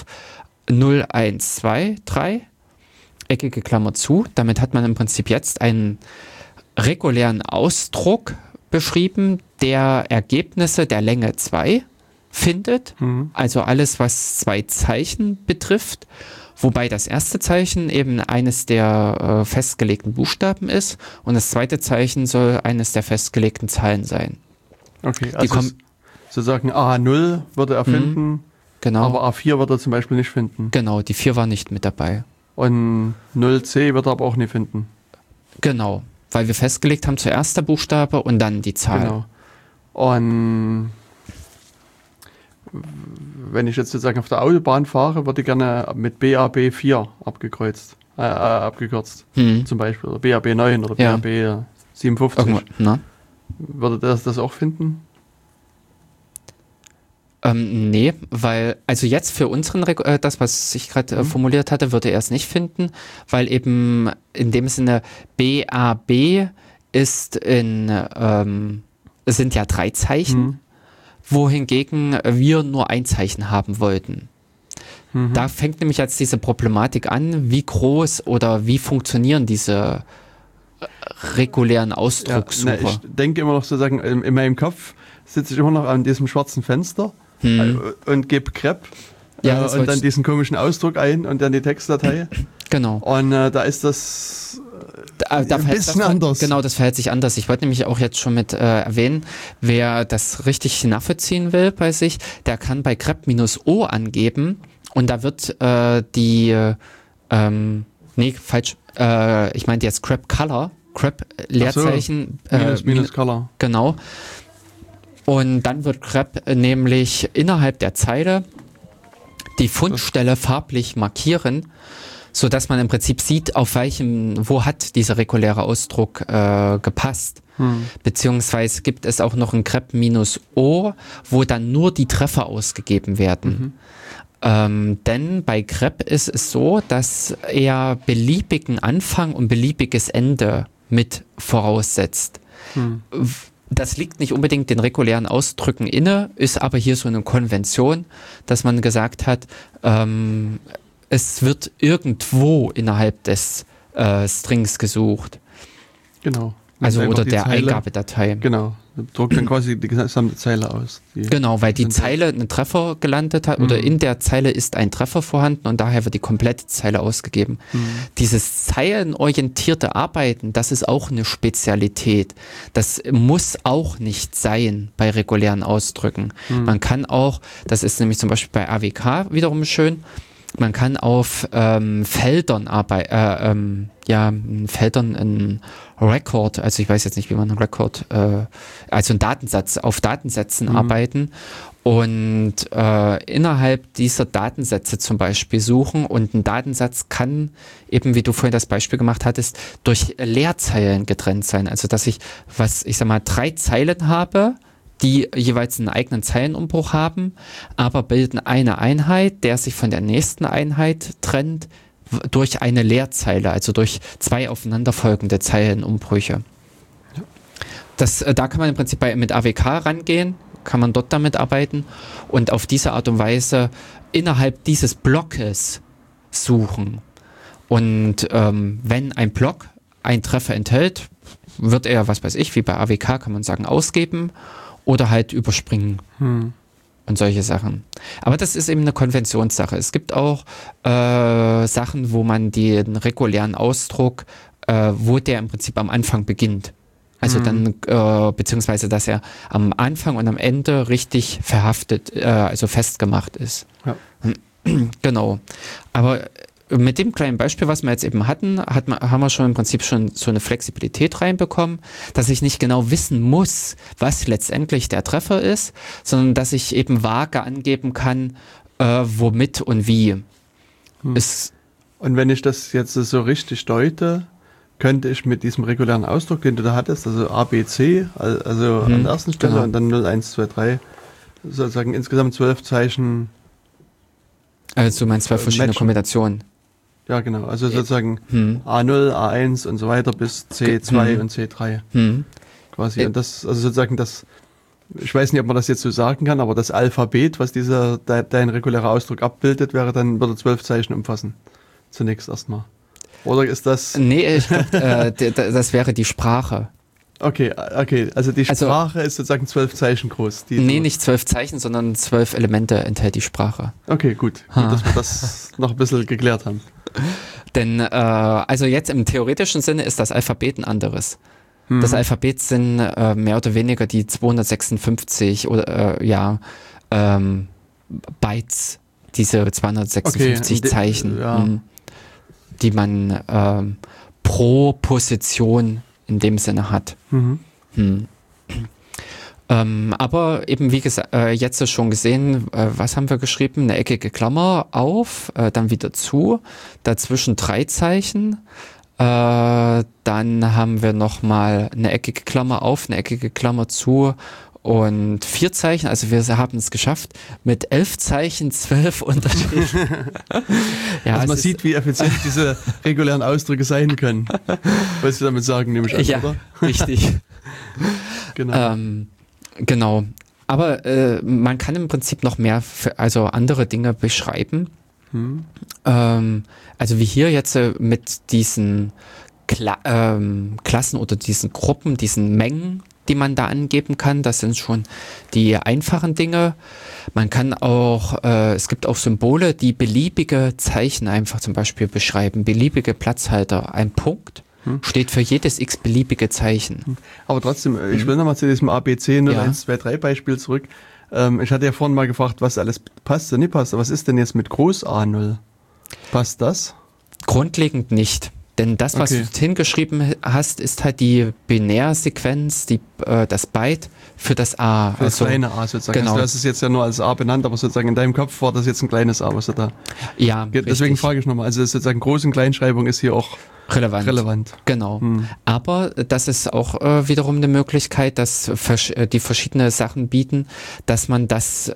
0123, eckige Klammer zu. Damit hat man im Prinzip jetzt einen regulären Ausdruck beschrieben, der Ergebnisse der Länge 2 findet, also alles, was 2 Zeichen betrifft, wobei das erste Zeichen eben eines der festgelegten Buchstaben ist und das zweite Zeichen soll eines der festgelegten Zahlen sein. Okay, also sozusagen A0 würde er finden, genau. Aber A4 wird er zum Beispiel nicht finden. Genau, die 4 war nicht mit dabei. Und 0C wird er aber auch nicht finden. Genau, weil wir festgelegt haben, zuerst der Buchstabe und dann die Zahl. Genau. Und wenn ich jetzt sozusagen auf der Autobahn fahre, würde ich gerne mit BAB4 abgekürzt. Zum Beispiel. Oder BAB9 oder Ja. BAB57. Na? Würde das auch finden? Nee, weil, also jetzt für unseren, das, was ich gerade formuliert hatte, würde er es nicht finden, weil eben in dem Sinne BAB ist es sind ja 3 Zeichen, wohingegen wir nur ein Zeichen haben wollten. Da fängt nämlich jetzt diese Problematik an, wie groß oder wie funktionieren diese regulären Ausdruckssucher. Ja, ich denke immer noch sozusagen, in meinem Kopf sitze ich immer noch an diesem schwarzen Fenster und gebe grep und dann diesen komischen Ausdruck ein und dann die Textdatei. Genau. Und da ist das ein bisschen anders. Genau, das verhält sich anders. Ich wollte nämlich auch jetzt schon mit erwähnen, wer das richtig nachvollziehen will bei sich, der kann bei grep-o angeben und da wird ich meinte jetzt grep-color, grep-Leerzeichen. Minus Color. Genau. Und dann wird grep nämlich innerhalb der Zeile die Fundstelle farblich markieren, sodass man im Prinzip sieht, wo hat dieser reguläre Ausdruck gepasst. Beziehungsweise gibt es auch noch ein grep-o, wo dann nur die Treffer ausgegeben werden. Denn bei grep ist es so, dass er beliebigen Anfang und beliebiges Ende mit voraussetzt. Das liegt nicht unbedingt den regulären Ausdrücken inne, ist aber hier so eine Konvention, dass man gesagt hat, es wird irgendwo innerhalb des Strings gesucht. Genau. Also oder der Zeile, Eingabedatei. Genau. Druckt dann quasi die gesamte Zeile aus. Genau, weil die Zeile einen Treffer gelandet hat oder in der Zeile ist ein Treffer vorhanden und daher wird die komplette Zeile ausgegeben. Dieses zeilenorientierte Arbeiten, das ist auch eine Spezialität. Das muss auch nicht sein bei regulären Ausdrücken. Man kann auch, das ist nämlich zum Beispiel bei AWK wiederum schön, man kann auf Feldern arbeiten, Feldern in Record, also ich weiß jetzt nicht, wie man einen Record, also einen Datensatz, auf Datensätzen arbeiten und innerhalb dieser Datensätze zum Beispiel suchen und ein Datensatz kann eben, wie du vorhin das Beispiel gemacht hattest, durch Leerzeilen getrennt sein. Also dass ich 3 Zeilen habe, die jeweils einen eigenen Zeilenumbruch haben, aber bilden eine Einheit, der sich von der nächsten Einheit trennt durch eine Leerzeile, also durch 2 aufeinanderfolgende Zeilenumbrüche. Da kann man im Prinzip mit AWK rangehen, kann man dort damit arbeiten und auf diese Art und Weise innerhalb dieses Blockes suchen. Und wenn ein Block einen Treffer enthält, wird er, was weiß ich, wie bei AWK kann man sagen, ausgeben oder halt überspringen und solche Sachen. Aber das ist eben eine Konventionssache. Es gibt auch Sachen, wo man den regulären Ausdruck, wo der im Prinzip am Anfang beginnt. Also dann, beziehungsweise, dass er am Anfang und am Ende richtig verhaftet, also festgemacht ist. Ja. Genau. Aber mit dem kleinen Beispiel, was wir jetzt eben hatten, haben wir schon im Prinzip schon so eine Flexibilität reinbekommen, dass ich nicht genau wissen muss, was letztendlich der Treffer ist, sondern dass ich eben vage angeben kann, womit und wie. Und wenn ich das jetzt so richtig deute, könnte ich mit diesem regulären Ausdruck, den du da hattest, also A, B, C, also an der ersten Stelle und dann 0, 1, 2, 3, sozusagen insgesamt 12 Zeichen. Also du meinst 12 verschiedene Kombinationen. Ja, genau. Also sozusagen A0, A1 und so weiter bis C2 und C3. Quasi. Und das, also sozusagen das, ich weiß nicht, ob man das jetzt so sagen kann, aber das Alphabet, was dein regulärer Ausdruck abbildet, würde 12 Zeichen umfassen. Zunächst erstmal. Oder ist das... Nee, ich glaube, das wäre die Sprache. Okay. Also die Sprache ist sozusagen 12 Zeichen groß. Nee, nicht 12 Zeichen, sondern 12 Elemente enthält die Sprache. Okay, gut, dass wir das noch ein bisschen geklärt haben. Denn also jetzt im theoretischen Sinne ist das Alphabet ein anderes. Das Alphabet sind mehr oder weniger die 256 Bytes, diese 256 Zeichen, die man pro Position in dem Sinne hat. Aber eben wie gesagt, jetzt schon gesehen, was haben wir geschrieben? Eine eckige Klammer auf, dann wieder zu, dazwischen 3 Zeichen, dann haben wir nochmal eine eckige Klammer auf, eine eckige Klammer zu und 4 Zeichen, also wir haben es geschafft, mit 11 Zeichen 12 Unterschiede. Ja, also man sieht, wie effizient diese regulären Ausdrücke sein können. Was Sie damit sagen, nehme ich an, ja, oder? Richtig. Genau. Genau. Aber man kann im Prinzip noch mehr, also andere Dinge beschreiben. Also wie hier jetzt mit diesen Klassen oder diesen Gruppen, diesen Mengen, die man da angeben kann. Das sind schon die einfachen Dinge. Man kann auch, es gibt auch Symbole, die beliebige Zeichen einfach zum Beispiel beschreiben. Beliebige Platzhalter. Ein Punkt steht für jedes x-beliebige Zeichen. Aber trotzdem, ich will nochmal zu diesem ABC 0, 1, 2, 3 Beispiel zurück. Ich hatte ja vorhin mal gefragt, was alles passt oder nicht passt. Was ist denn jetzt mit Groß A0? Passt das? Grundlegend nicht. Denn das, was du hingeschrieben hast, ist halt die Binärsequenz, das Byte für das A. Für das kleine A sozusagen. Genau. Also das ist jetzt ja nur als A benannt, aber sozusagen in deinem Kopf war das jetzt ein kleines A, was du da... Ja, deswegen richtig. Frage ich nochmal, also sozusagen Groß- und Kleinschreibung ist hier auch relevant. Genau. Aber das ist auch wiederum eine Möglichkeit, dass die verschiedene Sachen bieten, dass man das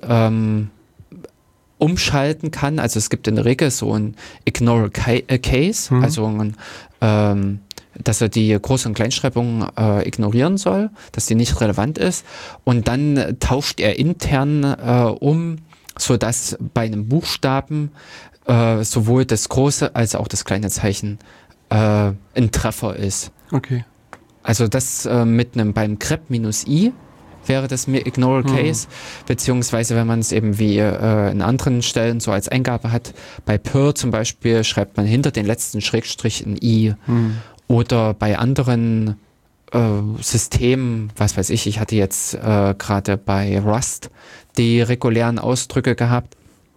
umschalten kann. Also es gibt in der Regel so ein Ignore Case, also dass er die Groß- und Kleinschreibung ignorieren soll, dass die nicht relevant ist. Und dann tauscht er intern um, sodass bei einem Buchstaben sowohl das große als auch das kleine Zeichen ein Treffer ist. Okay. Also das beim grep -i wäre das Ignore Case, beziehungsweise wenn man es eben wie in anderen Stellen so als Eingabe hat, bei Perl zum Beispiel schreibt man hinter den letzten Schrägstrich ein I oder bei anderen Systemen, was weiß ich hatte jetzt gerade bei Rust die regulären Ausdrücke gehabt.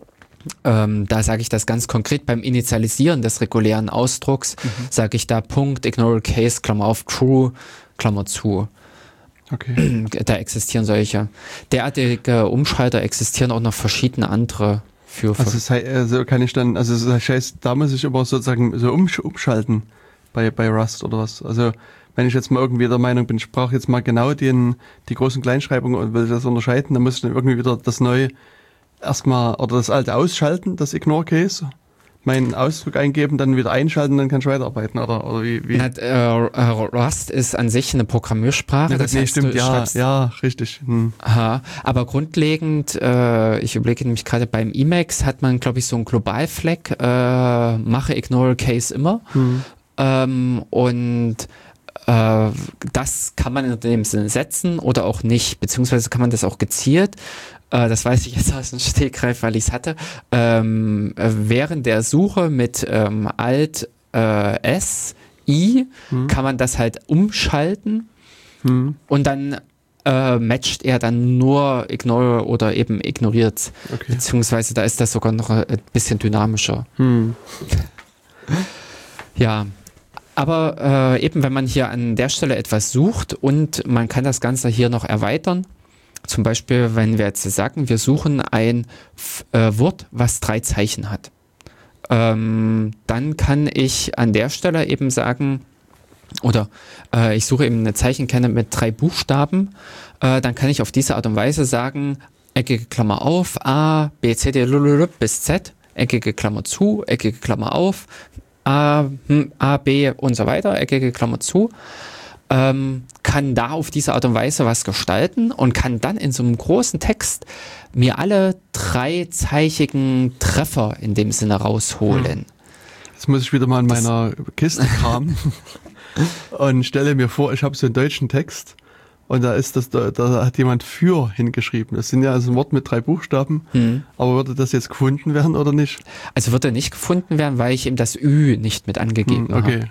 Da sage ich das ganz konkret beim Initialisieren des regulären Ausdrucks, sage ich da Punkt, Ignore Case, Klammer auf, True, Klammer zu. Okay. Da existieren solche. Derartige Umschalter existieren auch noch verschiedene andere für. Also kann ich dann, also das heißt, da muss ich aber sozusagen so umschalten bei Rust oder was. Also wenn ich jetzt mal irgendwie der Meinung bin, ich brauche jetzt mal genau die Groß- und Kleinschreibung und will das unterscheiden, dann muss ich dann irgendwie wieder das neue erstmal oder das alte ausschalten, das Ignore Case, meinen Ausdruck eingeben, dann wieder einschalten, dann kann ich weiterarbeiten oder wie? Rust ist an sich eine Programmiersprache. Ja, das heißt, stimmt, ja, richtig. Aha, aber grundlegend, ich überlege nämlich gerade beim Emacs hat man, glaube ich, so einen Global-Flag, mache Ignore Case immer. Und das kann man in dem Sinne setzen oder auch nicht, beziehungsweise kann man das auch gezielt, das weiß ich jetzt aus dem Stegreif, weil ich es hatte, während der Suche mit Alt S, I kann man das halt umschalten und dann matcht er dann nur Ignore oder eben ignoriert, beziehungsweise da ist das sogar noch ein bisschen dynamischer. Ja, aber eben wenn man hier an der Stelle etwas sucht und man kann das Ganze hier noch erweitern, zum Beispiel, wenn wir jetzt sagen, wir suchen ein Wort, was 3 Zeichen hat, dann kann ich an der Stelle eben sagen, oder ich suche eben eine Zeichenkette mit 3 Buchstaben, dann kann ich auf diese Art und Weise sagen, eckige Klammer auf, A, B, C, D, bis Z, eckige Klammer zu, eckige Klammer auf, A, B und so weiter, eckige Klammer zu, kann da auf diese Art und Weise was gestalten und kann dann in so einem großen Text mir alle 3-zeichigen Treffer in dem Sinne rausholen. Jetzt muss ich wieder mal in meiner Kiste kramen und stelle mir vor, ich habe so einen deutschen Text und da hat jemand für hingeschrieben. Das sind ja also ein Wort mit 3 Buchstaben, aber würde das jetzt gefunden werden oder nicht? Also würde nicht gefunden werden, weil ich eben das Ü nicht mit angegeben habe.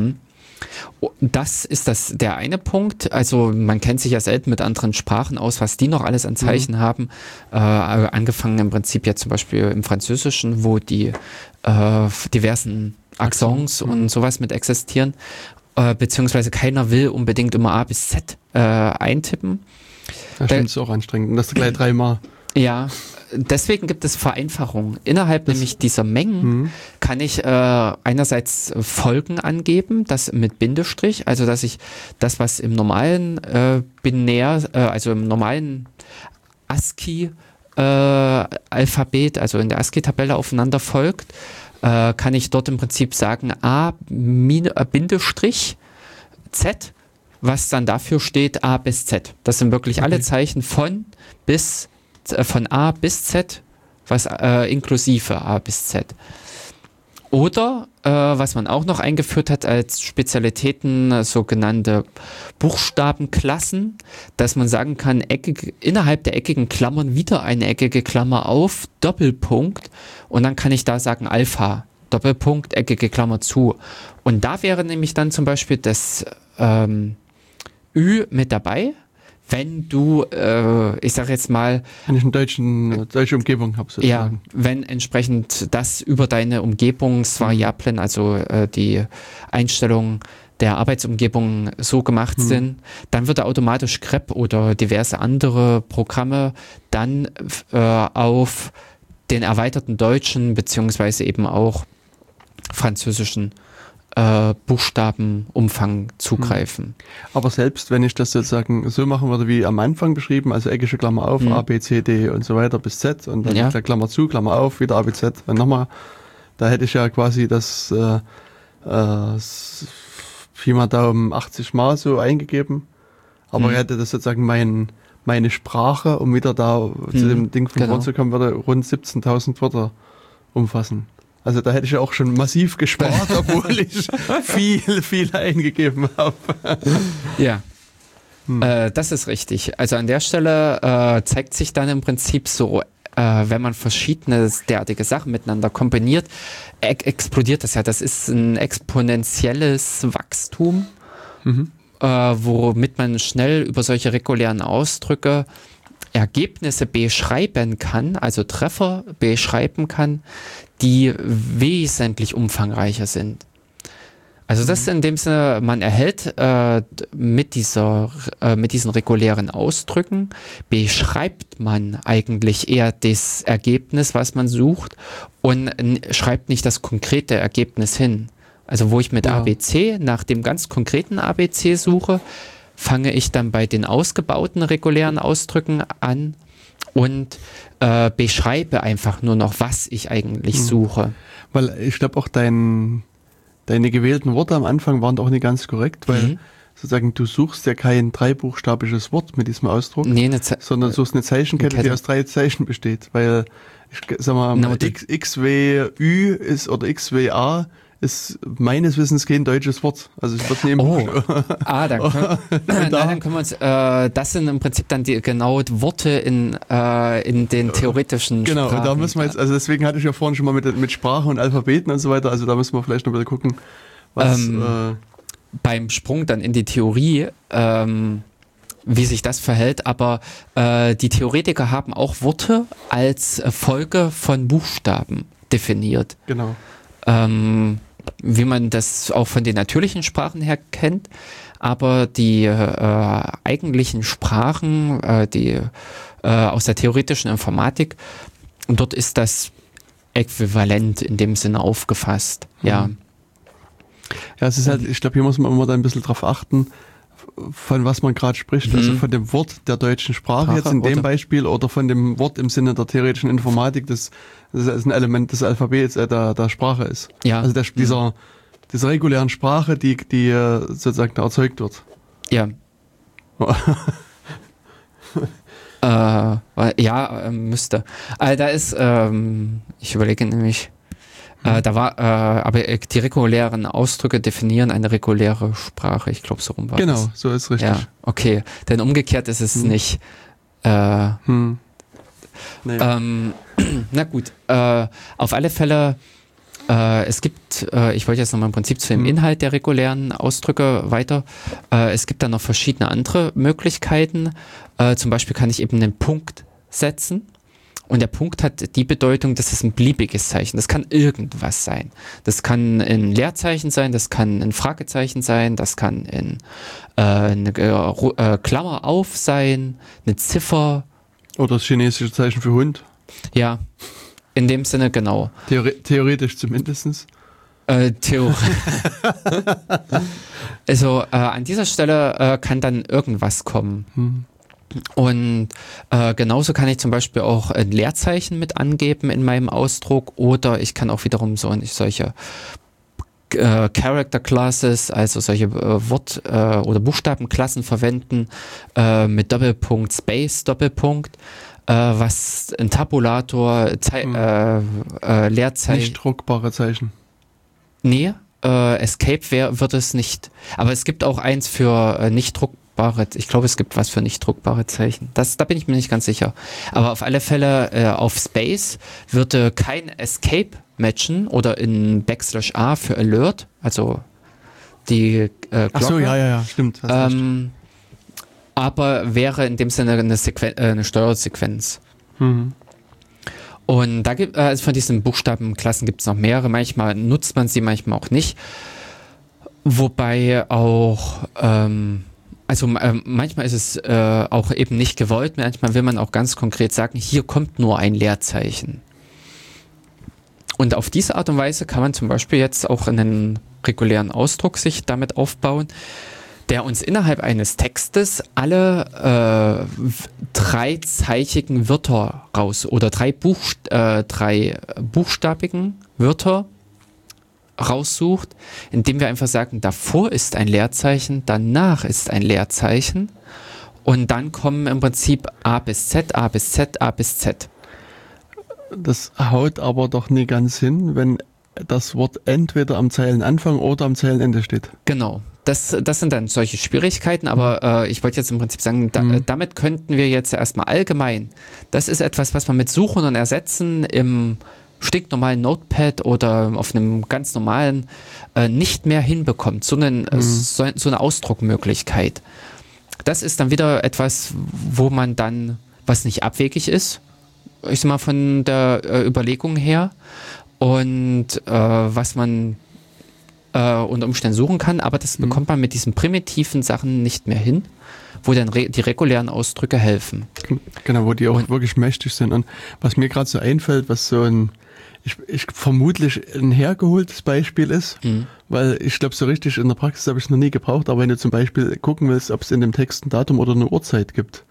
Das ist der eine Punkt. Also man kennt sich ja selten mit anderen Sprachen aus, was die noch alles an Zeichen haben. Angefangen im Prinzip ja zum Beispiel im Französischen, wo die diversen Accents und sowas mit existieren. Beziehungsweise keiner will unbedingt immer A bis Z eintippen. Das stimmt, ist auch anstrengend. Und das gleich 3-mal. Ja, deswegen gibt es Vereinfachungen. Innerhalb nämlich dieser Mengen kann ich einerseits Folgen angeben, das mit Bindestrich, also dass ich das, was im normalen also im normalen ASCII-Alphabet, also in der ASCII-Tabelle aufeinander folgt, kann ich dort im Prinzip sagen Bindestrich Z, was dann dafür steht A bis Z. Das sind wirklich alle Zeichen von A bis Z, was inklusive A bis Z. Oder, was man auch noch eingeführt hat als Spezialitäten, sogenannte Buchstabenklassen, dass man sagen kann, innerhalb der eckigen Klammern wieder eine eckige Klammer auf, Doppelpunkt, und dann kann ich da sagen Alpha, Doppelpunkt, eckige Klammer zu. Und da wäre nämlich dann zum Beispiel das Ü mit dabei, wenn du, ich sag jetzt mal... Wenn ich eine deutsche Umgebung habe, sozusagen. Ja, wenn entsprechend das über deine Umgebungsvariablen, also die Einstellungen der Arbeitsumgebung so gemacht sind, dann wird automatisch grep oder diverse andere Programme dann auf den erweiterten deutschen beziehungsweise eben auch französischen Buchstabenumfang zugreifen. Aber selbst wenn ich das sozusagen so machen würde, wie am Anfang beschrieben, also eckige Klammer auf, A, B, C, D und so weiter bis Z und dann der Klammer zu, Klammer auf, wieder A, B, Z und nochmal, da hätte ich ja quasi das Pi mal Daumen 80 Mal so eingegeben, aber ich hätte das sozusagen meine Sprache, um wieder da zu dem Ding von vorn zu kommen, würde rund 17.000 Wörter umfassen. Also da hätte ich ja auch schon massiv gespart, obwohl ich viel eingegeben habe. Ja, das ist richtig. Also an der Stelle zeigt sich dann im Prinzip so, wenn man verschiedene derartige Sachen miteinander kombiniert, explodiert das ja. Das ist ein exponentielles Wachstum, womit man schnell über solche regulären Ausdrücke Ergebnisse beschreiben kann, also Treffer beschreiben kann, die wesentlich umfangreicher sind. Also das in dem Sinne, man erhält mit diesen regulären Ausdrücken, beschreibt man eigentlich eher das Ergebnis, was man sucht, und schreibt nicht das konkrete Ergebnis hin. Also wo ich mit ABC nach dem ganz konkreten ABC suche, fange ich dann bei den ausgebauten regulären Ausdrücken an und beschreibe einfach nur noch, was ich eigentlich suche. Weil ich glaube auch deine gewählten Worte am Anfang waren auch nicht ganz korrekt, weil sozusagen du suchst ja kein 3-buchstabiges Wort mit diesem Ausdruck, sondern suchst eine Zeichenkette, die aus 3 Zeichen besteht, weil ich sag mal, XWÜ ist oder XWA ist meines Wissens kein deutsches Wort. Also ich würde nehmen. Dann können wir uns, das sind im Prinzip dann die Worte in den theoretischen Sprachen. Genau, da müssen wir jetzt, also deswegen hatte ich ja vorhin schon mal mit Sprache und Alphabeten und so weiter, also da müssen wir vielleicht noch wieder gucken, was... beim Sprung dann in die Theorie, wie sich das verhält, aber die Theoretiker haben auch Worte als Folge von Buchstaben definiert. Genau. wie man das auch von den natürlichen Sprachen her kennt. Aber die eigentlichen Sprachen, die aus der theoretischen Informatik, dort ist das äquivalent in dem Sinne aufgefasst. Ja. Ja, es ist halt, ich glaube, hier muss man immer da ein bisschen drauf achten, von was man gerade spricht, also von dem Wort der deutschen Sprache jetzt in dem Beispiel oder von dem Wort im Sinne der theoretischen Informatik, das ist ein Element des Alphabets der Sprache ist. Ja. Also dieser regulären Sprache, die sozusagen da erzeugt wird. Ja. Müsste. Da ist, ich überlege nämlich, da war, aber die regulären Ausdrücke definieren eine reguläre Sprache. Ich glaube, so rum war Genau, das. so ist richtig. Ja, okay. Denn umgekehrt ist es nicht. Nee. Na gut. Auf alle Fälle, es gibt, ich wollte jetzt nochmal im Prinzip zu dem Inhalt der regulären Ausdrücke weiter. Es gibt dann noch verschiedene andere Möglichkeiten. Zum Beispiel kann ich eben einen Punkt setzen. Und der Punkt hat die Bedeutung, das ist ein beliebiges Zeichen. Das kann irgendwas sein. Das kann ein Leerzeichen sein, das kann ein Fragezeichen sein, das kann eine Klammer auf sein, eine Ziffer. Oder das chinesische Zeichen für Hund. Ja, in dem Sinne genau. Theoretisch zumindest. Also an dieser Stelle kann dann irgendwas kommen. Und genauso kann ich zum Beispiel auch ein Leerzeichen mit angeben in meinem Ausdruck oder ich kann auch wiederum solche Character Classes, also solche Wort- oder Buchstabenklassen verwenden mit Doppelpunkt, Space, Doppelpunkt, was ein Tabulator, Leerzeichen. Nicht druckbare Zeichen. Nee, Escape wird es nicht. Aber es gibt auch eins für nicht druckbare. Ich glaube, es gibt was für nicht druckbare Zeichen. Da bin ich mir nicht ganz sicher. Aber auf alle Fälle auf Space würde kein Escape matchen oder in /A für Alert, also die Glocke. Ach so, ja, stimmt. Aber wäre in dem Sinne eine Steuersequenz. Und da gibt also von diesen Buchstabenklassen gibt es noch mehrere. Manchmal nutzt man sie, manchmal auch nicht. Wobei auch manchmal ist es auch eben nicht gewollt, manchmal will man auch ganz konkret sagen, hier kommt nur ein Leerzeichen. Und auf diese Art und Weise kann man zum Beispiel jetzt auch einen regulären Ausdruck sich damit aufbauen, der uns innerhalb eines Textes alle dreizeichigen Wörter oder drei buchstabigen Wörter raussucht, indem wir einfach sagen, davor ist ein Leerzeichen, danach ist ein Leerzeichen und dann kommen im Prinzip A bis Z, A bis Z, A bis Z. Das haut aber doch nie ganz hin, wenn das Wort entweder am Zeilenanfang oder am Zeilenende steht. Genau. Das sind dann solche Schwierigkeiten, aber ich wollte jetzt im Prinzip sagen, damit könnten wir jetzt erstmal allgemein, das ist etwas, was man mit Suchen und Ersetzen im stinknormalen Notepad oder auf einem ganz normalen nicht mehr hinbekommt. So eine Ausdruckmöglichkeit. Das ist dann wieder etwas, wo man dann, was nicht abwegig ist, ich sag mal von der Überlegung her, und was man unter Umständen suchen kann, aber das bekommt man mit diesen primitiven Sachen nicht mehr hin, wo dann die regulären Ausdrücke helfen. Genau, wo die auch wirklich mächtig sind. Und was mir gerade so einfällt, was so ich vermutlich ein hergeholtes Beispiel ist, weil ich glaube, so richtig in der Praxis habe ich es noch nie gebraucht, aber wenn du zum Beispiel gucken willst, ob es in dem Text ein Datum oder eine Uhrzeit gibt.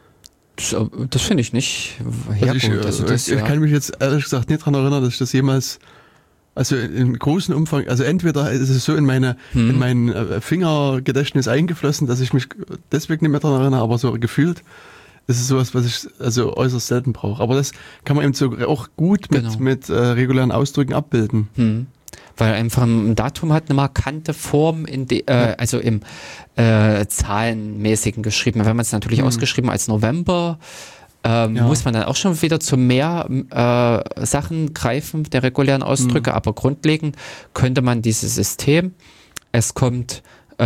Das finde ich nicht hergeholt. Ich kann mich jetzt ehrlich gesagt nicht daran erinnern, dass ich das jemals, also in großen Umfang, also entweder ist es so in mein Fingergedächtnis eingeflossen, dass ich mich deswegen nicht mehr daran erinnere, aber so gefühlt ist es sowas, was ich also äußerst selten brauche. Aber das kann man eben so auch gut mit regulären Ausdrücken abbilden. Weil einfach ein Datum hat eine markante Form, also im zahlenmäßigen geschrieben. Wenn man es natürlich ausgeschrieben als November, muss man dann auch schon wieder zu mehr Sachen greifen, der regulären Ausdrücke. Aber grundlegend könnte man dieses System, es kommt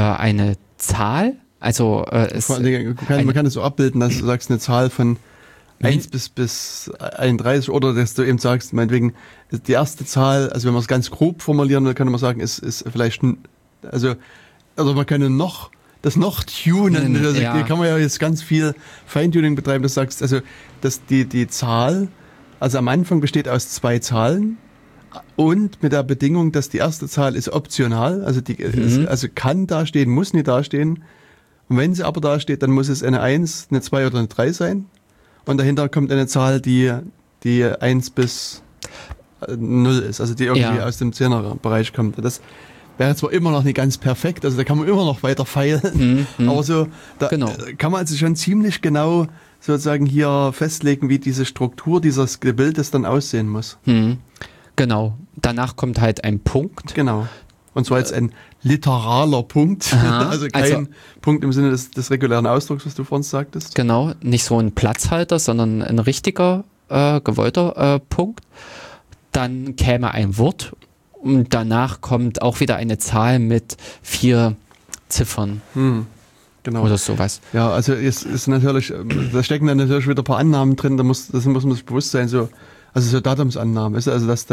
eine Zahl, also man kann es so abbilden, dass du sagst, eine Zahl von 1 bis 31 oder dass du eben sagst, meinetwegen die erste Zahl, also wenn man es ganz grob formulieren will, kann man sagen, ist vielleicht, also man kann das noch tunen, also ja. kann man ja jetzt ganz viel Feintuning betreiben, dass du sagst, also dass die Zahl, also am Anfang besteht aus 2 Zahlen und mit der Bedingung, dass die erste Zahl ist optional, also also kann da stehen, muss nicht da stehen. Und wenn sie aber da steht, dann muss es eine 1, eine 2 oder eine 3 sein. Und dahinter kommt eine Zahl, die 1 bis 0 ist, also die irgendwie aus dem 10er-Bereich kommt. Das wäre zwar immer noch nicht ganz perfekt, also da kann man immer noch weiter feilen, aber so, da kann man also schon ziemlich genau sozusagen hier festlegen, wie diese Struktur dieses Gebildes dann aussehen muss. Genau. Danach kommt halt ein Punkt. Genau. Und zwar jetzt ein literaler Punkt, also kein Punkt im Sinne des regulären Ausdrucks, was du vorhin sagtest. Genau, nicht so ein Platzhalter, sondern ein richtiger, gewollter Punkt. Dann käme ein Wort und danach kommt auch wieder eine Zahl mit 4 Ziffern. Genau. Oder sowas. Ja, also es ist natürlich, da stecken dann natürlich wieder ein paar Annahmen drin, das muss man sich bewusst sein, so Datumsannahmen, also dass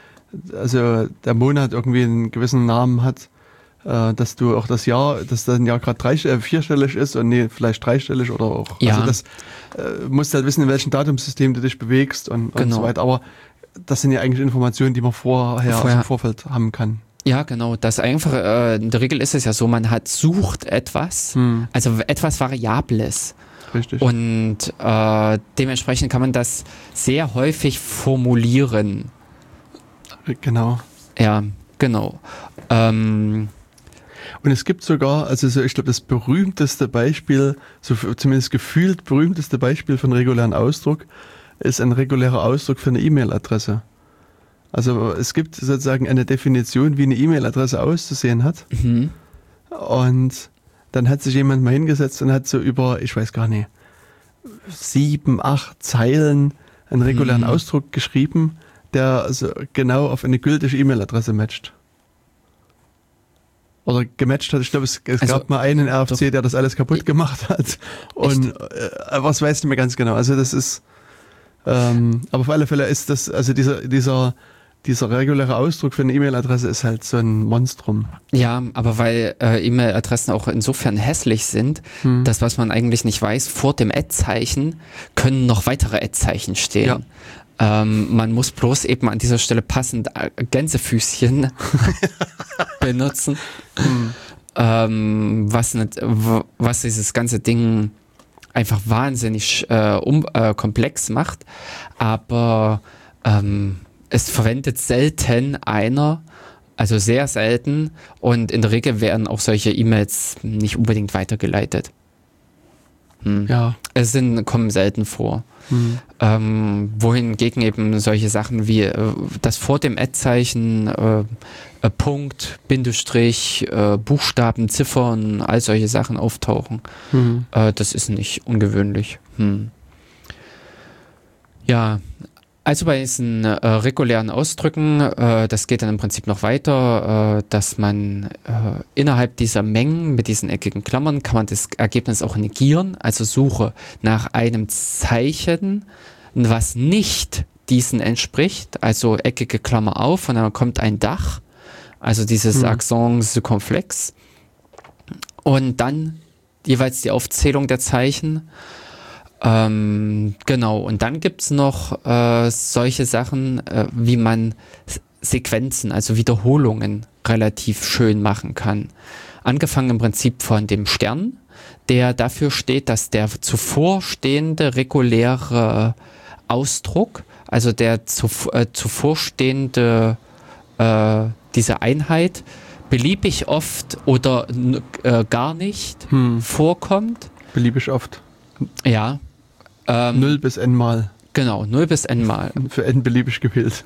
der Monat irgendwie einen gewissen Namen hat, dass du auch das Jahr, dass dein Jahr gerade 4-stellig ist und nee, vielleicht 3-stellig oder auch. Ja. Also das musst du halt wissen, in welchem Datumssystem du dich bewegst und so weiter. Aber das sind ja eigentlich Informationen, die man vorher aus dem Vorfeld haben kann. Ja, genau. Das einfach, in der Regel ist es ja so, man sucht etwas, also etwas Variables. Richtig. Und dementsprechend kann man das sehr häufig formulieren. Genau. Ja, genau. Und es gibt sogar, also ich glaube, das berühmteste Beispiel, so zumindest gefühlt berühmteste Beispiel von regulären Ausdruck, ist ein regulärer Ausdruck für eine E-Mail-Adresse. Also es gibt sozusagen eine Definition, wie eine E-Mail-Adresse auszusehen hat. Und dann hat sich jemand mal hingesetzt und hat so über, ich weiß gar nicht, 7, 8 Zeilen einen regulären Ausdruck geschrieben, der also genau auf eine gültige E-Mail-Adresse matcht. Oder gematcht hat. Ich glaube, es gab mal einen RFC, der das alles kaputt gemacht hat. Und was weiß ich nicht mehr ganz genau. Also das ist, aber auf alle Fälle ist das, also dieser reguläre Ausdruck für eine E-Mail-Adresse ist halt so ein Monstrum. Ja, aber weil E-Mail-Adressen auch insofern hässlich sind, dass was man eigentlich nicht weiß, vor dem Ad-Zeichen können noch weitere Ad-Zeichen stehen. Ja. Man muss bloß eben an dieser Stelle passend Gänsefüßchen benutzen, was dieses ganze Ding einfach wahnsinnig komplex macht. Aber es verwendet selten einer, also sehr selten, und in der Regel werden auch solche E-Mails nicht unbedingt weitergeleitet. Ja. Kommen selten vor. Wohingegen eben solche Sachen wie das vor dem Ad-Zeichen, Punkt, Bindestrich, Buchstaben, Ziffern, all solche Sachen auftauchen. Das ist nicht ungewöhnlich. Ja, also bei diesen regulären Ausdrücken, das geht dann im Prinzip noch weiter, dass man innerhalb dieser Mengen mit diesen eckigen Klammern kann man das Ergebnis auch negieren, also suche nach einem Zeichen, was nicht diesen entspricht, also eckige Klammer auf und dann kommt ein Dach, also dieses Accent circonflex und dann jeweils die Aufzählung der Zeichen. Genau, und dann gibt's noch solche Sachen, wie man Sequenzen, also Wiederholungen relativ schön machen kann. Angefangen im Prinzip von dem Stern, der dafür steht, dass der zuvorstehende reguläre Ausdruck, also der zuvorstehende diese Einheit beliebig oft oder gar nicht vorkommt. Beliebig oft. Ja. 0 bis n mal. Genau, 0 bis n mal. Für n beliebig gewählt.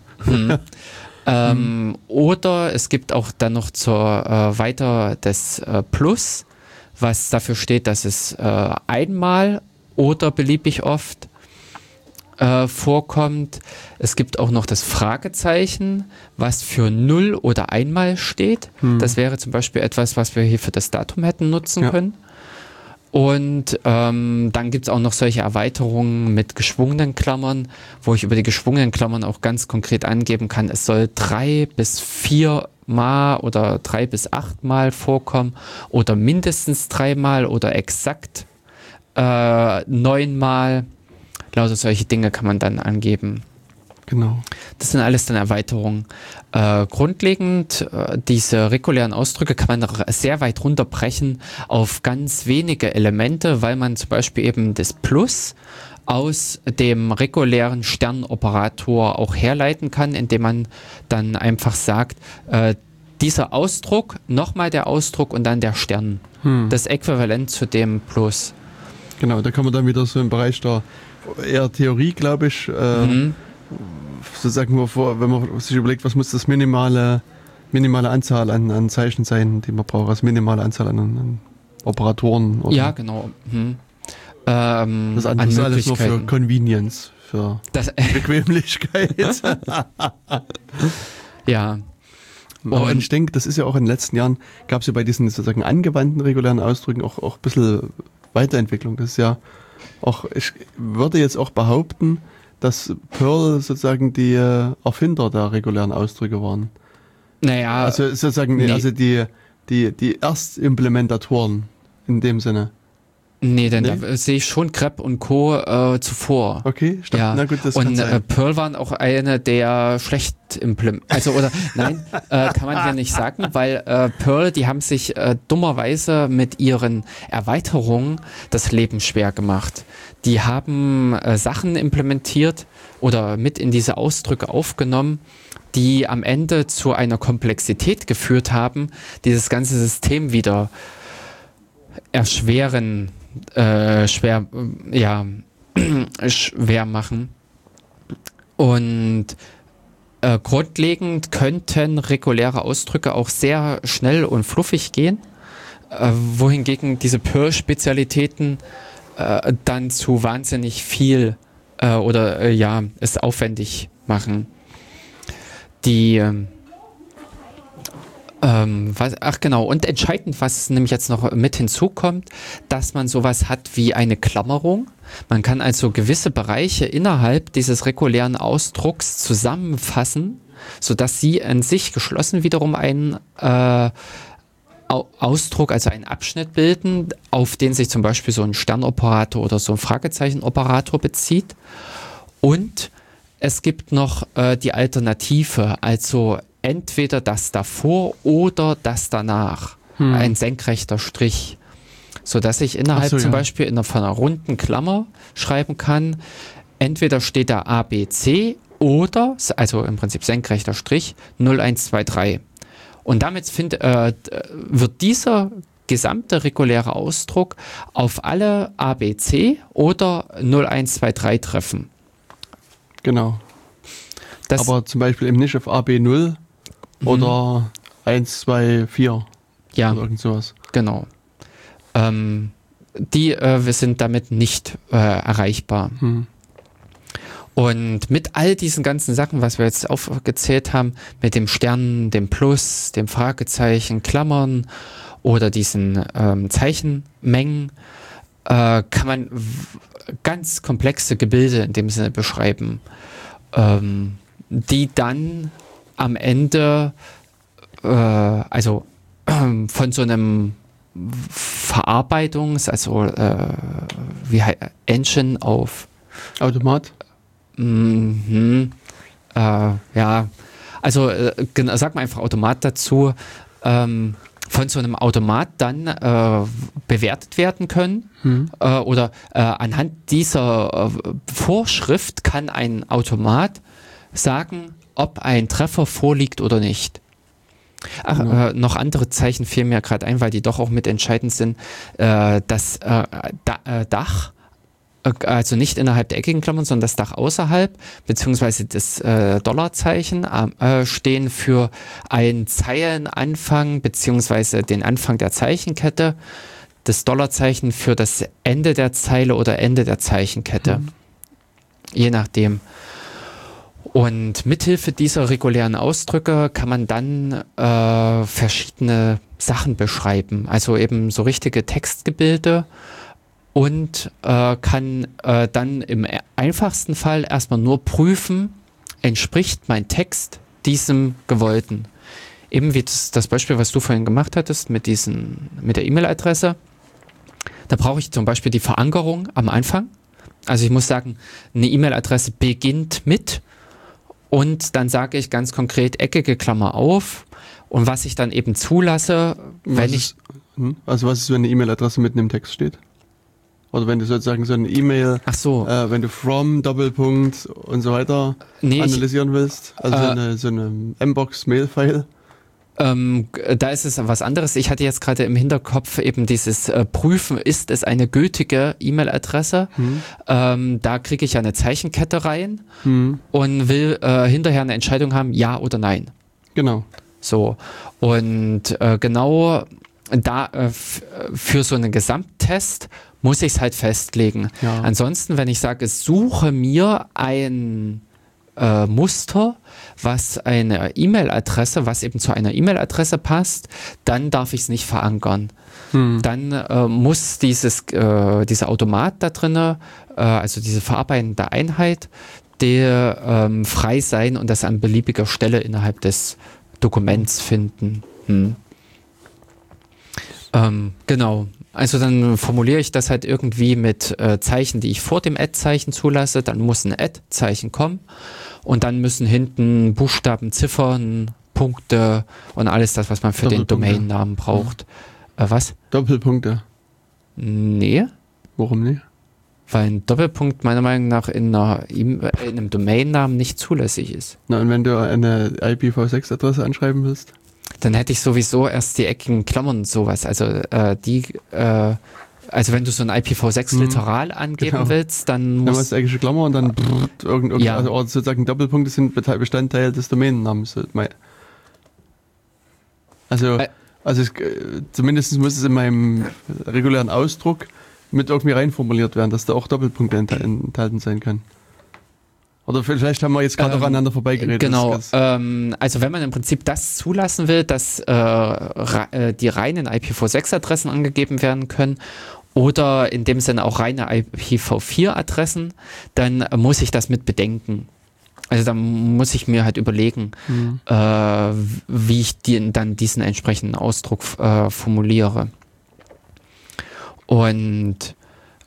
Oder es gibt auch dann noch weiter das Plus, was dafür steht, dass es einmal oder beliebig oft vorkommt. Es gibt auch noch das Fragezeichen, was für 0 oder einmal steht. Das wäre zum Beispiel etwas, was wir hier für das Datum hätten nutzen können. Und dann gibt es auch noch solche Erweiterungen mit geschwungenen Klammern, wo ich über die geschwungenen Klammern auch ganz konkret angeben kann, es soll 3 bis 4 Mal oder 3 bis 8 Mal vorkommen oder mindestens 3 Mal oder exakt 9 Mal. Lauter solche Dinge kann man dann angeben. Genau. Das sind alles dann Erweiterungen. Grundlegend, diese regulären Ausdrücke kann man sehr weit runterbrechen auf ganz wenige Elemente, weil man zum Beispiel eben das Plus aus dem regulären Sternoperator auch herleiten kann, indem man dann einfach sagt, dieser Ausdruck, nochmal der Ausdruck und dann der Stern. Das Äquivalent zu dem Plus. Genau, da kann man dann wieder so im Bereich der eher Theorie, glaube ich, sozusagen, wenn man sich überlegt, was muss das minimale Anzahl an Zeichen sein, die man braucht, also minimale Anzahl an Operatoren. Oder ja, genau. das andere ist alles nur für Convenience, für Bequemlichkeit. Ja. Und ich denke, das ist ja auch in den letzten Jahren, gab es ja bei diesen sozusagen angewandten regulären Ausdrücken auch ein bisschen Weiterentwicklung. Das ist ja auch, ich würde jetzt auch behaupten, dass Perl sozusagen die Erfinder der regulären Ausdrücke waren. Naja. Also sozusagen, also die Erstimplementatoren in dem Sinne. Nee, denn da sehe ich schon Krepp und Co. Zuvor. Okay, stimmt. Ja. Na gut, das und kann sein. Perl waren auch eine der schlecht nein, kann man ja nicht sagen, weil Perl, die haben sich dummerweise mit ihren Erweiterungen das Leben schwer gemacht. Die haben Sachen implementiert oder mit in diese Ausdrücke aufgenommen, die am Ende zu einer Komplexität geführt haben, die das ganze System wieder erschweren, schwer machen. Und grundlegend könnten reguläre Ausdrücke auch sehr schnell und fluffig gehen, wohingegen diese Perl-Spezialitäten dann zu wahnsinnig viel es aufwendig machen. Und entscheidend, was nämlich jetzt noch mit hinzukommt, dass man sowas hat wie eine Klammerung. Man kann also gewisse Bereiche innerhalb dieses regulären Ausdrucks zusammenfassen, sodass sie in sich geschlossen wiederum einen Ausdruck, also einen Abschnitt bilden, auf den sich zum Beispiel so ein Sternoperator oder so ein Fragezeichenoperator bezieht. Und es gibt noch die Alternative, also entweder das davor oder das danach, ein senkrechter Strich, sodass ich innerhalb zum Beispiel von einer runden Klammer schreiben kann, entweder steht da ABC oder, also im Prinzip senkrechter Strich, 0123. Und damit wird dieser gesamte reguläre Ausdruck auf alle ABC oder 0123 treffen. Genau. Aber zum Beispiel eben nicht auf AB0 oder 124 oder irgend sowas. Genau. Wir sind damit nicht erreichbar. Und mit all diesen ganzen Sachen, was wir jetzt aufgezählt haben, mit dem Stern, dem Plus, dem Fragezeichen, Klammern oder diesen Zeichenmengen, kann man ganz komplexe Gebilde in dem Sinne beschreiben, die dann am Ende von so einem Engine auf Automat? Sag mal einfach Automat dazu, von so einem Automat dann bewertet werden können oder anhand dieser Vorschrift kann ein Automat sagen, ob ein Treffer vorliegt oder nicht. Noch andere Zeichen fielen mir gerade ein, weil die doch auch mit entscheidend sind. Das Dach, also nicht innerhalb der eckigen Klammern, sondern das Dach außerhalb, beziehungsweise das Dollarzeichen stehen für einen Zeilenanfang, beziehungsweise den Anfang der Zeichenkette. Das Dollarzeichen für das Ende der Zeile oder Ende der Zeichenkette. Je nachdem. Und mithilfe dieser regulären Ausdrücke kann man dann verschiedene Sachen beschreiben. Also eben so richtige Textgebilde, und kann dann im einfachsten Fall erstmal nur prüfen, entspricht mein Text diesem Gewollten. Eben wie das Beispiel, was du vorhin gemacht hattest mit der E-Mail-Adresse. Da brauche ich zum Beispiel die Verankerung am Anfang. Also ich muss sagen, eine E-Mail-Adresse beginnt mit und dann sage ich ganz konkret eckige Klammer auf und was ich dann eben zulasse, wenn Also was ist, wenn eine E-Mail-Adresse mitten im Text steht? Oder wenn du sozusagen so eine E-Mail, wenn du from, Doppelpunkt und so weiter analysieren willst, also so eine Mbox-Mail-File. Da ist es was anderes. Ich hatte jetzt gerade im Hinterkopf eben dieses Prüfen, ist es eine gültige E-Mail-Adresse? Da kriege ich ja eine Zeichenkette rein und will hinterher eine Entscheidung haben, ja oder nein. Genau. So. Und genau da für so einen Gesamttest muss ich es halt festlegen. Ja. Ansonsten, wenn ich sage, suche mir ein Muster, was eine E-Mail-Adresse, was eben zu einer E-Mail-Adresse passt, dann darf ich es nicht verankern. Dann muss dieser Automat da drinne, also diese verarbeitende Einheit, der frei sein und das an beliebiger Stelle innerhalb des Dokuments finden. Genau. Also dann formuliere ich das halt irgendwie mit Zeichen, die ich vor dem Add-Zeichen zulasse. Dann muss ein Add-Zeichen kommen und dann müssen hinten Buchstaben, Ziffern, Punkte und alles das, was man für den Domainnamen braucht. Was? Doppelpunkte? Nee. Warum nicht? Weil ein Doppelpunkt meiner Meinung nach in einem Domainnamen nicht zulässig ist. Na, und wenn du eine IPv6-Adresse anschreiben willst? Dann hätte ich sowieso erst die eckigen Klammern und sowas. Also also wenn du so ein IPv6-Literal angeben willst, dann muss... Dann hast du eckige Klammer und dann also sozusagen Doppelpunkte sind Bestandteil des Domainnamens. Zumindest muss es in meinem regulären Ausdruck mit irgendwie reinformuliert werden, dass da auch Doppelpunkte enthalten sein können. Oder vielleicht haben wir jetzt gerade auch aneinander vorbeigeredet. Genau, also wenn man im Prinzip das zulassen will, dass die reinen IPv6-Adressen angegeben werden können oder in dem Sinne auch reine IPv4-Adressen, dann muss ich das mit bedenken. Also dann muss ich mir halt überlegen, wie ich dann diesen entsprechenden Ausdruck formuliere. Und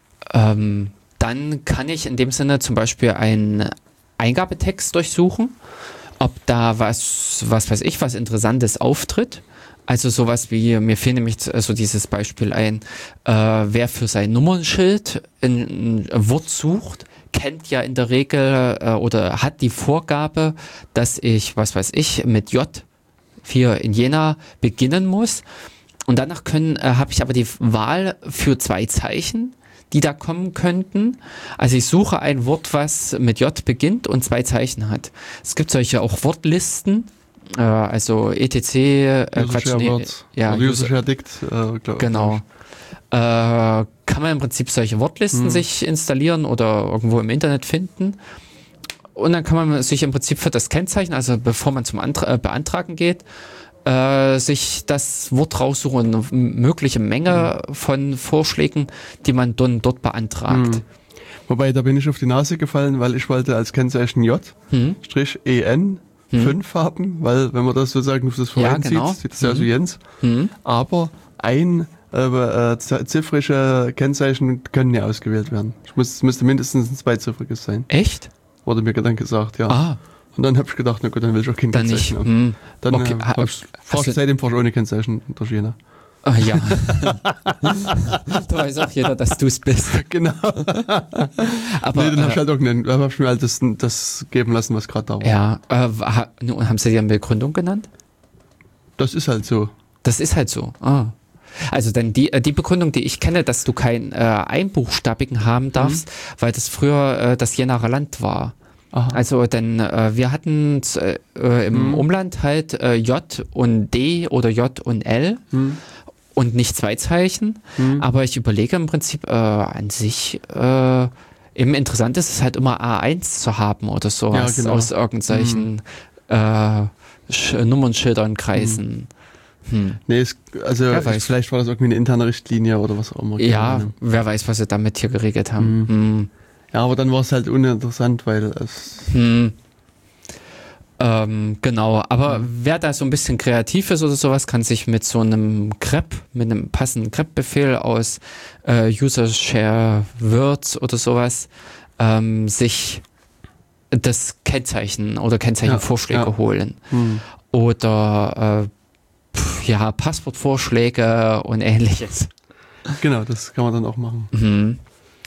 dann kann ich in dem Sinne zum Beispiel einen Eingabetext durchsuchen, ob da was Interessantes auftritt. Also sowas wie, mir fiel nämlich so dieses Beispiel ein, wer für sein Nummernschild ein Wort sucht, kennt ja in der Regel oder hat die Vorgabe, dass ich, mit J hier in Jena beginnen muss. Und danach habe ich aber die Wahl für 2 Zeichen, die da kommen könnten. Also ich suche ein Wort, was mit J beginnt und 2 Zeichen hat. Es gibt solche auch Wortlisten, also etc. User-Share-Dict. Genau. Kann man im Prinzip solche Wortlisten sich installieren oder irgendwo im Internet finden. Und dann kann man sich im Prinzip für das Kennzeichen, also bevor man zum Beantragen geht, sich das Wort raussuchen, eine mögliche Menge von Vorschlägen, die man dann dort beantragt. Wobei, da bin ich auf die Nase gefallen, weil ich wollte als Kennzeichen J-EN 5 haben, weil wenn man das sozusagen auf das Verein sieht das ja aus wie Jens. Aber ziffrische Kennzeichen können ja ausgewählt werden. Es müsste mindestens ein 2-ziffriges sein. Echt? Wurde mir dann gesagt, ja. Und dann habe ich gedacht, na gut, dann will ich auch kein Kennzeichen haben. Dann seitdem fahre ich ohne Kennzeichen durch Jena. Ja. Da weiß auch jeder, dass du es bist. Genau. Aber dann habe ich halt auch hab ich mir halt das geben lassen, was gerade da war. Ja. Haben sie dir eine Begründung genannt? Das ist halt so. Das ist halt so. Also dann die Begründung, die ich kenne, dass du keinen einbuchstabigen haben darfst, weil das früher das Jenaer Land war. Aha. Also denn wir hatten im Umland halt J und D oder J und L und nicht 2 Zeichen, aber ich überlege im Prinzip an sich eben interessant ist es halt immer A1 zu haben oder sowas aus irgendwelchen Nummernschildern, Kreisen. Nee, Wer weiß. vielleicht war das irgendwie eine interne Richtlinie oder was auch immer. Ja, wer weiß, was sie damit hier geregelt haben. Ja, aber dann war es halt uninteressant, weil es... Genau, aber wer da so ein bisschen kreativ ist oder sowas, kann sich mit so einem mit einem passenden grep-Befehl aus User Share Words oder sowas, sich das Kennzeichen oder Kennzeichenvorschläge holen. Oder Passwortvorschläge und ähnliches. Genau, das kann man dann auch machen.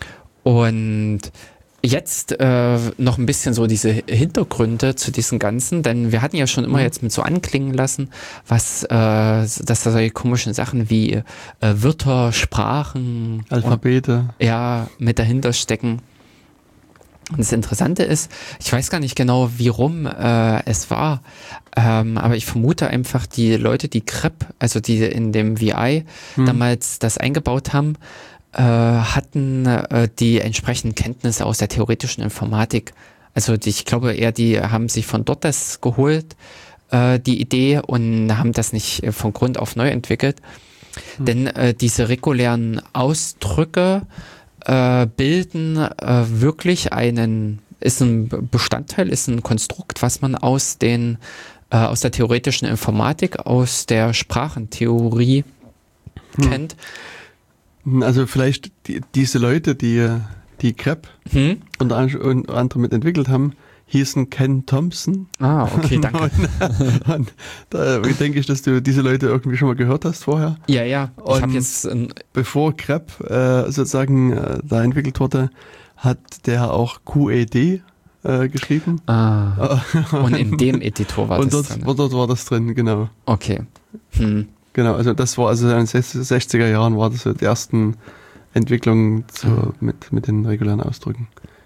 Und jetzt noch ein bisschen so diese Hintergründe zu diesen Ganzen, denn wir hatten ja schon immer jetzt mit so anklingen lassen, dass da solche komischen Sachen wie Wörter, Sprachen, Alphabete. mit dahinter stecken. Und das Interessante ist, ich weiß gar nicht genau, wie rum es war, aber ich vermute einfach, die Leute, die grep, also die in dem VI damals das eingebaut haben, hatten die entsprechenden Kenntnisse aus der theoretischen Informatik. Also ich glaube eher, die haben sich von dort das geholt, die Idee, und haben das nicht von Grund auf neu entwickelt. Denn diese regulären Ausdrücke bilden wirklich ist ein Bestandteil, ist ein Konstrukt, was man aus der theoretischen Informatik, aus der Sprachentheorie kennt. Also vielleicht diese Leute, die grep unter anderem mit entwickelt haben, hießen Ken Thompson. Ah, okay, danke. und da denke ich, dass du diese Leute irgendwie schon mal gehört hast vorher. Ja. Ich habe jetzt bevor grep sozusagen da entwickelt wurde, hat der auch QED geschrieben. Und in dem Editor war das drin. Und dort war das drin, genau. Okay. Genau, also das war in den 60er Jahren war das so die ersten Entwicklungen mit den regulären Ausdrücken.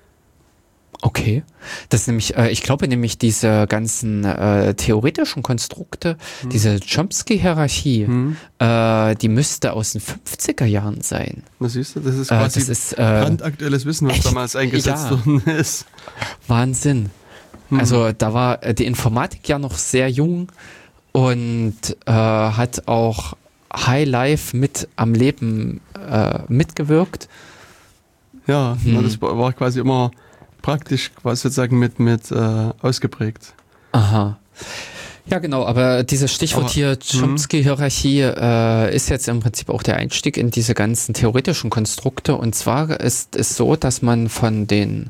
Okay. Das ist nämlich, ich glaube nämlich, diese ganzen theoretischen Konstrukte, diese Chomsky-Hierarchie, die müsste aus den 50er Jahren sein. Das siehst du, das ist quasi brandaktuelles Wissen, was damals eingesetzt worden ist. Wahnsinn. Also da war die Informatik ja noch sehr jung und hat auch High Life mit am Leben mitgewirkt. Ja, das war quasi immer praktisch quasi sozusagen mit ausgeprägt. Aha. Ja, genau, aber dieses Stichwort hier, Chomsky-Hierarchie, ist jetzt im Prinzip auch der Einstieg in diese ganzen theoretischen Konstrukte. Und zwar ist es so, dass man von der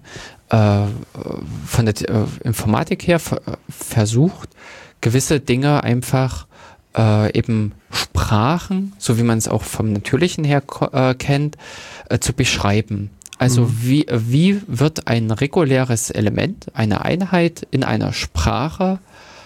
Informatik her versucht, gewisse Dinge einfach eben Sprachen, so wie man es auch vom Natürlichen her kennt, zu beschreiben. Also wie wird ein reguläres Element, eine Einheit in einer Sprache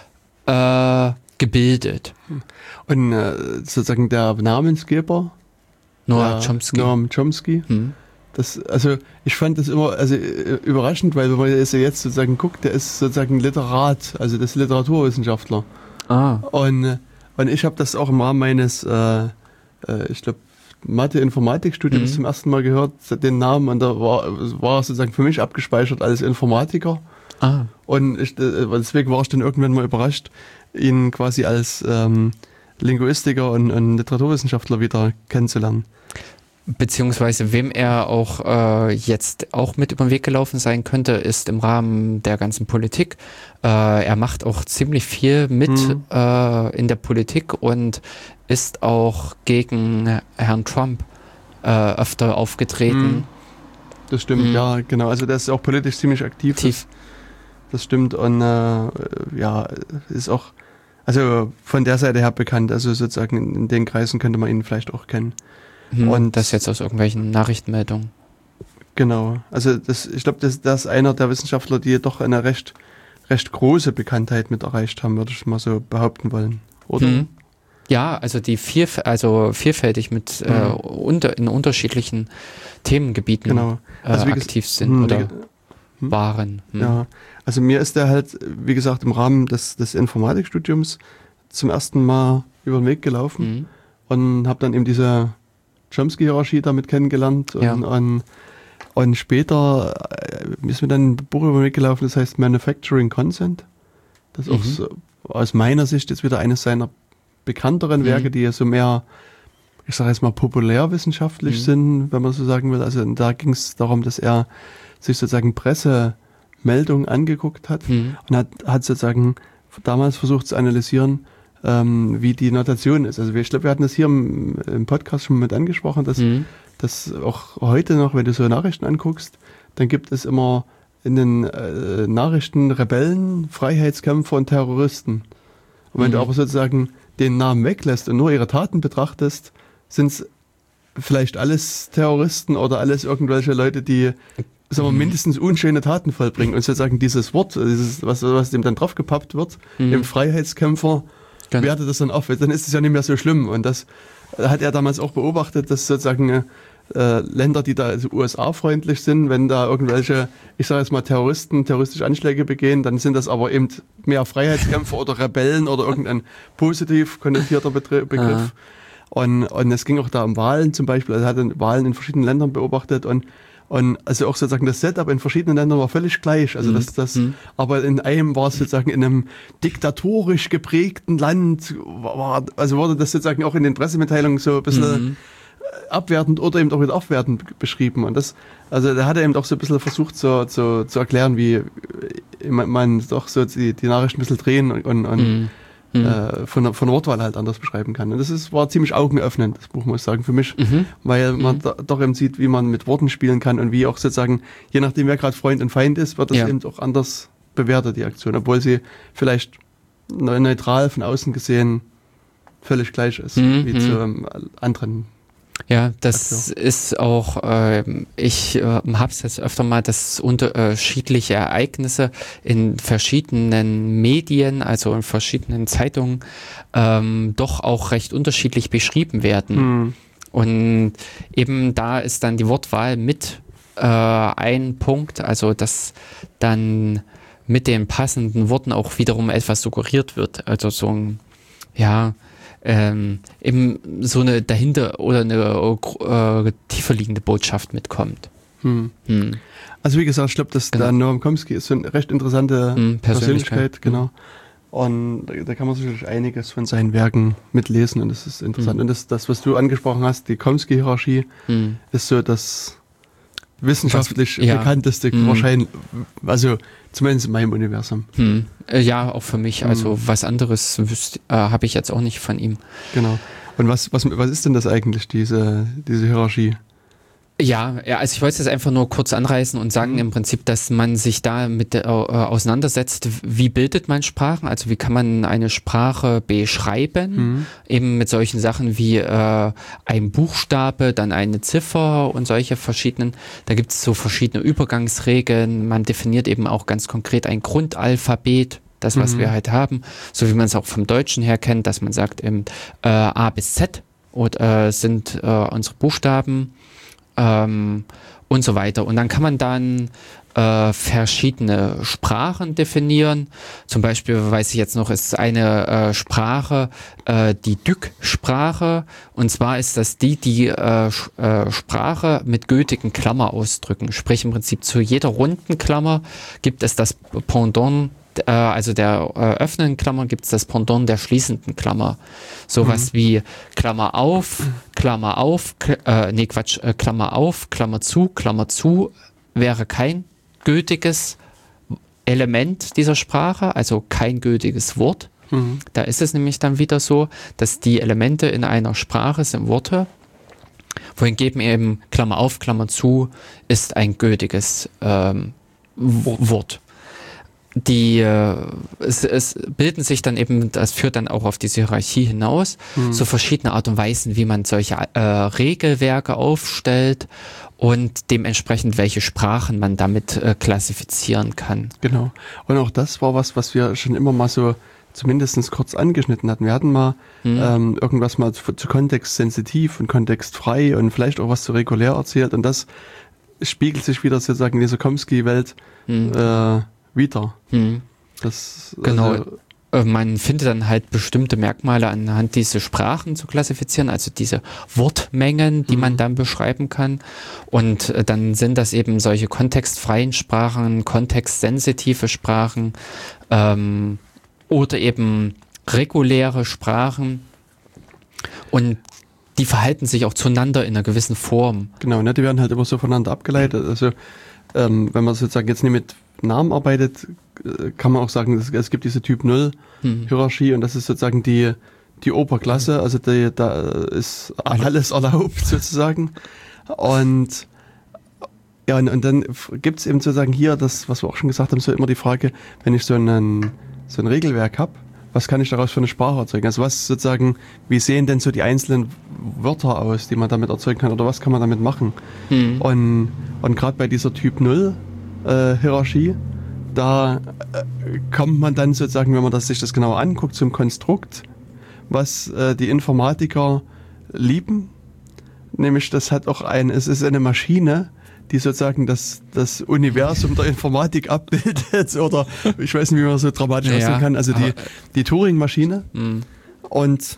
gebildet? Und sozusagen der Namensgeber, Noam Chomsky. Also ich fand das immer überraschend, weil wenn man jetzt sozusagen guckt, der ist sozusagen Literat, also das ist Literaturwissenschaftler. Und ich habe das auch im Rahmen meines, ich glaube, Mathe-Informatik-Studiums zum ersten Mal gehört, den Namen, und da war sozusagen für mich abgespeichert als Informatiker. Und deswegen war ich dann irgendwann mal überrascht, ihn quasi als Linguistiker und Literaturwissenschaftler wieder kennenzulernen. Beziehungsweise wem er auch jetzt auch mit über den Weg gelaufen sein könnte, ist im Rahmen der ganzen Politik. Er macht auch ziemlich viel mit in der Politik und ist auch gegen Herrn Trump öfter aufgetreten. Das stimmt, ja, genau. Also der ist auch politisch ziemlich aktiv. Das stimmt, und ist auch also von der Seite her bekannt. Also sozusagen in den Kreisen könnte man ihn vielleicht auch kennen. Und das jetzt aus irgendwelchen Nachrichtenmeldungen. Genau. Also ich glaube, das ist einer der Wissenschaftler, die doch eine recht große Bekanntheit mit erreicht haben, würde ich mal so behaupten wollen. Oder? Ja, also die vielfältig mit in unterschiedlichen Themengebieten aktiv sind oder waren. Ja, also mir ist der halt, wie gesagt, im Rahmen des Informatikstudiums zum ersten Mal über den Weg gelaufen und habe dann eben diese Chomsky-Hierarchie damit kennengelernt und später ist mir dann ein Buch über den Weg gelaufen, das heißt Manufacturing Consent. Das ist auch so, aus meiner Sicht jetzt wieder eines seiner bekannteren Werke, die ja so mehr, ich sage jetzt mal, populärwissenschaftlich sind, wenn man so sagen will. Also da ging es darum, dass er sich sozusagen Pressemeldungen angeguckt hat und hat sozusagen damals versucht zu analysieren, wie die Notation ist. Also ich glaube, wir hatten das hier im Podcast schon mit angesprochen, dass auch heute noch, wenn du so Nachrichten anguckst, dann gibt es immer in den Nachrichten Rebellen, Freiheitskämpfer und Terroristen. Und wenn du aber sozusagen den Namen weglässt und nur ihre Taten betrachtest, sind es vielleicht alles Terroristen oder alles irgendwelche Leute, die, sagen wir, mindestens unschöne Taten vollbringen. Und sozusagen dieses Wort, was dem dann draufgepappt wird, im Freiheitskämpfer, wertet das dann auf. Dann ist es ja nicht mehr so schlimm. Und das hat er damals auch beobachtet, dass sozusagen Länder, die da also USA-freundlich sind, wenn da irgendwelche, ich sage jetzt mal, Terroristen terroristische Anschläge begehen, dann sind das aber eben mehr Freiheitskämpfer oder Rebellen oder irgendein positiv konnotierter Begriff. Und es ging auch da um Wahlen zum Beispiel. Also er hat Wahlen in verschiedenen Ländern beobachtet und also auch sozusagen das Setup in verschiedenen Ländern war völlig gleich. Also aber in einem war es sozusagen in einem diktatorisch geprägten Land, also wurde das sozusagen auch in den Pressemitteilungen so ein bisschen abwertend oder eben auch wieder aufwertend beschrieben. Und also da hat er eben auch so ein bisschen versucht zu erklären, wie man doch so die Nachrichten ein bisschen drehen und von der Wortwahl halt anders beschreiben kann. Und das war ziemlich augenöffnend, das Buch, muss ich sagen, für mich, weil man doch eben sieht, wie man mit Worten spielen kann und wie auch sozusagen, je nachdem wer gerade Freund und Feind ist, wird das eben auch anders bewertet, die Aktion, obwohl sie vielleicht neutral von außen gesehen völlig gleich ist, wie zu anderen. Ja, das ist auch, ich habe es jetzt öfter mal, dass unterschiedliche Ereignisse in verschiedenen Medien, also in verschiedenen Zeitungen, doch auch recht unterschiedlich beschrieben werden. Und eben da ist dann die Wortwahl mit ein Punkt, also dass dann mit den passenden Worten auch wiederum etwas suggeriert wird. Also so ein, eben so eine dahinter oder eine tiefer liegende Botschaft mitkommt. Also wie gesagt, ich glaube, dass der Noam Chomsky ist so eine recht interessante Persönlichkeit, genau. Und da kann man sicherlich einiges von seinen Werken mitlesen und das ist interessant. Und das, was du angesprochen hast, die Chomsky-Hierarchie, ist so das wissenschaftlich bekannteste wahrscheinlich, also zumindest in meinem Universum. Ja, auch für mich. Also was anderes habe ich jetzt auch nicht von ihm. Genau. Und was ist denn das eigentlich, diese Hierarchie? Ja, also ich wollte es jetzt einfach nur kurz anreißen und sagen im Prinzip, dass man sich da mit auseinandersetzt, wie bildet man Sprachen, also wie kann man eine Sprache beschreiben, eben mit solchen Sachen wie ein Buchstabe, dann eine Ziffer und solche verschiedenen, da gibt es so verschiedene Übergangsregeln, man definiert eben auch ganz konkret ein Grundalphabet, das was wir halt haben, so wie man es auch vom Deutschen her kennt, dass man sagt eben A bis Z sind unsere Buchstaben, und so weiter. Und dann kann man dann verschiedene Sprachen definieren. Zum Beispiel, weiß ich jetzt noch, ist eine Sprache die Dück-Sprache. Und zwar ist das die Sprache mit gültigen Klammerausdrücken. Sprich im Prinzip zu jeder runden Klammer gibt es das Pendant, also der öffnenden Klammer gibt es das Pendant der schließenden Klammer. Sowas wie Klammer auf, Klammer auf, Klammer zu wäre kein gültiges Element dieser Sprache, also kein gültiges Wort. Da ist es nämlich dann wieder so, dass die Elemente in einer Sprache sind Worte, wohingegen eben Klammer auf, Klammer zu ist ein gültiges Wort. Es bilden sich dann eben, das führt dann auch auf diese Hierarchie hinaus, so verschiedene Art und Weisen, wie man solche Regelwerke aufstellt und dementsprechend welche Sprachen man damit klassifizieren kann. Genau. Und auch das war was wir schon immer mal so zumindest kurz angeschnitten hatten. Wir hatten mal irgendwas mal zu kontextsensitiv und kontextfrei und vielleicht auch was zu regulär erzählt und das spiegelt sich wieder sozusagen in dieser Chomsky-Welt wieder. Genau. Man findet dann halt bestimmte Merkmale anhand dieser Sprachen zu klassifizieren, also diese Wortmengen, die man dann beschreiben kann. Und dann sind das eben solche kontextfreien Sprachen, kontextsensitive Sprachen oder eben reguläre Sprachen. Und die verhalten sich auch zueinander in einer gewissen Form. Genau, ne, die werden halt immer so voneinander abgeleitet. Also wenn man sozusagen jetzt nicht mit Namen arbeitet, kann man auch sagen, es gibt diese Typ 0 Hierarchie und das ist sozusagen die Oberklasse, also da ist alles erlaubt sozusagen. Und ja, und dann gibt es eben sozusagen hier das, was wir auch schon gesagt haben, so immer die Frage, wenn ich so ein Regelwerk habe, was kann ich daraus für eine Sprache erzeugen? Also was sozusagen, wie sehen denn so die einzelnen Wörter aus, die man damit erzeugen kann oder was kann man damit machen? Und gerade bei dieser Typ 0 Hierarchie, da kommt man dann sozusagen, wenn man sich das genauer anguckt, zum Konstrukt, was die Informatiker lieben. Nämlich es ist eine Maschine, die sozusagen das Universum der Informatik abbildet oder ich weiß nicht, wie man so dramatisch ausdrücken kann, also die Turing-Maschine und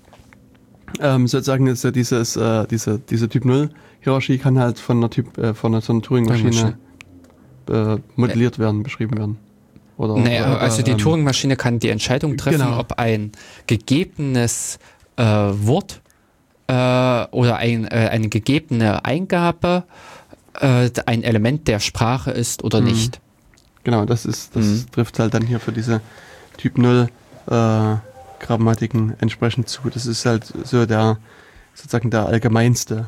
sozusagen ist ja diese Typ 0 Hierarchie kann halt von so einer Turing-Maschine modelliert werden, beschrieben werden. Also die Turing-Maschine kann die Entscheidung treffen, genau. ob ein gegebenes Wort oder eine gegebene Eingabe ein Element der Sprache ist oder nicht. Genau, das trifft halt dann hier für diese Typ 0 Grammatiken entsprechend zu. Das ist halt so der allgemeinste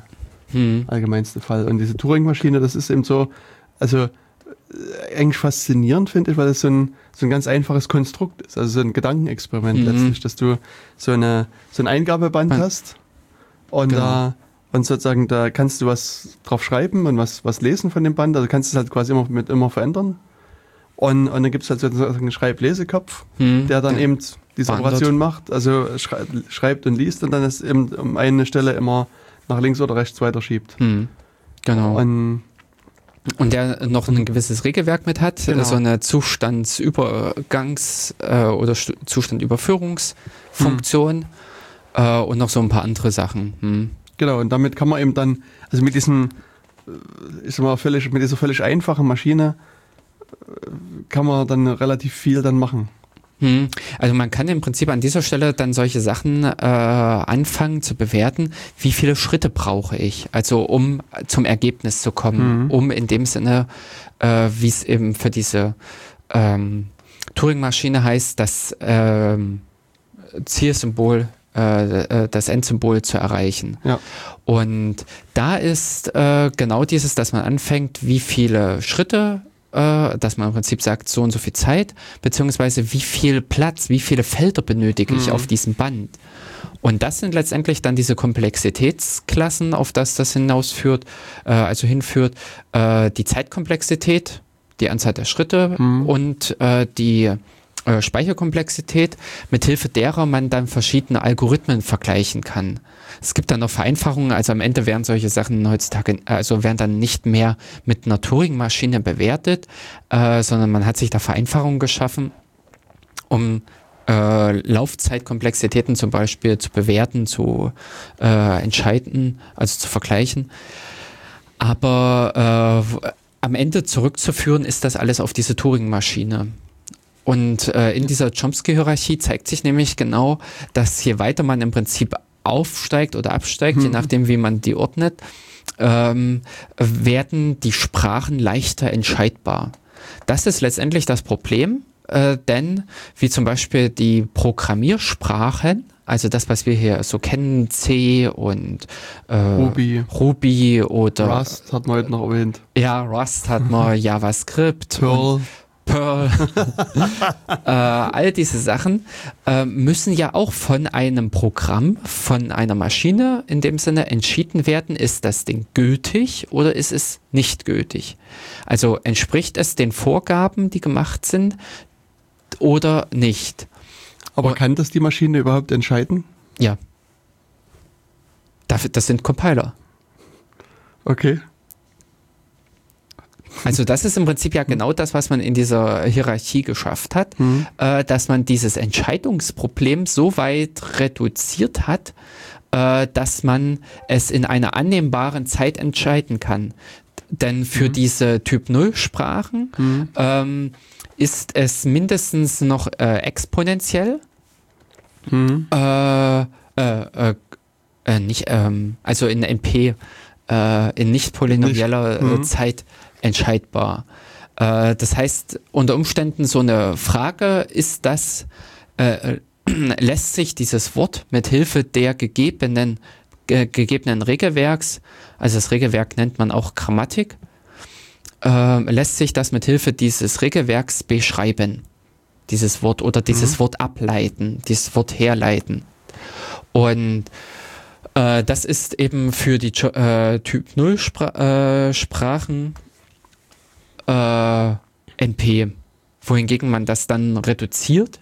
Fall. Und diese Turing-Maschine, das ist eben so, also eigentlich faszinierend, finde ich, weil es so ein ganz einfaches Konstrukt ist, also so ein Gedankenexperiment letztlich, dass du so ein Eingabeband hast und Genau. und sozusagen da kannst du was drauf schreiben und was lesen von dem Band, also kannst du es halt quasi immer verändern und dann gibt es halt sozusagen einen Schreib-Lesekopf, der dann eben diese Operation macht, also schreibt und liest und dann es eben um eine Stelle immer nach links oder rechts weiter schiebt. Genau. Und der noch ein gewisses Regelwerk mit hat, Genau. so eine Zustandsübergangs- oder Zustandüberführungsfunktion und noch so ein paar andere Sachen. Genau, und damit kann man eben dann, also mit dieser völlig einfachen Maschine kann man dann relativ viel dann machen. Also man kann im Prinzip an dieser Stelle dann solche Sachen anfangen zu bewerten, wie viele Schritte brauche ich, also um zum Ergebnis zu kommen, um in dem Sinne, wie es eben für diese Turing-Maschine heißt, das Zielsymbol, das Endsymbol zu erreichen. Ja. Und da ist genau dieses, dass man anfängt, wie viele Schritte, dass man im Prinzip sagt, so und so viel Zeit, beziehungsweise wie viel Platz, wie viele Felder benötige ich auf diesem Band. Und das sind letztendlich dann diese Komplexitätsklassen, auf das hinführt, die Zeitkomplexität, die Anzahl der Schritte und die Speicherkomplexität, mithilfe derer man dann verschiedene Algorithmen vergleichen kann. Es gibt dann noch Vereinfachungen, also am Ende werden solche Sachen heutzutage, also werden dann nicht mehr mit einer Turing-Maschine bewertet, sondern man hat sich da Vereinfachungen geschaffen, um Laufzeitkomplexitäten zum Beispiel zu bewerten, zu entscheiden, also zu vergleichen. Aber am Ende zurückzuführen ist das alles auf diese Turing-Maschine. Und in dieser Chomsky-Hierarchie zeigt sich nämlich genau, dass je weiter man im Prinzip aufsteigt oder absteigt, je nachdem wie man die ordnet, werden die Sprachen leichter entscheidbar. Das ist letztendlich das Problem, denn wie zum Beispiel die Programmiersprachen, also das, was wir hier so kennen, C und Ruby oder Rust hat man heute noch erwähnt. Ja, Rust hat man, JavaScript, Perl. All diese Sachen müssen ja auch von einem Programm, von einer Maschine in dem Sinne entschieden werden, ist das Ding gültig oder ist es nicht gültig? Also entspricht es den Vorgaben, die gemacht sind oder nicht? Aber kann das die Maschine überhaupt entscheiden? Ja. Das sind Compiler. Okay. Also das ist im Prinzip ja genau das, was man in dieser Hierarchie geschafft hat, dass man dieses Entscheidungsproblem so weit reduziert hat, dass man es in einer annehmbaren Zeit entscheiden kann. Denn für diese Typ-0-Sprachen ist es mindestens noch exponentiell, Also in NP, in nicht polynomieller Zeit entscheidbar. Das heißt, unter Umständen so eine Frage ist das, lässt sich dieses Wort mit Hilfe der gegebenen Regelwerks, also das Regelwerk nennt man auch Grammatik, lässt sich das mit Hilfe dieses Regelwerks beschreiben, dieses Wort, oder dieses Wort ableiten, dieses Wort herleiten. Und das ist eben für die Typ 0 Sprachen NP, wohingegen man das dann reduziert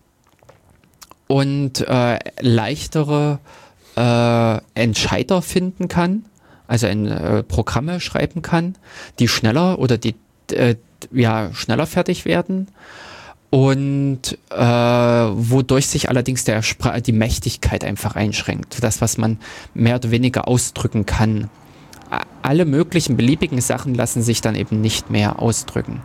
und leichtere Entscheider finden kann, also Programme schreiben kann, die schneller oder die schneller fertig werden und wodurch sich allerdings die Mächtigkeit einfach einschränkt. Das, was man mehr oder weniger ausdrücken kann. Alle möglichen beliebigen Sachen lassen sich dann eben nicht mehr ausdrücken.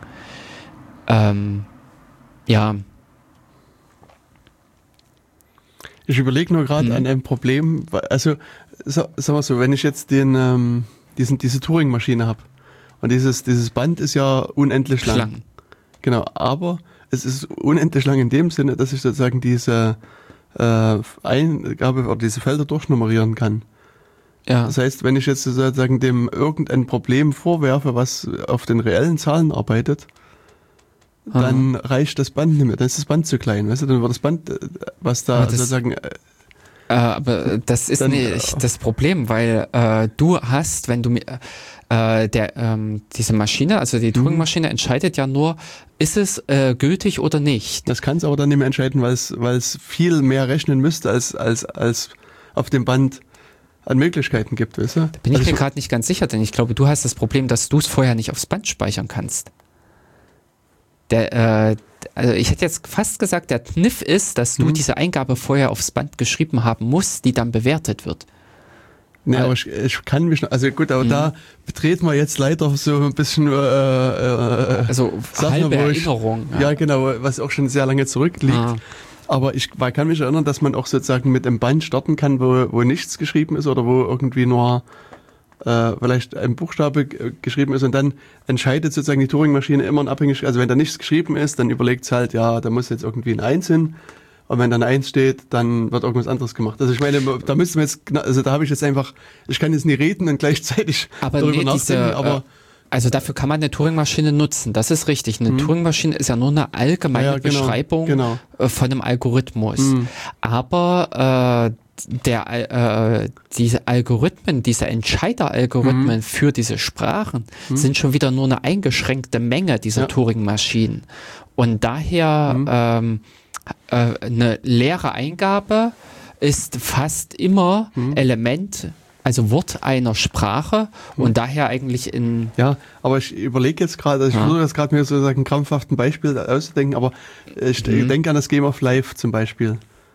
Ich überlege nur gerade an ein Problem, also sagen wir so, wenn ich jetzt diese Turing-Maschine habe und dieses Band ist ja unendlich lang. Genau, aber es ist unendlich lang in dem Sinne, dass ich sozusagen diese Eingabe oder diese Felder durchnummerieren kann. Ja. Das heißt, wenn ich jetzt sozusagen dem irgendein Problem vorwerfe, was auf den reellen Zahlen arbeitet, dann reicht das Band nicht mehr, dann ist das Band zu klein, weißt du, dann wird das Band, was da sozusagen... aber das ist nicht das Problem, weil du hast, wenn du diese Maschine, also die Turing-Maschine entscheidet ja nur, ist es gültig oder nicht. Das kann es aber dann nicht mehr entscheiden, weil es viel mehr rechnen müsste, als auf dem Band an Möglichkeiten gibt, weißt du? Da bin ich mir gerade nicht ganz sicher, denn ich glaube, du hast das Problem, dass du es vorher nicht aufs Band speichern kannst. Also ich hätte jetzt fast gesagt, der Kniff ist, dass du diese Eingabe vorher aufs Band geschrieben haben musst, die dann bewertet wird. Nee, aber ich kann mich noch, also gut, aber da betreten wir jetzt leider so ein bisschen also halbe Erinnerung. Ja, genau, was auch schon sehr lange zurückliegt. Aber ich kann mich erinnern, dass man auch sozusagen mit einem Band starten kann, wo nichts geschrieben ist oder wo irgendwie nur vielleicht ein Buchstabe geschrieben ist und dann entscheidet sozusagen die Turing-Maschine immer in Abhängigkeit, also wenn da nichts geschrieben ist, dann überlegt es halt, ja, da muss jetzt irgendwie ein 1 hin und wenn dann ein 1 steht, dann wird irgendwas anderes gemacht. Also ich meine, da müssen wir jetzt, also da habe ich jetzt einfach, ich kann jetzt nie reden und gleichzeitig darüber nachdenken, also dafür kann man eine Turing-Maschine nutzen, das ist richtig. Eine Turing-Maschine ist ja nur eine allgemeine Beschreibung von einem Algorithmus. Aber diese Algorithmen, diese Entscheider-Algorithmen für diese Sprachen sind schon wieder nur eine eingeschränkte Menge dieser Turing-Maschinen. Und daher eine leere Eingabe ist fast immer Element, also Wort einer Sprache und daher eigentlich in... Ja, aber ich überlege jetzt gerade, ich versuche jetzt gerade mir sozusagen krampfhaft ein Beispiel auszudenken, aber ich denke an das Game of Life zum Beispiel.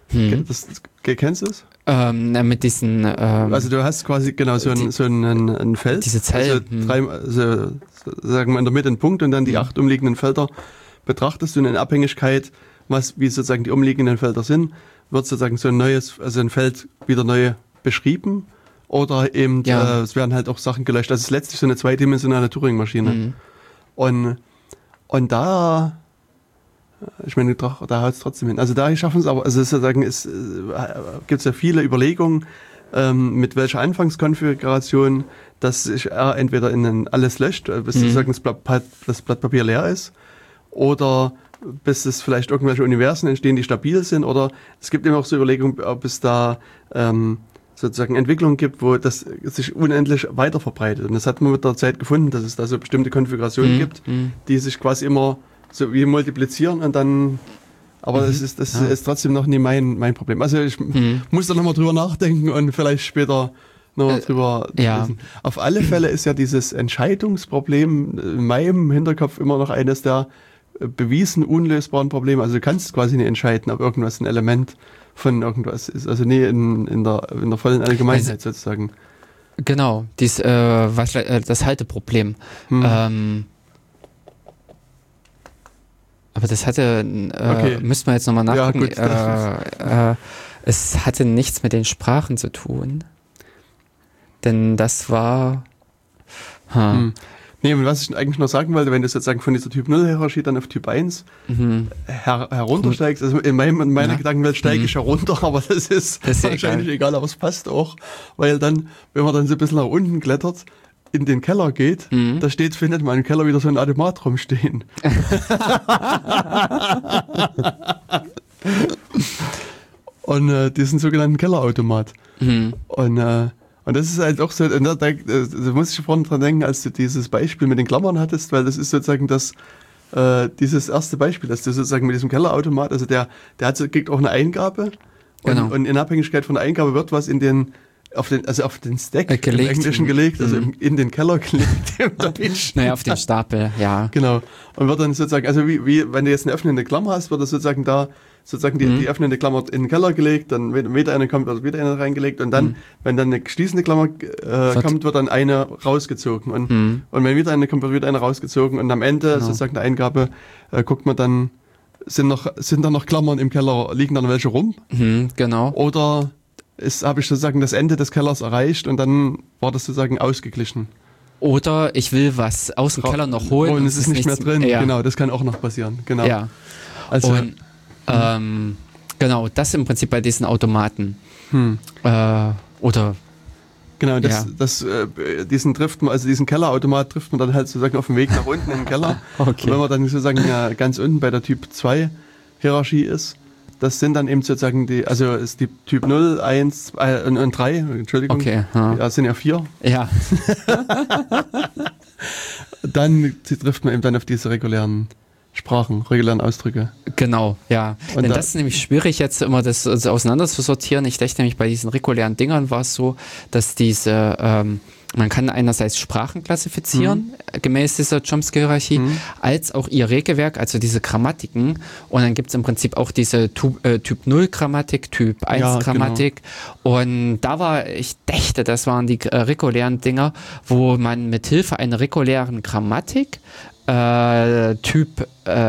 Kennst du es? Mit diesen... also du hast quasi genau so ein Feld. Diese Zellen. Also sagen wir in der Mitte einen Punkt und dann die 8 umliegenden Felder betrachtest du in Abhängigkeit, wie sozusagen die umliegenden Felder sind, wird sozusagen so ein Feld wieder neu beschrieben oder eben es werden halt auch Sachen gelöscht. Das ist letztlich so eine zweidimensionale Turing-Maschine. Und da... Ich meine, da haut es trotzdem hin. Also da schaffen es aber, also sozusagen gibt es ja viele Überlegungen, mit welcher Anfangskonfiguration, dass sich entweder alles löscht, bis sozusagen das Blatt Papier leer ist, oder bis es vielleicht irgendwelche Universen entstehen, die stabil sind, oder es gibt eben auch so Überlegungen, ob es da sozusagen Entwicklungen gibt, wo das sich unendlich weiter verbreitet. Und das hat man mit der Zeit gefunden, dass es da so bestimmte Konfigurationen gibt, die sich quasi immer so wie multiplizieren und dann, aber das ist trotzdem noch nie mein Problem. Also ich muss da nochmal drüber nachdenken und vielleicht später nochmal drüber lesen. Auf alle Fälle ist ja dieses Entscheidungsproblem in meinem Hinterkopf immer noch eines der bewiesen unlösbaren Probleme. Also du kannst quasi nicht entscheiden, ob irgendwas ein Element von irgendwas ist. Also nie in der vollen Allgemeinheit sozusagen. Genau, das Halteproblem. Aber das müssten wir jetzt nochmal nachgucken. Ja, gut, es hatte nichts mit den Sprachen zu tun. Denn das war... Nee, und was ich eigentlich noch sagen wollte, wenn du sozusagen von dieser Typ 0 Hierarchie dann auf Typ 1 heruntersteigst, also in meiner Gedankenwelt steige ich herunter, aber das ist wahrscheinlich egal, aber es passt auch, weil dann, wenn man dann so ein bisschen nach unten klettert, in den Keller geht, findet man im Keller wieder so ein Automat rumstehen. Und diesen sogenannten Kellerautomat. Und das ist halt auch so, da muss ich vorhin dran denken, als du dieses Beispiel mit den Klammern hattest, weil das ist sozusagen dieses erste Beispiel, dass du sozusagen mit diesem Kellerautomat, also der kriegt auch eine Eingabe und in Abhängigkeit von der Eingabe wird was auf den Stack gelegt, im Englischen gelegt, also in den Keller gelegt. Naja, auf den Stapel, ja. Genau. Und wird dann sozusagen, also wie wenn du jetzt eine öffnende Klammer hast, wird das sozusagen die öffnende Klammer in den Keller gelegt, dann wenn wieder eine kommt, wird wieder eine reingelegt und dann, wenn dann eine schließende Klammer kommt, wird dann eine rausgezogen und wenn wieder eine kommt, wird wieder eine rausgezogen und am Ende sozusagen der Eingabe guckt man dann, sind da noch Klammern im Keller, liegen da noch welche rum? Genau. Oder habe ich sozusagen das Ende des Kellers erreicht und dann war das sozusagen ausgeglichen. Oder ich will was aus dem Keller noch holen und es ist nicht mehr drin. Ja. Genau, das kann auch noch passieren. Genau. Ja. Also, und genau, das im Prinzip bei diesen Automaten. Oder genau, diesen Kellerautomat trifft man dann halt sozusagen auf dem Weg nach unten in den Keller. Okay. Und wenn man dann sozusagen ganz unten bei der Typ 2 Hierarchie ist, das sind dann eben sozusagen ist die Typ 0, 1 und 3, Entschuldigung. Okay. Ja, sind ja 4. Ja. Dann trifft man eben dann auf diese regulären Sprachen, regulären Ausdrücke. Genau, ja. Und denn das ist nämlich schwierig jetzt immer das auseinander zu sortieren. Ich dachte nämlich, bei diesen regulären Dingern war es so, dass man kann einerseits Sprachen klassifizieren, gemäß dieser Chomsky-Hierarchie, als auch ihr Regelwerk, also diese Grammatiken. Und dann gibt es im Prinzip auch diese Typ 0 Grammatik, Typ 1 Grammatik. Genau. Und ich dachte, das waren die regulären Dinger, wo man mit Hilfe einer regulären Grammatik Typ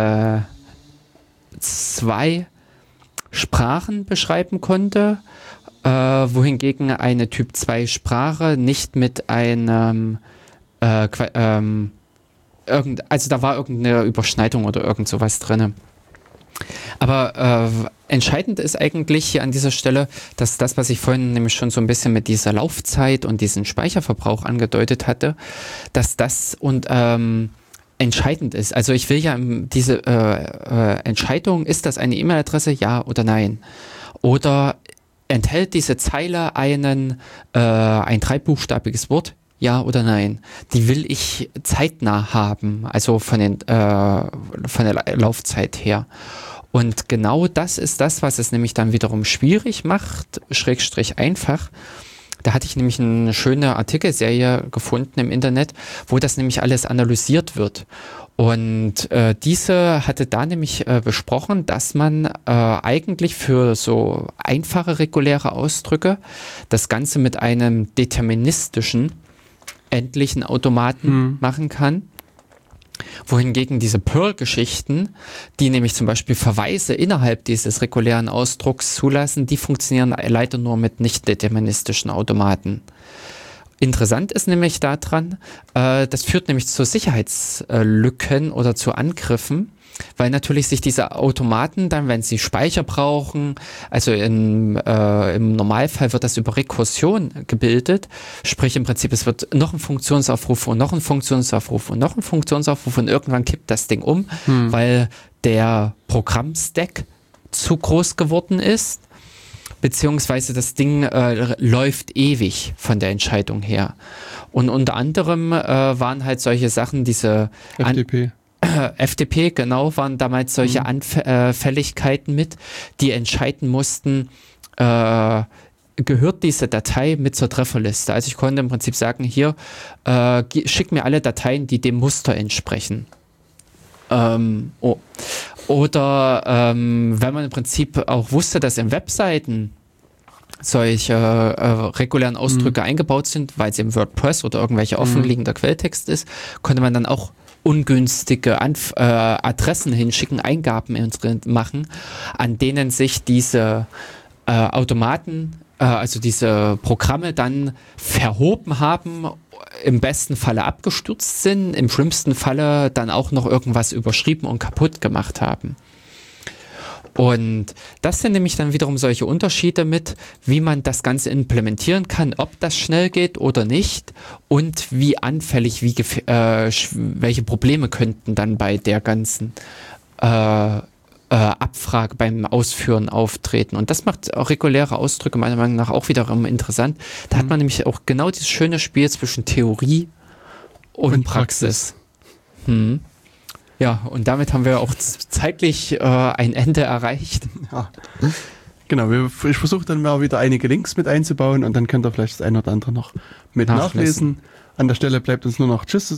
2 Sprachen beschreiben konnte, wohingegen eine Typ 2 Sprache nicht mit einem also da war irgendeine Überschneidung oder irgend sowas drin. Aber entscheidend ist eigentlich hier an dieser Stelle, dass das, was ich vorhin nämlich schon so ein bisschen mit dieser Laufzeit und diesem Speicherverbrauch angedeutet hatte, dass das entscheidend ist. Also ich will ja diese Entscheidung, ist das eine E-Mail-Adresse, ja oder nein? Oder enthält diese Zeile ein 3-buchstabiges Wort, ja oder nein? Die will ich zeitnah haben, also von der Laufzeit her. Und genau das ist das, was es nämlich dann wiederum schwierig macht, / einfach. Da hatte ich nämlich eine schöne Artikelserie gefunden im Internet, wo das nämlich alles analysiert wird. Und diese hatte da nämlich besprochen, dass man eigentlich für so einfache reguläre Ausdrücke das Ganze mit einem deterministischen endlichen Automaten machen kann. Wohingegen diese Perl-Geschichten, die nämlich zum Beispiel Verweise innerhalb dieses regulären Ausdrucks zulassen, die funktionieren leider nur mit nicht deterministischen Automaten. Interessant ist nämlich daran, das führt nämlich zu Sicherheitslücken oder zu Angriffen, weil natürlich sich diese Automaten dann, wenn sie Speicher brauchen, also im Normalfall wird das über Rekursion gebildet, sprich im Prinzip es wird noch ein Funktionsaufruf und noch ein Funktionsaufruf und noch ein Funktionsaufruf und irgendwann kippt das Ding um, weil der Programmstack zu groß geworden ist, beziehungsweise das Ding läuft ewig von der Entscheidung her. Und unter anderem waren halt solche Sachen, diese FTP, genau, waren damals solche Anfälligkeiten mit, die entscheiden mussten, gehört diese Datei mit zur Trefferliste. Also ich konnte im Prinzip sagen, hier, schick mir alle Dateien, die dem Muster entsprechen. Oder wenn man im Prinzip auch wusste, dass in Webseiten solche regulären Ausdrücke eingebaut sind, weil es im WordPress oder irgendwelche offenliegender Quelltext ist, konnte man dann auch ungünstige Adressen hinschicken, Eingaben machen, an denen sich diese Automaten also diese Programme dann verhoben haben, im besten Falle abgestürzt sind, im schlimmsten Falle dann auch noch irgendwas überschrieben und kaputt gemacht haben. Und das sind nämlich dann wiederum solche Unterschiede mit, wie man das Ganze implementieren kann, ob das schnell geht oder nicht und wie anfällig, welche Probleme könnten dann bei der ganzen Abfrage beim Ausführen auftreten. Und das macht auch reguläre Ausdrücke meiner Meinung nach auch wiederum interessant. Da hat man nämlich auch genau dieses schöne Spiel zwischen Theorie und Praxis. Ja, und damit haben wir auch zeitlich ein Ende erreicht. Ja. Genau, ich versuche dann mal wieder einige Links mit einzubauen und dann könnt ihr vielleicht das eine oder andere noch mit nachlesen. An der Stelle bleibt uns nur noch Tschüss